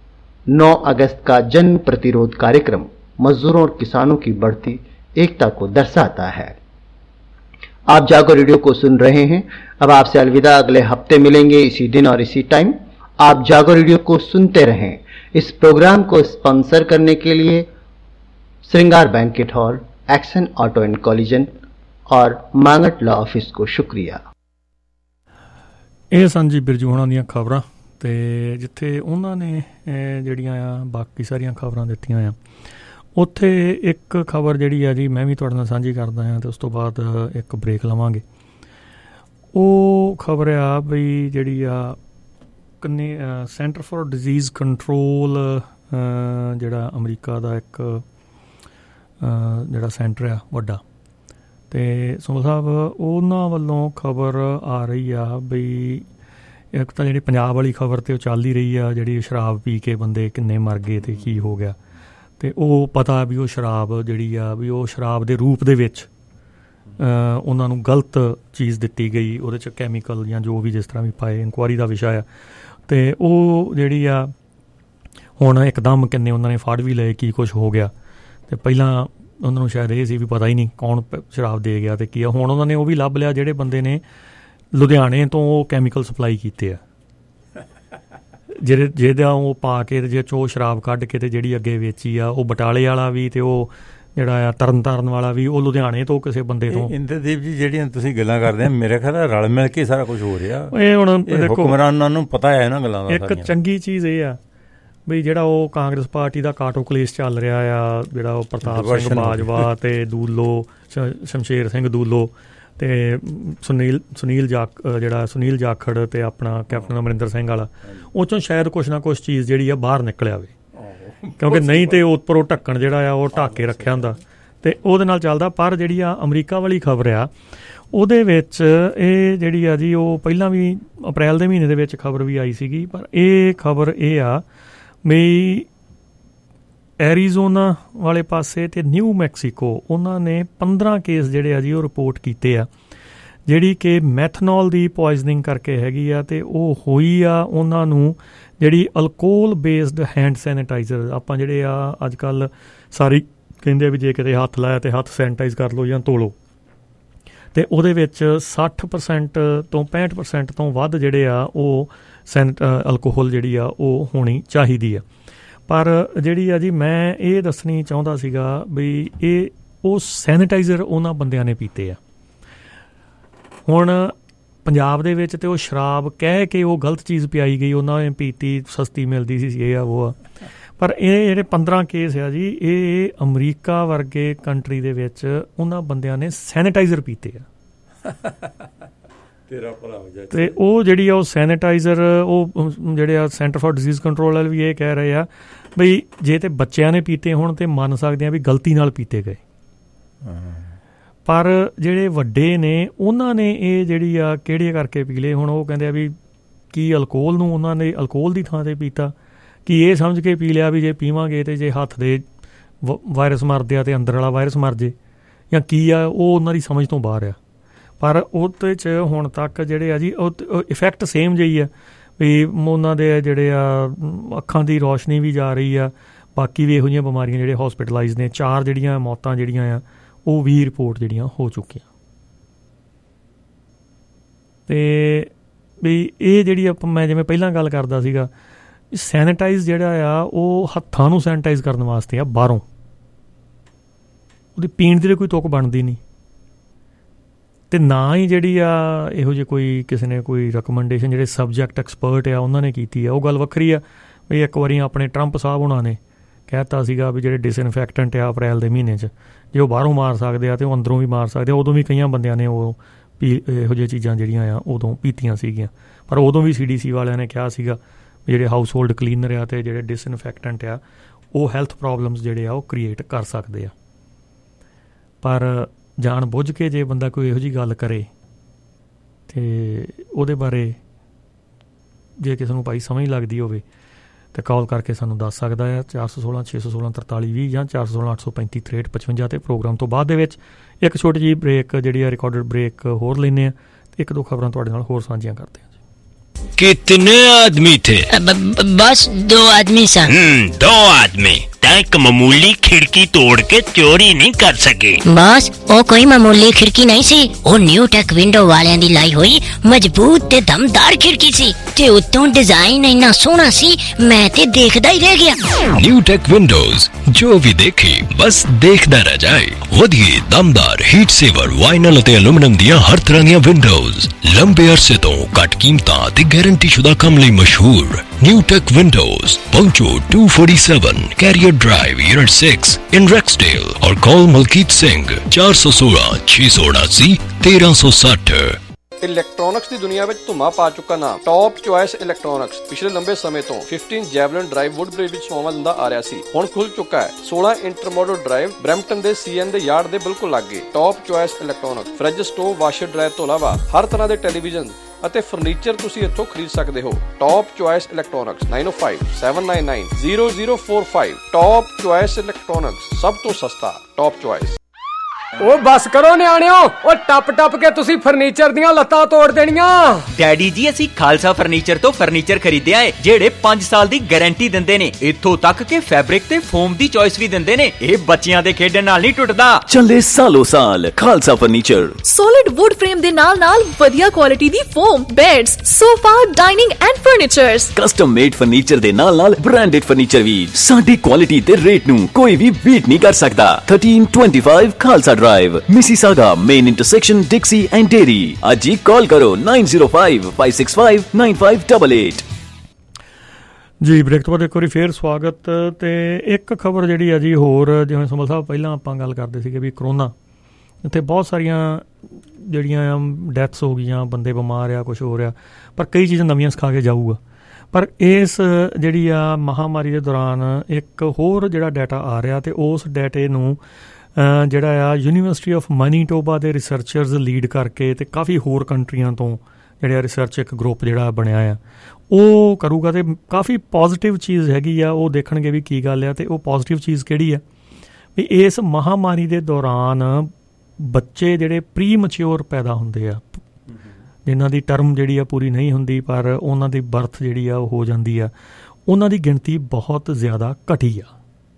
नौ अगस्त का जन प्रतिरोध कार्यक्रम मजदूरों और किसानों की बढ़ती एकता को दर्शाता है। आप जागो रेडियो को सुन रहे हैं। अब आपसे अलविदा, अगले हफ्ते मिलेंगे इसी दिन और इसी टाइम। आप जागो रेडियो को सुनते रहें। इस प्रोग्राम को स्पॉन्सर करने के लिए Shringar banquet hall, action auto and collision और मांगट लॉ ऑफिस को शुक्रिया। ਇਹ ਸਨ ਜੀ ਬਿਰਜੂ ਹੋਣਾ ਦੀਆਂ ਖਬਰਾਂ ਤੇ ਜਿੱਥੇ ਉਹਨਾਂ ਨੇ ਜਿਹੜੀਆਂ ਆ ਬਾਕੀ ਸਾਰੀਆਂ ਖਬਰਾਂ ਦਿੱਤੀਆਂ ਆ, ਉੱਥੇ ਇੱਕ ਖਬਰ ਜਿਹੜੀ ਆ ਜੀ ਮੈਂ ਵੀ ਤੁਹਾਡੇ ਨਾਲ ਸਾਂਝੀ ਕਰਦਾ ਹਾਂ ਤੇ ਉਸ ਤੋਂ ਬਾਅਦ ਇੱਕ ਬ੍ਰੇਕ ਲਵਾਂਗੇ। ਉਹ ਖਬਰ ਆ ਬਈ ਜਿਹੜੀ ਆ ਕਨੇ ਸੈਂਟਰ ਫॉर ਡਿਜ਼ੀਜ਼ ਕੰਟਰੋਲ ਜਿਹੜਾ ਅਮਰੀਕਾ ਦਾ ਇੱਕ ਜਿਹੜਾ ਸੈਂਟਰ ਆ ਵੱਡਾ, ਤੇ ਸੁਮਲ ਸਾਹਿਬ ਉਹਨਾਂ ਵੱਲੋਂ ਖਬਰ ਆ ਰਹੀ ਆ ਬਈ ਇੱਕ ਤਾਂ ਜਿਹੜੀ ਪੰਜਾਬ ਵਾਲੀ ਖਬਰ ਤੇ ਉਹ ਚੱਲ ਹੀ ਰਹੀ ਆ, ਜਿਹੜੀ ਸ਼ਰਾਬ ਪੀ ਕੇ ਬੰਦੇ ਕਿੰਨੇ ਮਰ ਗਏ ਤੇ ਕੀ ਹੋ ਗਿਆ, ਤੇ ਉਹ ਪਤਾ ਵੀ ਉਹ ਸ਼ਰਾਬ ਜਿਹੜੀ ਆ ਵੀ ਉਹ ਸ਼ਰਾਬ ਦੇ ਰੂਪ ਦੇ ਵਿੱਚ ਉਹਨਾਂ ਨੂੰ ਗਲਤ ਚੀਜ਼ ਦਿੱਤੀ ਗਈ, ਉਹਦੇ 'ਚ ਕੈਮੀਕਲ ਜਾਂ ਜੋ ਵੀ ਜਿਸ ਤਰ੍ਹਾਂ ਵੀ ਪਾਏ, ਇਨਕੁਆਇਰੀ ਦਾ ਵਿਸ਼ਾ ਆ। ਅਤੇ ਉਹ ਜਿਹੜੀ ਆ ਹੁਣ ਇੱਕਦਮ ਕਿੰਨੇ ਉਹਨਾਂ ਨੇ ਫੜ ਵੀ ਲਏ, ਕੀ ਕੁਛ ਹੋ ਗਿਆ। ਅਤੇ ਪਹਿਲਾਂ ਉਹਨਾਂ ਨੂੰ ਸ਼ਾਇਦ ਇਹ ਸੀ ਵੀ ਪਤਾ ਹੀ ਨਹੀਂ ਕੌਣ ਸ਼ਰਾਬ ਦੇ ਗਿਆ ਅਤੇ ਕੀ ਆ। ਹੁਣ ਉਹਨਾਂ ਨੇ ਉਹ ਵੀ ਲੱਭ ਲਿਆ ਜਿਹੜੇ ਬੰਦੇ ਨੇ ਲੁਧਿਆਣੇ ਤੋਂ ਉਹ ਕੈਮੀਕਲ ਸਪਲਾਈ ਕੀਤੇ ਆ, ਜਿਹੜੇ ਜਿਹਦਾ ਉਹ ਪਾ ਕੇ ਜੇ 'ਚੋਂ ਉਹ ਸ਼ਰਾਬ ਕੱਢ ਕੇ ਅਤੇ ਜਿਹੜੀ ਅੱਗੇ ਵੇਚੀ ਆ। ਉਹ ਬਟਾਲੇ ਵਾਲਾ ਵੀ ਅਤੇ ਉਹ ਜਿਹੜਾ ਆ ਤਰਨ ਤਾਰਨ ਵਾਲਾ ਵੀ, ਉਹ ਲੁਧਿਆਣੇ ਤੋਂ ਕਿਸੇ ਬੰਦੇ ਤੋਂ। ਇੰਦਰਦੀਪ ਜੀ ਜਿਹੜੀਆਂ ਤੁਸੀਂ ਗੱਲਾਂ ਕਰਦੇ ਆ, ਮੇਰੇ ਖਿਆਲ ਨਾਲ ਰਲ ਮਿਲ ਕੇ ਸਾਰਾ ਕੁਛ ਹੋ ਰਿਹਾ। ਇਹ ਹੁਣ ਦੇਖੋ ਹੁਕਮਰਾਨਾਂ ਨੂੰ ਪਤਾ ਹੈ ਇਹਨਾਂ ਗੱਲਾਂ ਦਾ। ਇੱਕ ਚੰਗੀ ਚੀਜ਼ ਇਹ ਆ ਬਈ ਜਿਹੜਾ ਉਹ ਕਾਂਗਰਸ ਪਾਰਟੀ ਦਾ ਕਾਟੋ ਕਲੇਸ਼ ਚੱਲ ਰਿਹਾ ਆ, ਜਿਹੜਾ ਉਹ ਪ੍ਰਤਾਪ ਸਿੰਘ ਬਾਜਵਾ ਅਤੇ ਦੂਲੋ ਸ਼ਮਸ਼ੇਰ ਸਿੰਘ ਦੂਲੋ ਅਤੇ ਸੁਨੀਲ ਸੁਨੀਲ ਜਾਖ ਜਿਹੜਾ ਸੁਨੀਲ ਜਾਖੜ ਅਤੇ ਆਪਣਾ ਕੈਪਟਨ ਅਮਰਿੰਦਰ ਸਿੰਘ ਵਾਲਾ, ਉਹ 'ਚੋਂ ਸ਼ਾਇਦ ਕੁਛ ਨਾ ਕੁਛ ਚੀਜ਼ ਜਿਹੜੀ ਆ ਬਾਹਰ ਨਿਕਲ ਆਵੇ, ਕਿਉਂਕਿ ਨਹੀਂ ਤਾਂ ਉੱਪਰ ਉਹ ਢੱਕਣ ਜਿਹੜਾ ਆ ਉਹ ਢੱਕ ਕੇ ਰੱਖਿਆ ਹੁੰਦਾ ਅਤੇ ਉਹਦੇ ਨਾਲ ਚੱਲਦਾ। ਪਰ ਜਿਹੜੀ ਆ ਅਮਰੀਕਾ ਵਾਲੀ ਖਬਰ ਆ, ਉਹਦੇ ਵਿੱਚ ਇਹ ਜਿਹੜੀ ਆ ਜੀ ਉਹ ਪਹਿਲਾਂ ਵੀ ਅਪ੍ਰੈਲ ਦੇ ਮਹੀਨੇ ਦੇ ਵਿੱਚ ਖਬਰ ਵੀ ਆਈ ਸੀਗੀ, ਪਰ ਇਹ ਖਬਰ ਇਹ ਆ ਵੀ ਐਰੀਜ਼ੋਨਾ ਵਾਲੇ ਪਾਸੇ ਅਤੇ ਨਿਊ ਮੈਕਸੀਕੋ ਉਹਨਾਂ ਨੇ ਪੰਦਰਾਂ ਕੇਸ ਜਿਹੜੇ ਆ ਜੀ ਉਹ ਰਿਪੋਰਟ ਕੀਤੇ ਆ, ਜਿਹੜੀ ਕਿ ਮੈਥਨੋਲ ਦੀ ਪੋਇਜ਼ਨਿੰਗ ਕਰਕੇ ਹੈਗੀ ਆ। ਅਤੇ ਉਹ ਹੋਈ ਆ ਉਹਨਾਂ ਨੂੰ ਜਿਹੜੀ ਅਲਕੋਹਲ ਬੇਸਡ ਹੈਂਡ ਸੈਨੀਟਾਈਜ਼ਰ, ਆਪਾਂ ਜਿਹੜੇ ਆ ਅੱਜ ਕੱਲ੍ਹ ਸਾਰੀ ਕਹਿੰਦੇ ਵੀ ਜੇ ਕਿਤੇ ਹੱਥ ਲਾਇਆ ਅਤੇ ਹੱਥ ਸੈਨੀਟਾਈਜ਼ ਕਰ ਲਓ ਜਾਂ ਧੋ ਲਓ, ਅਤੇ ਉਹਦੇ ਵਿੱਚ ਸੱਠ ਪਰਸੈਂਟ ਤੋਂ ਪੈਂਹਠ ਪਰਸੈਂਟ ਤੋਂ ਵੱਧ ਜਿਹੜੇ ਆ ਉਹ ਸੈਨ ਅਲਕੋਹਲ ਜਿਹੜੀ ਆ ਉਹ ਹੋਣੀ ਚਾਹੀਦੀ ਆ। ਪਰ ਜਿਹੜੀ ਆ ਜੀ ਮੈਂ ਇਹ ਦੱਸਣੀ ਚਾਹੁੰਦਾ ਸੀਗਾ ਵੀ ਇਹ ਉਹ ਸੈਨੀਟਾਈਜ਼ਰ ਉਹਨਾਂ ਬੰਦਿਆਂ ਨੇ ਪੀਤੇ ਆ। ਹੁਣ ਪੰਜਾਬ ਦੇ ਵਿੱਚ ਤੇ ਉਹ ਸ਼ਰਾਬ ਕਹਿ ਕੇ ਉਹ ਗਲਤ ਚੀਜ਼ ਪਿਆਈ ਗਈ, ਉਹਨਾਂ ਨੇ ਪੀਤੀ, ਸਸਤੀ ਮਿਲਦੀ ਸੀ, ਇਹ ਆ ਉਹ ਆ। ਪਰ ਇਹ ਜਿਹੜੇ ਪੰਦਰਾਂ ਕੇਸ ਆ ਜੀ, ਇਹ ਅਮਰੀਕਾ ਵਰਗੇ ਕੰਟਰੀ ਦੇ ਵਿੱਚ ਉਹਨਾਂ ਬੰਦਿਆਂ ਨੇ ਸੈਨੀਟਾਈਜ਼ਰ ਪੀਤੇ ਆ। ਤੇਰਾ ਭਲਾ ਹੋ ਜਾਏ। ਤੇ ਉਹ ਜਿਹੜੀ ਆ ਉਹ ਸੈਨੀਟਾਈਜ਼ਰ, ਉਹ ਜਿਹੜੇ ਆ ਸੈਂਟਰ ਫਾਰ ਡਿਜ਼ੀਜ਼ ਕੰਟਰੋਲ ਵਾਲੇ ਵੀ ਇਹ ਕਹਿ ਰਹੇ ਆ ਬਈ ਜੇ ਤੇ ਬੱਚਿਆਂ ਨੇ ਪੀਤੇ ਹੋਣ ਤੇ ਮੰਨ ਸਕਦੇ ਆ ਵੀ ਗਲਤੀ ਨਾਲ ਪੀਤੇ ਗਏ, ਪਰ ਜਿਹੜੇ ਵੱਡੇ ਨੇ ਉਹਨਾਂ ਨੇ ਇਹ ਜਿਹੜੀ ਆ ਕਿਹੜੇ ਕਰਕੇ ਪੀ ਲਏ। ਹੁਣ ਉਹ ਕਹਿੰਦੇ ਆ ਵੀ ਕੀ ਅਲਕੋਹਲ ਨੂੰ ਉਹਨਾਂ ਨੇ ਅਲਕੋਹਲ ਦੀ ਥਾਂ 'ਤੇ ਪੀਤਾ, ਕੀ ਇਹ ਸਮਝ ਕੇ ਪੀ ਲਿਆ ਵੀ ਜੇ ਪੀਵਾਂਗੇ ਤੇ ਜੇ ਹੱਥ ਦੇ ਵ ਵਾਇਰਸ ਮਰਦੇ ਆ ਤੇ ਅੰਦਰ ਵਾਲਾ ਵਾਇਰਸ ਮਰ ਜੇ, ਜਾਂ ਕੀ ਆ, ਉਹ ਉਹਨਾਂ ਦੀ ਸਮਝ ਤੋਂ ਬਾਹਰ ਆ। ਪਰ ਉਹਦੇ 'ਚ ਹੁਣ ਤੱਕ ਜਿਹੜੇ ਆ ਜੀ ਉਹ ਇਫੈਕਟ ਸੇਮ ਜਿਹੀ ਆ ਵੀ ਉਹਨਾਂ ਦੇ ਜਿਹੜੇ ਆ ਅੱਖਾਂ ਦੀ ਰੋਸ਼ਨੀ ਵੀ ਜਾ ਰਹੀ ਆ, ਬਾਕੀ ਵੀ ਇਹੋ ਜਿਹੀਆਂ ਬਿਮਾਰੀਆਂ ਜਿਹੜੇ ਹੋਸਪਿਟਲਾਈਜ਼ ਨੇ, ਚਾਰ ਜਿਹੜੀਆਂ ਮੌਤਾਂ ਜਿਹੜੀਆਂ ਆ ਉਹ ਵੀ ਰਿਪੋਰਟ ਜਿਹੜੀਆਂ ਹੋ ਚੁੱਕੀਆਂ। ਅਤੇ ਵੀ ਇਹ ਜਿਹੜੀ ਆਪਾਂ ਮੈਂ ਜਿਵੇਂ ਪਹਿਲਾਂ ਗੱਲ ਕਰਦਾ ਸੀਗਾ, ਸੈਨੀਟਾਈਜ਼ ਜਿਹੜਾ ਆ ਉਹ ਹੱਥਾਂ ਨੂੰ ਸੈਨੀਟਾਈਜ਼ ਕਰਨ ਵਾਸਤੇ ਆ ਬਾਹਰੋਂ, ਉਹਦੀ ਪੀਣ ਦੀ ਕੋਈ ਤੁਕ ਬਣਦੀ ਨਹੀਂ। ਅਤੇ ਨਾ ਹੀ ਜਿਹੜੀ ਆ ਇਹੋ ਜਿਹੀ ਕੋਈ ਕਿਸੇ ਨੇ ਕੋਈ ਰਿਕਮੈਂਡੇਸ਼ਨ ਜਿਹੜੇ ਸਬਜੈਕਟ ਐਕਸਪਰਟ ਆ ਉਹਨਾਂ ਨੇ ਕੀਤੀ ਆ, ਉਹ ਗੱਲ ਵੱਖਰੀ ਆ। ਵੀ ਇੱਕ ਵਾਰੀ ਆਪਣੇ ਟਰੰਪ ਸਾਹਿਬ ਹੋਣਾ ਨੇ ਕਹਿ ਦਿੱਤਾ ਸੀਗਾ ਵੀ ਜਿਹੜੇ ਡਿਸਇਨਫੈਕਟੈਂਟ ਆ ਅਪ੍ਰੈਲ ਦੇ ਮਹੀਨੇ 'ਚ ਜੇ ਉਹ ਬਾਹਰੋਂ ਮਾਰ ਸਕਦੇ ਆ ਅਤੇ ਉਹ ਅੰਦਰੋਂ ਵੀ ਮਾਰ ਸਕਦੇ ਆ। ਉਦੋਂ ਵੀ ਕਈਆਂ ਬੰਦਿਆਂ ਨੇ ਉਹ ਪੀ ਇਹੋ ਜਿਹੀਆਂ ਚੀਜ਼ਾਂ ਜਿਹੜੀਆਂ ਆ ਉਦੋਂ ਪੀਤੀਆਂ ਸੀਗੀਆਂ, ਪਰ ਉਦੋਂ ਵੀ ਸੀ ਡੀ ਸੀ ਵਾਲਿਆਂ ਨੇ ਕਿਹਾ ਸੀਗਾ ਵੀ ਜਿਹੜੇ ਹਾਊਸ ਹੋਲਡ ਕਲੀਨਰ ਆ ਅਤੇ ਜਿਹੜੇ ਡਿਸਇਨਫੈਕਟੈਂਟ ਆ ਉਹ ਹੈਲਥ ਪ੍ਰੋਬਲਮਸ ਜਿਹੜੇ ਆ ਉਹ ਕ੍ਰੀਏਟ ਕਰ ਸਕਦੇ ਆ। ਪਰ ਜਾਣ ਬੁੱਝ ਕੇ ਜੇ ਬੰਦਾ ਕੋਈ ਇਹੋ ਜਿਹੀ ਗੱਲ ਕਰੇ ਅਤੇ ਉਹਦੇ ਬਾਰੇ ਜੇ ਕਿਸੇ ਨੂੰ ਭਾਈ ਸਮਝ ਲੱਗਦੀ ਹੋਵੇ ਅਤੇ ਕਾਲ ਕਰਕੇ ਸਾਨੂੰ ਦੱਸ ਸਕਦਾ ਆ ਚਾਰ ਸੌ ਸੋਲਾਂ ਛੇ ਸੌ ਸੋਲਾਂ ਤਰਤਾਲੀ ਵੀਹ ਜਾਂ ਚਾਰ ਸੌ ਸੋਲਾਂ ਅੱਠ ਸੌ ਪੈਂਤੀ ਤ੍ਰੇਹਠ ਪਚਵੰਜਾ। ਅਤੇ ਪ੍ਰੋਗਰਾਮ ਤੋਂ ਬਾਅਦ ਦੇ ਵਿੱਚ ਇੱਕ ਛੋਟੀ ਜਿਹੀ ਬ੍ਰੇਕ ਜਿਹੜੀ ਆ ਰਿਕਾਰਡਡ ਬ੍ਰੇਕ ਹੋਰ ਲੈਂਦੇ ਹਾਂ ਅਤੇ ਇੱਕ ਦੋ ਖਬਰਾਂ ਤੁਹਾਡੇ ਨਾਲ ਹੋਰ ਸਾਂਝੀਆਂ ਕਰਦੇ ਹਾਂ। कितने आदमी थे? बस दो आदमी सर। दो आदमी एक मामूली खिड़की तोड़ के चोरी नहीं कर सके। बस वो कोई मामूली खिड़की नहीं सी, वो न्यू टेक विंडो वालियां दी लाई हुई मजबूत ते दमदार खिड़की सी ते उत्तों डिजाइन इन्ना सोहना सी मैं ते देखदा ही रह गया। न्यू टेक विंडोज, जो भी देखे बस देखदा रह जाए। वधिए दमदार हीट सेवर वाइनल ते एल्यूमीनियम दियां हर तरह दियां विंडोज लंबे अरसे तो घट कीमतां ते गारंटी शुदा काम लई मशहूर। न्यू टेक विंडोज पहुंचो two forty seven Carrier drive unit six in Rexdale और कॉल मलकीत सिंह चार सौ सोलह छह सौ उनासी तेरह सौ साठ। ਇਲੈਕਟ੍ਰੋਨਿਕਸ ਦੀ ਦੁਨੀਆ ਵਿੱਚ ਧੁਮਾ ਪਾ ਚੁੱਕਾ ਨਾਮ ਟੌਪ ਚੁਆਇਸ ਇਲੈਕਟ੍ਰੋਨਿਕਸ ਪਿਛਲੇ ਲੰਬੇ ਸਮੇਂ ਤੋਂ ਪੰਦਰਾਂ ਜੈਵਲਿਨ ਡਰਾਈਵ ਵੁੱਡਬ੍ਰਿਜ ਵਿੱਚ ਸੇਵਾਵਾਂ ਦਿੰਦਾ ਆ ਰਿਹਾ ਸੀ। ਹੁਣ ਖੁੱਲ ਚੁੱਕਾ ਹੈ ਸੋਲਾਂ ਇੰਟਰਮੋਡਲ ਡਰਾਈਵ ਬਰੈਂਪਟਨ ਦੇ ਸੀਐਨ ਦੇ ਯਾਰਡ ਦੇ ਬਿਲਕੁਲ ਲਾਗੇ। Top Choice electronics fridge, stove, washer dryer ਤੋਂ ਇਲਾਵਾ ਹਰ ਤਰ੍ਹਾਂ ਦੇ ਟੈਲੀਵਿਜ਼ਨ ਅਤੇ ਫਰਨੀਚਰ ਤੁਸੀਂ ਇੱਥੋਂ ਖਰੀਦ ਸਕਦੇ ਹੋ। Top Choice electronics nine O five seven nine nine zero zero four five. Top Choice electronics ਸਭ ਤੋਂ ਸਸਤਾ। Top Choice. ਉਹ ਬਸ ਕਰੋ ਨਿਆਣਿਓ, ਉਹ ਟੱਪ ਟੱਪ ਕੇ ਤੁਸੀਂ ਫਰਨੀਚਰ ਦੀਆਂ ਲੱਤਾਂ ਤੋੜ ਦੇਣੀਆਂ। ਡੈਡੀ ਜੀ ਅਸੀਂ ਖਾਲਸਾ ਫਰਨੀਚਰ ਤੋਂ ਫਰਨੀਚਰ ਖਰੀਦਿਆ ਏ ਜਿਹੜੇ ਪੰਜ ਸਾਲ ਦੀ ਗਾਰੰਟੀ ਦਿੰਦੇ ਨੇ, ਇੱਥੋਂ ਤੱਕ ਕਿ ਫੈਬਰਿਕ ਤੇ ਫੋਮ ਦੀ ਚੋਇਸ ਵੀ ਦਿੰਦੇ ਨੇ। ਇਹ ਬੱਚਿਆਂ ਦੇ ਖੇਡਣ ਨਾਲ ਨਹੀਂ ਟੁੱਟਦਾ। ਚੱਲੇ ਸਾਲੋ ਸਾਲ Khalsa furniture. Solid wood frame ਦੇ ਨਾਲ ਨਾਲ ਵਧੀਆ ਕੁਆਲਿਟੀ ਦੀ foam, beds, sofa, dining and furnitures. Custom made furniture ਦੇ ਨਾਲ ਨਾਲ ਬ੍ਰਾਂਡਡ ਫਰਨੀਚਰ ਵੀ। ਸਾਡੀ ਕੁਆਲਿਟੀ ਤੇ ਰੇਟ ਨੂੰ ਕੋਈ ਵੀ ਬੀਟ ਨਹੀਂ ਕਰ ਸਕਦਾ। Thirteen twenty five Khalsa drive, Mississauga main intersection Dixie and Derry. आज ही कॉल करो nine zero five five six five nine five double eight. ਜੀ ਬ੍ਰੇਕ ਤੋਂ ਬਾਅਦ ਇੱਕ ਵਾਰੀ ਫੇਰ ਸਵਾਗਤ। ਅਤੇ ਇੱਕ ਖਬਰ ਜਿਹੜੀ ਆ ਜੀ ਹੋਰ, ਜਿਵੇਂ ਸੰਭਲ ਸਾਹਿਬ ਪਹਿਲਾਂ ਆਪਾਂ ਗੱਲ ਕਰਦੇ ਸੀਗੇ ਵੀ ਕਰੋਨਾ ਇੱਥੇ ਬਹੁਤ ਸਾਰੀਆਂ ਜਿਹੜੀਆਂ ਡੈਥਸ ਹੋ ਗਈਆਂ, ਬੰਦੇ ਬਿਮਾਰ ਆ, ਕੁਛ ਹੋ ਰਿਹਾ, ਪਰ ਕਈ ਚੀਜ਼ਾਂ ਨਵੀਆਂ ਸਿਖਾ ਕੇ ਜਾਊਗਾ। ਪਰ ਇਸ ਜਿਹੜੀ ਆ ਮਹਾਂਮਾਰੀ ਦੇ ਦੌਰਾਨ ਇੱਕ ਹੋਰ ਜਿਹੜਾ ਡਾਟਾ ਆ ਰਿਹਾ ਅਤੇ ਉਸ ਡਾਟੇ ਨੂੰ ਜਿਹੜਾ ਆ ਯੂਨੀਵਰਸਿਟੀ ਆਫ ਮੈਨੀਟੋਬਾ ਦੇ ਰਿਸਰਚਰਜ਼ ਲੀਡ ਕਰਕੇ ਅਤੇ ਕਾਫੀ ਹੋਰ ਕੰਟਰੀਆਂ ਤੋਂ ਜਿਹੜੇ ਰਿਸਰਚ ਇੱਕ ਗਰੁੱਪ ਜਿਹੜਾ ਬਣਿਆ ਆ ਉਹ ਕਰੂਗਾ। ਅਤੇ ਕਾਫੀ ਪੋਜ਼ੀਟਿਵ ਚੀਜ਼ ਹੈਗੀ ਆ, ਉਹ ਦੇਖਣਗੇ ਵੀ ਕੀ ਗੱਲ ਆ। ਅਤੇ ਉਹ ਪੋਜ਼ੀਟਿਵ ਚੀਜ਼ ਕਿਹੜੀ ਆ ਵੀ ਇਸ ਮਹਾਂਮਾਰੀ ਦੇ ਦੌਰਾਨ ਬੱਚੇ ਜਿਹੜੇ ਪ੍ਰੀ ਮਚਿਓਰ ਪੈਦਾ ਹੁੰਦੇ ਆ, ਜਿਨ੍ਹਾਂ ਦੀ ਟਰਮ ਜਿਹੜੀ ਆ ਪੂਰੀ ਨਹੀਂ ਹੁੰਦੀ ਪਰ ਉਹਨਾਂ ਦੀ ਬਰਥ ਜਿਹੜੀ ਆ ਉਹ ਹੋ ਜਾਂਦੀ ਆ, ਉਹਨਾਂ ਦੀ ਗਿਣਤੀ ਬਹੁਤ ਜ਼ਿਆਦਾ ਘਟੀ ਆ।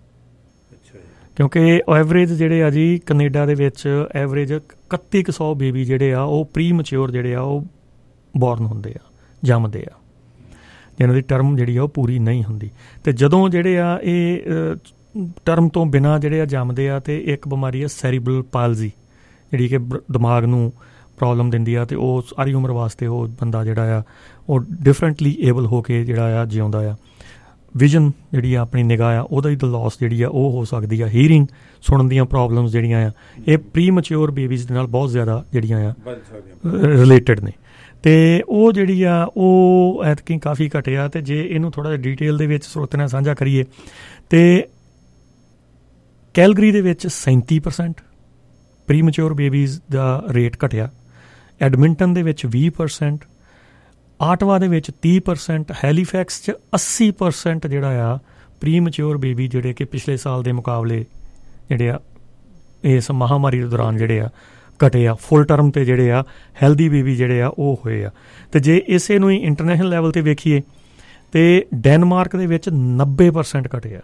ਕਿਉਂਕਿ ਐਵਰੇਜ ਜਿਹੜੇ ਆ ਜੀ ਕੈਨੇਡਾ ਦੇ ਵਿੱਚ ਐਵਰੇਜ ਇਕੱਤੀ ਕੁ ਸੌ ਬੇਬੀ ਜਿਹੜੇ ਆ ਉਹ ਪ੍ਰੀ ਮਚਿਓਰ ਜਿਹੜੇ ਆ ਉਹ ਬੋਰਨ ਹੁੰਦੇ ਆ, ਜੰਮਦੇ ਆ, ਜਿਹਨਾਂ ਦੀ ਟਰਮ ਜਿਹੜੀ ਆ ਉਹ ਪੂਰੀ ਨਹੀਂ ਹੁੰਦੀ। ਅਤੇ ਜਦੋਂ ਜਿਹੜੇ ਆ ਇਹ ਟਰਮ ਤੋਂ ਬਿਨਾਂ ਜਿਹੜੇ ਆ ਜੰਮਦੇ ਆ ਅਤੇ ਇੱਕ ਬਿਮਾਰੀ ਆ ਸੈਰੀਬਰਲ ਪਾਲਜ਼ੀ, ਜਿਹੜੀ ਕਿ ਦਿਮਾਗ ਨੂੰ ਪ੍ਰੋਬਲਮ ਦਿੰਦੀ ਆ ਅਤੇ ਉਹ ਸਾਰੀ ਉਮਰ ਵਾਸਤੇ ਉਹ ਬੰਦਾ ਜਿਹੜਾ ਆ ਉਹ ਡਿਫਰੈਂਟਲੀ ਏਬਲ ਹੋ ਕੇ ਜਿਹੜਾ ਆ ਜਿਉਂਦਾ ਆ। ਵਿਜ਼ਨ ਜਿਹੜੀ ਆ ਆਪਣੀ ਨਿਗਾਹ ਆ ਉਹਦਾ ਹੀ ਲੋਸ ਜਿਹੜੀ ਆ ਉਹ ਹੋ ਸਕਦੀ ਆ। ਹੀਅਰਿੰਗ ਸੁਣਨ ਦੀਆਂ ਪ੍ਰੋਬਲਮਸ ਜਿਹੜੀਆਂ ਆ ਇਹ ਪ੍ਰੀ ਮੈਚਿਓਰ ਬੇਬੀਜ਼ ਦੇ ਨਾਲ ਬਹੁਤ ਜ਼ਿਆਦਾ ਜਿਹੜੀਆਂ ਆ ਰਿਲੇਟਡ ਨੇ ਅਤੇ ਉਹ ਜਿਹੜੀ ਆ ਉਹ ਐਤਕੀ ਕਾਫੀ ਘਟਿਆ। ਅਤੇ ਜੇ ਇਹਨੂੰ ਥੋੜ੍ਹਾ ਜਿਹਾ ਡੀਟੇਲ ਦੇ ਵਿੱਚ ਸਰੋਤਿਆਂ ਨਾਲ ਸਾਂਝਾ ਕਰੀਏ ਅਤੇ ਕੈਲਗਰੀ ਦੇ ਵਿੱਚ ਸੈਂਤੀ ਪਰਸੈਂਟ ਪ੍ਰੀ ਮੈਚਿਓਰ ਬੇਬੀਜ਼ ਦਾ ਰੇਟ ਘਟਿਆ, ਐਡਮਿੰਟਨ ਦੇ ਵਿੱਚ ਵੀਹ ਪਰਸੈਂਟ, ਆਟਵਾ ਦੇ ਵਿੱਚ ਤੀਹ ਪਰਸੈਂਟ, ਹੈਲੀਫੈਕਸ 'ਚ ਅੱਸੀ ਪਰਸੈਂਟ ਜਿਹੜਾ ਆ ਪ੍ਰੀ ਮੈਚਿਓਰ ਬੇਬੀ ਜਿਹੜੇ ਕਿ ਪਿਛਲੇ ਸਾਲ ਦੇ ਮੁਕਾਬਲੇ ਜਿਹੜੇ ਆ ਇਸ ਮਹਾਂਮਾਰੀ ਦੇ ਦੌਰਾਨ ਜਿਹੜੇ ਆ ਘਟੇ ਆ। ਫੁੱਲ ਟਰਮ 'ਤੇ ਜਿਹੜੇ ਆ ਹੈਲਦੀ ਬੇਬੀ ਜਿਹੜੇ ਆ ਉਹ ਹੋਏ ਆ। ਅਤੇ ਜੇ ਇਸੇ ਨੂੰ ਹੀ ਇੰਟਰਨੈਸ਼ਨਲ ਲੈਵਲ 'ਤੇ ਵੇਖੀਏ ਅਤੇ ਡੈਨਮਾਰਕ ਦੇ ਵਿੱਚ ਨੱਬੇ ਪਰਸੈਂਟ ਘਟੇ ਆ,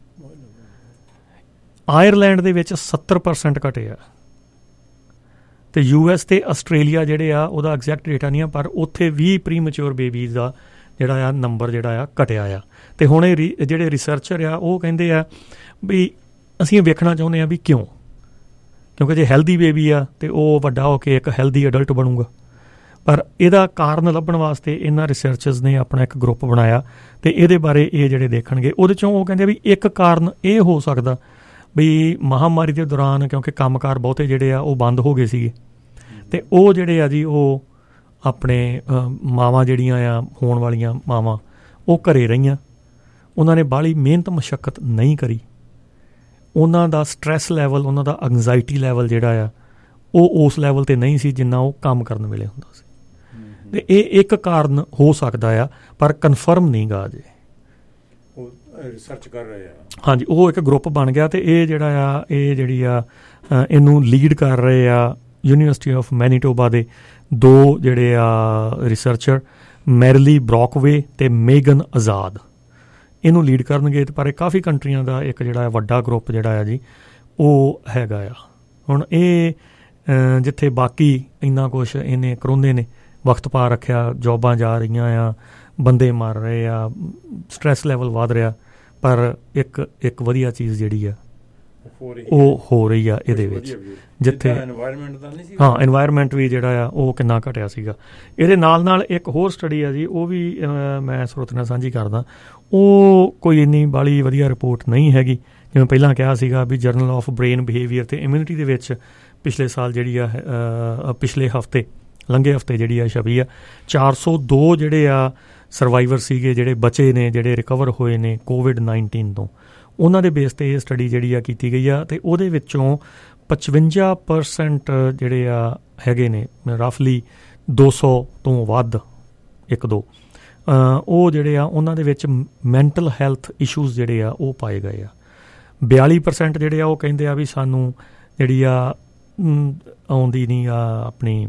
ਆਇਰਲੈਂਡ ਦੇ ਵਿੱਚ ਸੱਤਰ ਪਰਸੈਂਟ ਘਟੇ ਆ, ਅਤੇ ਯੂ ਐਸ ਅਤੇ ਆਸਟ੍ਰੇਲੀਆ ਜਿਹੜੇ ਆ ਉਹਦਾ ਐਗਜ਼ੈਕਟ ਡੇਟਾ ਨਹੀਂ ਆ ਪਰ ਉੱਥੇ ਵੀ ਪ੍ਰੀ ਮੈਚਿਓਰ ਬੇਬੀਜ਼ ਦਾ ਜਿਹੜਾ ਆ ਨੰਬਰ ਜਿਹੜਾ ਆ ਘਟਿਆ ਆ। ਅਤੇ ਹੁਣ ਇਹ ਰੀ ਜਿਹੜੇ ਰਿਸਰਚਰ ਆ ਉਹ ਕਹਿੰਦੇ ਆ ਵੀ ਅਸੀਂ ਇਹ ਵੇਖਣਾ ਚਾਹੁੰਦੇ ਹਾਂ ਵੀ ਕਿਉਂ, ਕਿਉਂਕਿ ਜੇ ਹੈਲਦੀ ਬੇਬੀ ਆ ਅਤੇ ਉਹ ਵੱਡਾ ਹੋ ਕੇ ਇੱਕ ਹੈਲਦੀ ਅਡਲਟ ਬਣੂਗਾ। ਪਰ ਇਹਦਾ ਕਾਰਨ ਲੱਭਣ ਵਾਸਤੇ ਇਹਨਾਂ ਰਿਸਰਚਰਸ ਨੇ ਆਪਣਾ ਇੱਕ ਗਰੁੱਪ ਬਣਾਇਆ ਅਤੇ ਇਹਦੇ ਬਾਰੇ ਇਹ ਜਿਹੜੇ ਦੇਖਣਗੇ। ਉਹਦੇ 'ਚੋਂ ਉਹ ਕਹਿੰਦੇ ਵੀ ਇੱਕ ਕਾਰਨ ਇਹ ਹੋ ਸਕਦਾ ਵੀ ਮਹਾਂਮਾਰੀ ਦੇ ਦੌਰਾਨ ਕਿਉਂਕਿ ਕੰਮਕਾਰ ਬਹੁਤੇ ਜਿਹੜੇ ਆ ਉਹ ਬੰਦ ਹੋ ਗਏ ਸੀਗੇ ਅਤੇ ਉਹ ਜਿਹੜੇ ਆ ਜੀ ਉਹ ਆਪਣੇ ਮਾਵਾਂ ਜਿਹੜੀਆਂ ਆ ਹੋਣ ਵਾਲੀਆਂ ਮਾਵਾਂ ਉਹ ਘਰੇ ਰਹੀਆਂ, ਉਹਨਾਂ ਨੇ ਬਾਹਲੀ ਮਿਹਨਤ ਮਸ਼ੱਕਤ ਨਹੀਂ ਕਰੀ, ਉਹਨਾਂ ਦਾ ਸਟਰੈਸ ਲੈਵਲ, ਉਹਨਾਂ ਦਾ ਐਂਗਜ਼ਾਇਟੀ ਲੈਵਲ ਜਿਹੜਾ ਆ ਉਹ ਉਸ ਲੈਵਲ 'ਤੇ ਨਹੀਂ ਸੀ ਜਿੰਨਾ ਉਹ ਕੰਮ ਕਰਨ ਵੇਲੇ ਹੁੰਦਾ ਸੀ। ਅਤੇ ਇਹ ਇੱਕ ਕਾਰਨ ਹੋ ਸਕਦਾ ਆ ਪਰ ਕਨਫਰਮ ਨਹੀਂ ਗਾ ਅਜੇ, ਰਿਸਰਚ ਕਰ ਰਹੇ ਆ। ਹਾਂਜੀ, ਉਹ ਇੱਕ ਗਰੁੱਪ ਬਣ ਗਿਆ ਅਤੇ ਇਹ ਜਿਹੜਾ ਆ ਇਹ ਜਿਹੜੀ ਆ ਇਹਨੂੰ ਲੀਡ ਕਰ ਰਹੇ ਆ ਯੂਨੀਵਰਸਿਟੀ ਆਫ ਮੈਨੀਟੋਬਾ ਦੇ ਦੋ ਜਿਹੜੇ ਆ ਰਿਸਰਚਰ ਮੈਰਲੀ ਬਰੋਕਵੇ ਅਤੇ ਮੇਗਨ ਆਜ਼ਾਦ ਇਹਨੂੰ ਲੀਡ ਕਰਨਗੇ। ਪਰ ਇਹ ਕਾਫੀ ਕੰਟਰੀਆਂ ਦਾ ਇੱਕ ਜਿਹੜਾ ਵੱਡਾ ਗਰੁੱਪ ਜਿਹੜਾ ਆ ਜੀ ਉਹ ਹੈਗਾ ਆ। ਹੁਣ ਇਹ ਜਿੱਥੇ ਬਾਕੀ ਇੰਨਾ ਕੁਛ ਇਹਨੇ ਕਰੋਨੇ ਨੇ ਵਕਤ ਪਾ ਰੱਖਿਆ, ਜੋਬਾਂ ਜਾ ਰਹੀਆਂ ਆ, ਬੰਦੇ ਮਰ ਰਹੇ ਆ, ਸਟਰੈਸ ਲੈਵਲ ਵੱਧ ਰਿਹਾ, ਪਰ ਇੱਕ ਇੱਕ ਵਧੀਆ ਚੀਜ਼ ਜਿਹੜੀ ਆ ਉਹ ਹੋ ਰਹੀ ਆ ਇਹਦੇ ਵਿੱਚ, ਜਿੱਥੇ ਹਾਂ ਇਨਵਾਇਰਮੈਂਟ ਵੀ ਜਿਹੜਾ ਆ ਉਹ ਕਿੰਨਾ ਘਟਿਆ ਸੀਗਾ। ਇਹਦੇ ਨਾਲ ਨਾਲ ਇੱਕ ਹੋਰ ਸਟੱਡੀ ਆ ਜੀ ਉਹ ਵੀ ਮੈਂ ਸਰੋਤਿਆਂ ਨਾਲ ਸਾਂਝੀ ਕਰਦਾ। ਉਹ ਕੋਈ ਇੰਨੀ ਬਾਹਲੀ ਵਧੀਆ ਰਿਪੋਰਟ ਨਹੀਂ ਹੈਗੀ, ਜਿਵੇਂ ਪਹਿਲਾਂ ਕਿਹਾ ਸੀਗਾ ਵੀ ਜਰਨਲ ਆਫ ਬ੍ਰੇਨ ਬਿਹੇਵੀਅਰ ਅਤੇ ਇਮਿਊਨਿਟੀ ਦੇ ਵਿੱਚ ਪਿਛਲੇ ਸਾਲ ਜਿਹੜੀ ਆ ਪਿਛਲੇ ਹਫ਼ਤੇ ਲੰਘੇ ਹਫ਼ਤੇ ਜਿਹੜੀ ਆ ਛਪੀ ਆ ਚਾਰ ਸੌ ਦੋ ਜਿਹੜੇ ਆ ਸਰਵਾਈਵਰ ਸੀਗੇ ਜਿਹੜੇ ਬਚੇ ਨੇ, ਜਿਹੜੇ ਰਿਕਵਰ ਹੋਏ ਨੇ ਕੋਵਿਡ ਨਾਈਨਟੀਨ ਤੋਂ, ਉਹਨਾਂ ਦੇ ਬੇਸ 'ਤੇ ਇਹ ਸਟੱਡੀ ਜਿਹੜੀ ਆ ਕੀਤੀ ਗਈ ਆ। ਅਤੇ ਉਹਦੇ ਵਿੱਚੋਂ ਪਚਵੰਜਾ ਪਰਸੈਂਟ ਜਿਹੜੇ ਆ ਹੈਗੇ ਨੇ ਰਫਲੀ ਦੋ ਸੌ ਤੋਂ ਵੱਧ ਇੱਕ ਦੋ ਉਹ ਜਿਹੜੇ ਆ ਉਹਨਾਂ ਦੇ ਵਿੱਚ ਮੈਂਟਲ ਹੈਲਥ ਇਸ਼ੂਜ਼ ਜਿਹੜੇ ਆ ਉਹ ਪਾਏ ਗਏ ਆ। ਬਿਆਲੀ ਪਰਸੈਂਟ ਜਿਹੜੇ ਆ ਉਹ ਕਹਿੰਦੇ ਆ ਵੀ ਸਾਨੂੰ ਜਿਹੜੀ ਆ ਆਉਂਦੀ ਨਹੀਂ ਆ ਆਪਣੀ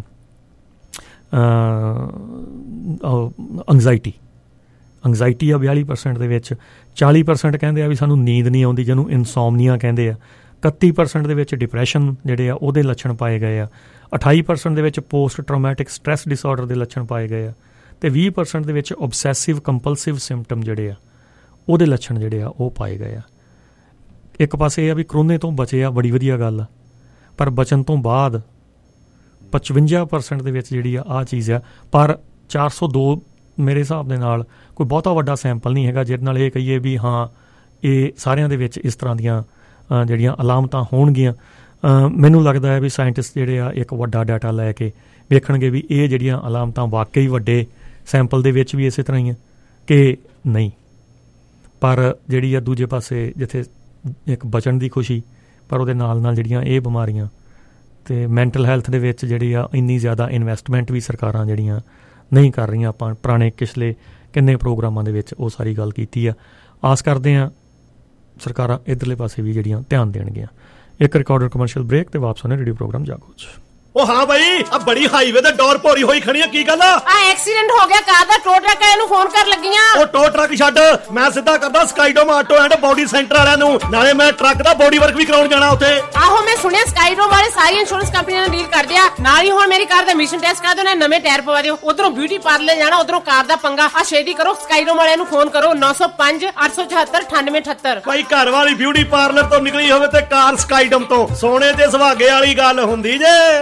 ਅੰਗਜ਼ਾਇਟੀ ਅੰਗਜ਼ਾਇਟੀ ਆ ਬਿਆਲੀ ਪਰਸੈਂਟ ਦੇ ਵਿੱਚ। ਚਾਲੀ ਪਰਸੈਂਟ ਕਹਿੰਦੇ ਆ ਵੀ ਸਾਨੂੰ ਨੀਂਦ ਨਹੀਂ ਆਉਂਦੀ, ਜਿਹਨੂੰ ਇਨਸੋਮਨੀਆ ਕਹਿੰਦੇ ਆ। ਇਕੱਤੀ ਪਰਸੈਂਟ ਦੇ ਵਿੱਚ ਡਿਪਰੈਸ਼ਨ ਜਿਹੜੇ ਆ ਉਹਦੇ ਲੱਛਣ ਪਾਏ ਗਏ ਆ। ਅਠਾਈ ਪਰਸੈਂਟ ਦੇ ਵਿੱਚ ਪੋਸਟ ਟਰਾਮੈਟਿਕ ਸਟ੍ਰੈਸ ਡਿਸਆਰਡਰ ਦੇ ਲੱਛਣ ਪਾਏ ਗਏ ਆ। ਅਤੇ ਵੀਹ ਪਰਸੈਂਟ ਦੇ ਵਿੱਚ ਓਬਸੈਸਿਵ ਕੰਪਲਸਿਵ ਸਿੰਪਟਮ ਜਿਹੜੇ ਆ ਉਹਦੇ ਲੱਛਣ ਜਿਹੜੇ ਆ ਉਹ ਪਾਏ ਗਏ ਆ। ਇੱਕ ਪਾਸੇ ਇਹ ਆ ਵੀ ਕਰੋਨੇ ਤੋਂ ਬਚੇ ਆ, ਬੜੀ ਵਧੀਆ ਗੱਲ ਆ, ਪਰ ਬਚਣ ਤੋਂ ਬਾਅਦ ਪਚਵੰਜਾ ਪਰਸੈਂਟ ਦੇ ਵਿੱਚ ਜਿਹੜੀ ਆ ਆਹ ਚੀਜ਼ ਆ। ਪਰ ਚਾਰ ਸੌ ਦੋ ਮੇਰੇ ਹਿਸਾਬ ਦੇ ਨਾਲ ਕੋਈ ਬਹੁਤਾ ਵੱਡਾ ਸੈਂਪਲ ਨਹੀਂ ਹੈਗਾ ਜਿਹਦੇ ਨਾਲ ਇਹ ਕਹੀਏ ਵੀ ਹਾਂ ਇਹ ਸਾਰਿਆਂ ਦੇ ਵਿੱਚ ਇਸ ਤਰ੍ਹਾਂ ਦੀਆਂ ਜਿਹੜੀਆਂ ਅਲਾਮਤਾਂ ਹੋਣਗੀਆਂ। ਮੈਨੂੰ ਲੱਗਦਾ ਹੈ ਵੀ ਸਾਇੰਟਿਸਟ ਜਿਹੜੇ ਆ ਇੱਕ ਵੱਡਾ ਡਾਟਾ ਲੈ ਕੇ ਵੇਖਣਗੇ ਵੀ ਇਹ ਜਿਹੜੀਆਂ ਅਲਾਮਤਾਂ ਵਾਕਈ ਵੱਡੇ ਸੈਂਪਲ ਦੇ ਵਿੱਚ ਵੀ ਇਸੇ ਤਰ੍ਹਾਂ ਹੀ ਆ ਕਿ ਨਹੀਂ। ਪਰ ਜਿਹੜੀ ਆ ਦੂਜੇ ਪਾਸੇ ਜਿੱਥੇ ਇੱਕ ਬਚਣ ਦੀ ਖੁਸ਼ੀ, ਪਰ ਉਹਦੇ ਨਾਲ ਨਾਲ ਜਿਹੜੀਆਂ ਇਹ ਬਿਮਾਰੀਆਂ ਅਤੇ ਮੈਂਟਲ ਹੈਲਥ ਦੇ ਵਿੱਚ ਜਿਹੜੀ ਆ ਇੰਨੀ ਜ਼ਿਆਦਾ ਇਨਵੈਸਟਮੈਂਟ ਵੀ ਸਰਕਾਰਾਂ ਜਿਹੜੀਆਂ ਨਹੀਂ ਕਰ ਰਹੀਆਂ। ਆਪਾਂ ਪੁਰਾਣੇ ਪਿਛਲੇ ਕਿੰਨੇ ਪ੍ਰੋਗਰਾਮਾਂ ਦੇ ਵਿੱਚ ਉਹ ਸਾਰੀ ਗੱਲ ਕੀਤੀ ਆ। ਆਸ ਕਰਦੇ ਹਾਂ ਸਰਕਾਰਾਂ ਇੱਧਰਲੇ ਪਾਸੇ ਵੀ ਜਿਹੜੀਆਂ ਧਿਆਨ ਦੇਣਗੀਆਂ। ਇੱਕ ਰਿਕਾਰਡਡ ਕਮਰਸ਼ੀਅਲ ਬ੍ਰੇਕ ਤੇ ਵਾਪਸ ਆਉਣੇ ਰੇਡੀਓ ਪ੍ਰੋਗਰਾਮ ਜਾਗੋ 'ਚ। ਉਹ ਹਾਂ ਬਾਈ, ਆ ਬੜੀ ਹਾਈਵੇ ਤੇ ਡੋਰ ਭੋਰੀ ਹੋਈ ਖੜੀ ਆ, ਕੀ ਗੱਲ ਆ? ਆ ਐਕਸੀਡੈਂਟ ਹੋ ਗਿਆ ਕਾਰ ਦਾ, ਟੋ ਟਰੱਕ ਵਾਲਿਆਂ ਨੂੰ ਫੋਨ ਕਰ ਲੱਗੀਆਂ। ਉਹ ਟੋ ਟਰੱਕ ਛੱਡ, ਮੈਂ ਸਿੱਧਾ ਕਰਦਾ Skydome auto and body centre ਵਾਲਿਆਂ ਨੂੰ, ਨਾਲੇ ਮੈਂ ਟਰੱਕ ਦਾ ਬੋਡੀ ਵਰਕ ਵੀ ਕਰਾਉਣ ਜਾਣਾ ਉੱਥੇ। ਆਹੋ ਮੈਂ ਸੁਣਿਆ ਸਕਾਈਡੋਮ ਵਾਲੇ ਸਾਰੀ ਇੰਸ਼ੋਰੈਂਸ ਕੰਪਨੀਆਂ ਨਾਲ ਡੀਲ ਕਰਦੇ ਆ। ਨਾਲ ਹੀ ਹੁਣ ਮੇਰੀ ਕਾਰ ਦਾ ਐਮਿਸ਼ਨ ਟੈਸਟ ਕਰਾ ਦਿਓ, ਨਵੇਂ ਟਾਇਰ ਪਵਾ ਦਿਓ। ਉਧਰੋਂ ਬਿਊਟੀ ਪਾਰਲਰ ਜਾਣਾ, ਉਧਰੋਂ ਕਾਰ ਦਾ ਪੰਗਾ। ਆ ਛੇਤੀ ਕਰੋ, ਸਕਾਈਡੋਮ ਵਾਲਿਆਂ ਨੂੰ ਫੋਨ ਕਰੋ ਨੌ ਸੌ ਪੰਜ ਅੱਠ ਸੌ ਚੁਹੱਤਰ ਅਠਾਨਵੇਂ ਅਠੱਤਰ। ਭਾਈ ਘਰ ਵਾਲੀ ਬਿਊਟੀ ਪਾਰਲਰ ਤੋਂ ਨਿਕਲੀ ਹੋਵੇ ਤੇ ਕਾਰ ਸਕਾਈਡੋਮ ਤੋਂ, ਸੋਨੇ ਤੇ ਸੁਹਾਗੇ ਵਾਲੀ ਗੱਲ ਹੁੰਦੀ ਜੇ।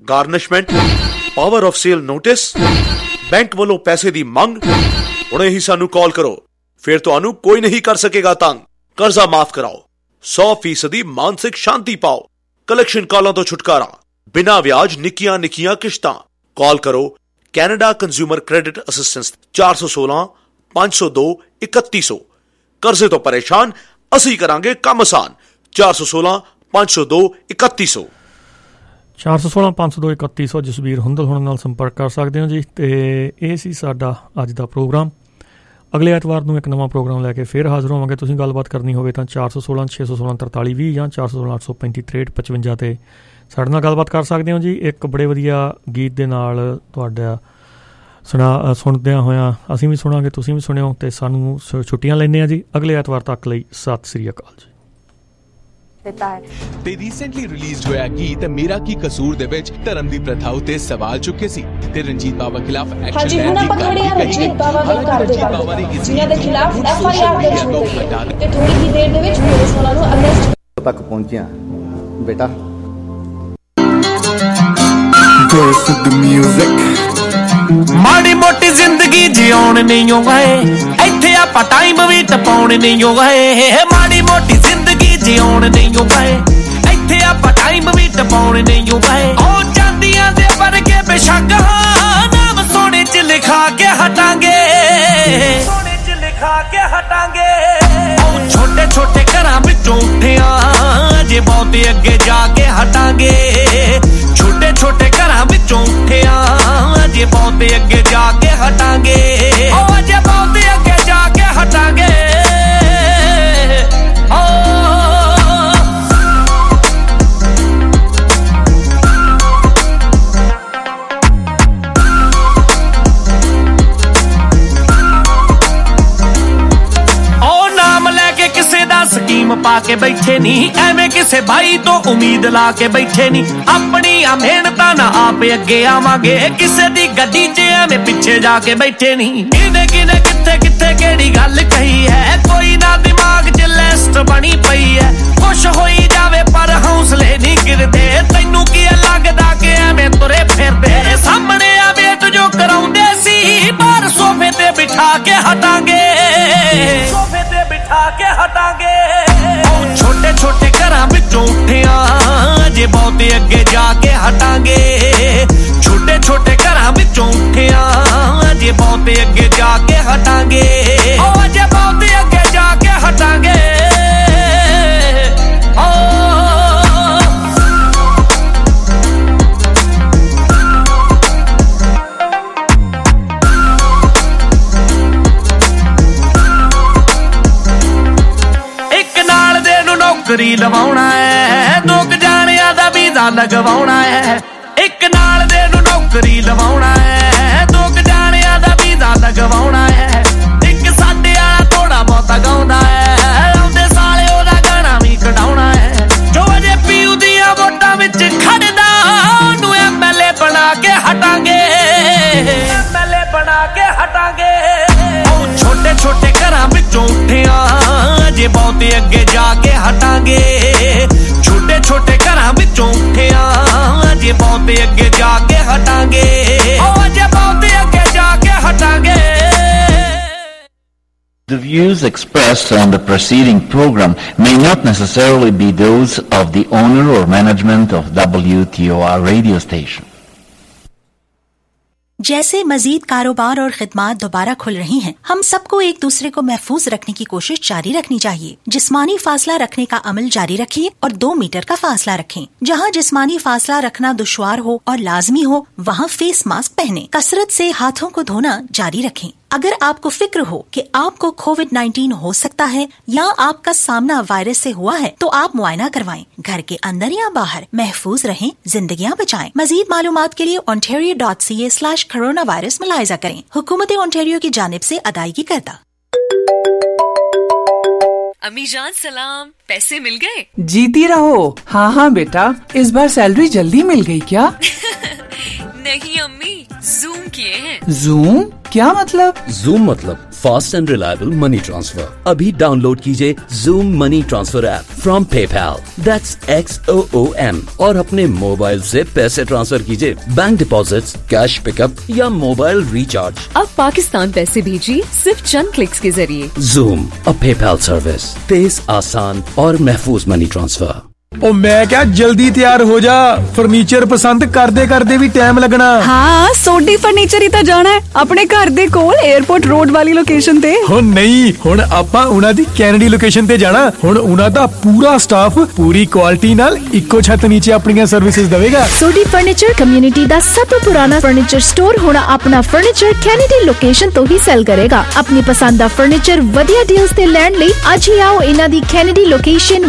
Garnishment, power of sale notice, bank वालों पैसे दी मंग, हुणे ही सानू कॉल करो, फिर तुहानू कोई नहीं कर सकेगा तंग। कर्जा माफ कराओ, सौ फीसदी मानसिक शांति पाओ, कलेक्शन कॉलों तो छुटकारा, बिना ब्याज निकियां निकियां किश्तां। कॉल करो कैनेडा कंज्यूमर क्रेडिट असिस्टेंस चार सौ सोलह पांच सौ दो इकत्ती सौ। कर्जे तो परेशान, असी करांगे काम आसान। चार सौ सोलह पांच सौ दो इकत्ती सौ। ਚਾਰ ਸੌ ਸੋਲਾਂ ਪੰਜ ਸੌ ਦੋ ਇਕੱਤੀ ਸੌ ਜਸਵੀਰ ਹੁੰਦਲ ਹੁਣ ਨਾਲ ਸੰਪਰਕ ਕਰ ਸਕਦੇ ਹੋ ਜੀ। ਤੇ ਇਹ ਸੀ ਸਾਡਾ ਅੱਜ ਦਾ ਪ੍ਰੋਗਰਾਮ। ਅਗਲੇ ਐਤਵਾਰ ਨੂੰ ਇੱਕ ਨਵਾਂ ਪ੍ਰੋਗਰਾਮ ਲੈ ਕੇ ਫਿਰ ਹਾਜ਼ਰ ਹੋਵਾਂਗੇ। ਤੁਸੀਂ ਗੱਲਬਾਤ ਕਰਨੀ ਹੋਵੇ ਤਾਂ ਚਾਰ ਸੌ ਸੋਲਾਂ ਛੇ ਸੌ ਸੋਲਾਂ ਤਰਤਾਲੀ ਵੀਹ ਜਾਂ ਚਾਰ ਸੌ ਸੋਲਾਂ ਅੱਠ ਸੌ ਪੈਂਤੀ ਤਰੇਹਠ ਪਚਵੰਜਾ 'ਤੇ ਸਾਡੇ ਨਾਲ ਗੱਲਬਾਤ ਕਰ ਸਕਦੇ ਹੋ ਜੀ। ਇੱਕ ਬੜੇ ਵਧੀਆ ਗੀਤ ਦੇ ਨਾਲ ਤੁਹਾਡਾ ਸੁਣਾ ਸੁਣਦਿਆਂ ਹੋਇਆਂ ਅਸੀਂ ਵੀ ਸੁਣਾਂਗੇ, ਤੁਸੀਂ ਵੀ ਸੁਣਿਓ ਅਤੇ ਸਾਨੂੰ ਛੁੱਟੀਆਂ ਲੈਂਦੇ ਹਾਂ ਜੀ। ਅਗਲੇ ਐਤਵਾਰ ਤੱਕ ਲਈ ਸਤਿ ਸ੍ਰੀ ਅਕਾਲ ਜੀ। ਤੇ ਰੀਸੈਂਟਲੀ ਰਿਲੀਜ਼ਡ ਹੋਇਆ ਗੀਤ ਮੇਰਾ ਕੀ ਕਸੂਰ ਦੇ ਵਿੱਚ ਧਰਮ ਦੀ ਪ੍ਰਥਾ ਉਤੇ ਸਵਾਲ ਚੁੱਕੇ ਸੀ ਤੇ ਰਣਜੀਤ ਬਾਵਾ ਖਿਲਾਫ ਐਕਸ਼ਨ ਲੈਣ ਦੀ ਗੱਲ ਕੀਤੀ ਰਣਜੀਤ ਬਾਵਾ ਦੇ ਘਰ ਦੇ ਬਾਵਾ ਦੀ ਜਿਨ੍ਹਾਂ ਦੇ ਖਿਲਾਫ ਐਫ ਆਈ ਆਰ ਦਰਜ ਹੋ ਗਈ ਤੇ ਥੋੜੀ ਹੀ ਦੇਰ ਦੇ ਵਿੱਚ ਪੁਲਿਸ ਉਹਨਾਂ ਨੂੰ ਅਰੈਸਟ ਤੱਕ ਪਹੁੰਚਿਆ। ਬੇਟਾ Birth of the music ਮਾੜੀ ਮੋਟੀ ਜ਼ਿੰਦਗੀ ਜਿਉਣ ਨਹੀਂ ਓ ਗਏ, ਇੱਥੇ ਆਪਾਂ ਟਾਈਮ ਵੀ ਟਪਾਉਣ ਨਹੀਂ ਓ ਗਏ। ਮਾੜੀ ਮੋਟੀ ਜ਼ਿੰਦਗੀ ਜਿਉਣ ਨਹੀਂ ਓ ਗਏ, ਇੱਥੇ ਆਪਾਂ ਟਾਈਮ ਵੀ ਟਪਾਉਣ ਨਹੀਂ ਓ ਗਏ। ਉਹ ਚਾਂਦੀਆਂ ਦੇ ਵਰਗੇ ਬੇਸ਼ੱਕ ਨਾਮ ਸੋਨੇ 'ਚ ਲਿਖਾ ਕੇ ਹਟਾਂਗੇ, ਸੋਨੇ 'ਚ ਲਿਖਾ ਕੇ ਹਟਾਂਗੇ। ਉਹ ਛੋਟੇ ਛੋਟੇ ਘਰਾਂ ਵਿੱਚੋਂ ਉੱਠਿਆ ਜੇ ਬਹੁਤ ਅੱਗੇ ਜਾ ਕੇ ਹਟਾਂਗੇ। ਛੋਟੇ ਛੋਟੇ ਘਰਾਂ ਵਿੱਚੋਂ ਉੱਠਿਆ ਜੇ ਬਹੁਤ ਅੱਗੇ ਜਾ ਕੇ ਹਟਾਂਗੇ। ਉਹ ਅਜੇ ਬਹੁਤ ਅੱਗੇ ਜਾ ਕੇ ਹਟਾਂਗੇ। ਸਕੀਮ ਪਾ ਕੇ ਬੈਠੇ ਨਹੀਂ, ਐਵੇਂ ਕਿਸੇ ਬਾਈ ਤੋਂ ਉਮੀਦ ਲਾ ਕੇ ਬੈਠੇ ਨਹੀਂ। ਆਪਣੀਆਂ ਮਿਹਨਤਾਂ ਨਾਲ ਆਪ ਅੱਗੇ ਆਵਾਂਗੇ, ਕਿਸੇ ਦੀ ਗੱਡੀ 'ਚ ਐਵੇਂ ਪਿੱਛੇ ਜਾ ਕੇ ਬੈਠੇ ਨਹੀਂ। ਕਿਹਨੇ ਕਿਹਨੇ ਕਿੱਥੇ ਕਿੱਥੇ ਕਿਹੜੀ ਗੱਲ ਕਹੀ ਹੈ, ਕੋਈ ਨਾ ਦਿਮਾਗ 'ਚ ਲਿਸਟ ਬਣੀ ਪਈ ਹੈ। ਖੁਸ਼ ਹੋਈ ਜਾਵੇ ਪਰ ਹੌਸਲੇ ਨਹੀਂ ਗਿਰਦੇ, ਤੈਨੂੰ ਕੀ ਲੱਗਦਾ ਕਿ ਐਵੇਂ ਤੁਰੇ ਫਿਰਦੇ। ਸਾਹਮਣੇ ਆ ਵੇਟ ਜੋ ਕਰਾਉਂਦੇ ਸੀ, ਬਾਹਰ ਸੋਫੇ ਤੇ ਬਿਠਾ ਕੇ ਹਟਾਂਗੇ, ਸੋਫੇ ਤੇ ਬਿਠਾ ਕੇ ਹਟਾਂਗੇ। ਉਹ ਛੋਟੇ ਛੋਟੇ ਘਰਾਂ ਵਿੱਚੋਂ ਉੱਠਿਆ ਜੇ ਬਹੁਤ ਅੱਗੇ ਜਾ ਕੇ ਹਟਾਂਗੇ। ਛੋਟੇ ਛੋਟੇ ਘਰਾਂ ਵਿੱਚੋਂ ਉੱਠਿਆ ਜੇ ਬਹੁਤ ਅੱਗੇ ਜਾ ਕੇ ਹਟਾਂਗੇ। ਉਹ ਅਜੇ ਬਹੁਤ ਅੱਗੇ ਜਾ ਕੇ ਹਟਾਂਗੇ। ਨੌਕਰੀ ਲਵਾਉਣਾ ਹੈ, ਦੋ ਕੁ ਜਾਣਿਆਂ ਦਾ ਵੀਜ਼ਾ ਲਗਵਾਉਣਾ ਹੈ। ਇੱਕ ਨਾਲ ਦੇ ਨੂੰ ਨੌਕਰੀ ਲਵਾਉਣਾ ਹੈ, ਦੋ ਕੁ ਜਾਣਿਆਂ ਦਾ ਵੀਜ਼ਾ ਲਗਵਾਉਣਾ ਹੈ। ਇੱਕ ਸਾਡੇ ਵਾਲਾ ਥੋੜਾ ਬਹੁਤਾ ਗਾਉਂਦਾ ਹੈ, ਆਉਂਦੇ ਸਾਲੇ ਉਹਦਾ ਗਾਣਾ ਵੀ ਕਢਾਉਣਾ ਹੈ। ਜੋ ਅਜੇ ਪੀਊ ਦੀਆਂ ਵੋਟਾਂ ਵਿੱਚ ਖੜਦਾ ਉਹਨੂੰ ਐਮ ਐਲ ਏ ਬਣਾ ਕੇ ਹਟਾਂਗੇ, ਐਮ ਐਲ ਏ ਬਣਾ ਕੇ ਹਟਾਂਗੇ। ਉਹ ਛੋਟੇ ਛੋਟੇ ਘਰਾਂ ਵਿੱਚੋਂ ਉੱਠਿਆ ਜੇ ਬਹੁਤ ਅੱਗੇ ਜਾ ਕੇ ਹਟਾਂਗੇ। ਛੋਟੇ ਛੋਟੇ ਘਰਾਂ ਵਿੱਚੋਂ ਉੱਠਿਆ ਜੇ ਬਹੁਤ ਅੱਗੇ ਜਾ ਕੇ ਹਟਾਂਗੇ। ਉਹ ਅਜੇ ਬਹੁਤ ਅੱਗੇ ਜਾ ਕੇ ਹਟਾਂਗੇ। The views expressed on the preceding program may not necessarily be those of the owner or management of W T O R radio station. जैसे मजीद कारोबार और खिदमात दोबारा खुल रही हैं, हम सबको एक दूसरे को महफूज रखने की कोशिश जारी रखनी चाहिए। जिस्मानी फासला रखने का अमल जारी रखिए और दो मीटर का फासला रखें। जहां जिस्मानी फासला रखना दुश्वार हो और लाजमी हो, वहां फेस मास्क पहने। कसरत से हाथों को धोना जारी रखें। अगर आपको फिक्र हो कि आपको कोविड नाइन्टीन हो सकता है या आपका सामना वायरस से हुआ है, तो आप मुआयना करवाएं। घर के अंदर या बाहर महफूज रहें, जिंदगियां बचाएं। मजीद मालूमात के लिए Ontario dot C A slash corona virus मुलाहिजा करें। हुकूमत ओंटारियो की जानिब से अदायगी करता। अम्मी जान सलाम, पैसे मिल गए? जीती रहो। हाँ हाँ बेटा, इस बार सैलरी जल्दी मिल गई क्या? नहीं अम्मी, जूम किए हैं। जूम क्या मतलब? जूम मतलब fast and reliable money transfer. अभी डाउनलोड कीजिए Zoom money transfer app from PayPal, that's X O O M, और अपने मोबाइल से पैसे ट्रांसफर कीजिए, बैंक डिपॉजिट्स, कैश पिकअप या मोबाइल रिचार्ज। अब पाकिस्तान पैसे भेजिए सिर्फ चंद क्लिक्स के जरिए। Zoom, अ पेपैल सर्विस, तेज, आसान और महफूज मनी ट्रांसफर। ओ मैं क्या जल्दी तैयार हो जा, फर्नीचर पसंद करदे करदे भी टाइम लगना। हाँ, सोडी फर्नीचर ही तो जाना है अपने घर दे कोल एयरपोर्ट रोड वाली लोकेशन ते। हो नहीं, हुण आपां उना दी कैनेडी लोकेशन ते जाना। हुण उना दा पूरा स्टाफ पूरी क्वालिटी नाल इक्को छत नीचे अपनी सर्विसेज देवेगा। सोडी फर्नीचर कम्युनिटी दा सब तो पुराना फर्नीचर स्टोर हुण अपना फर्नीचर कैनेडी लोकेशन तो ही सेल करेगा। अपनी पसंद दा फर्नीचर वधिया डील्स ते लैण लई अज ही आओ इना दी कैनेडी लोकेशन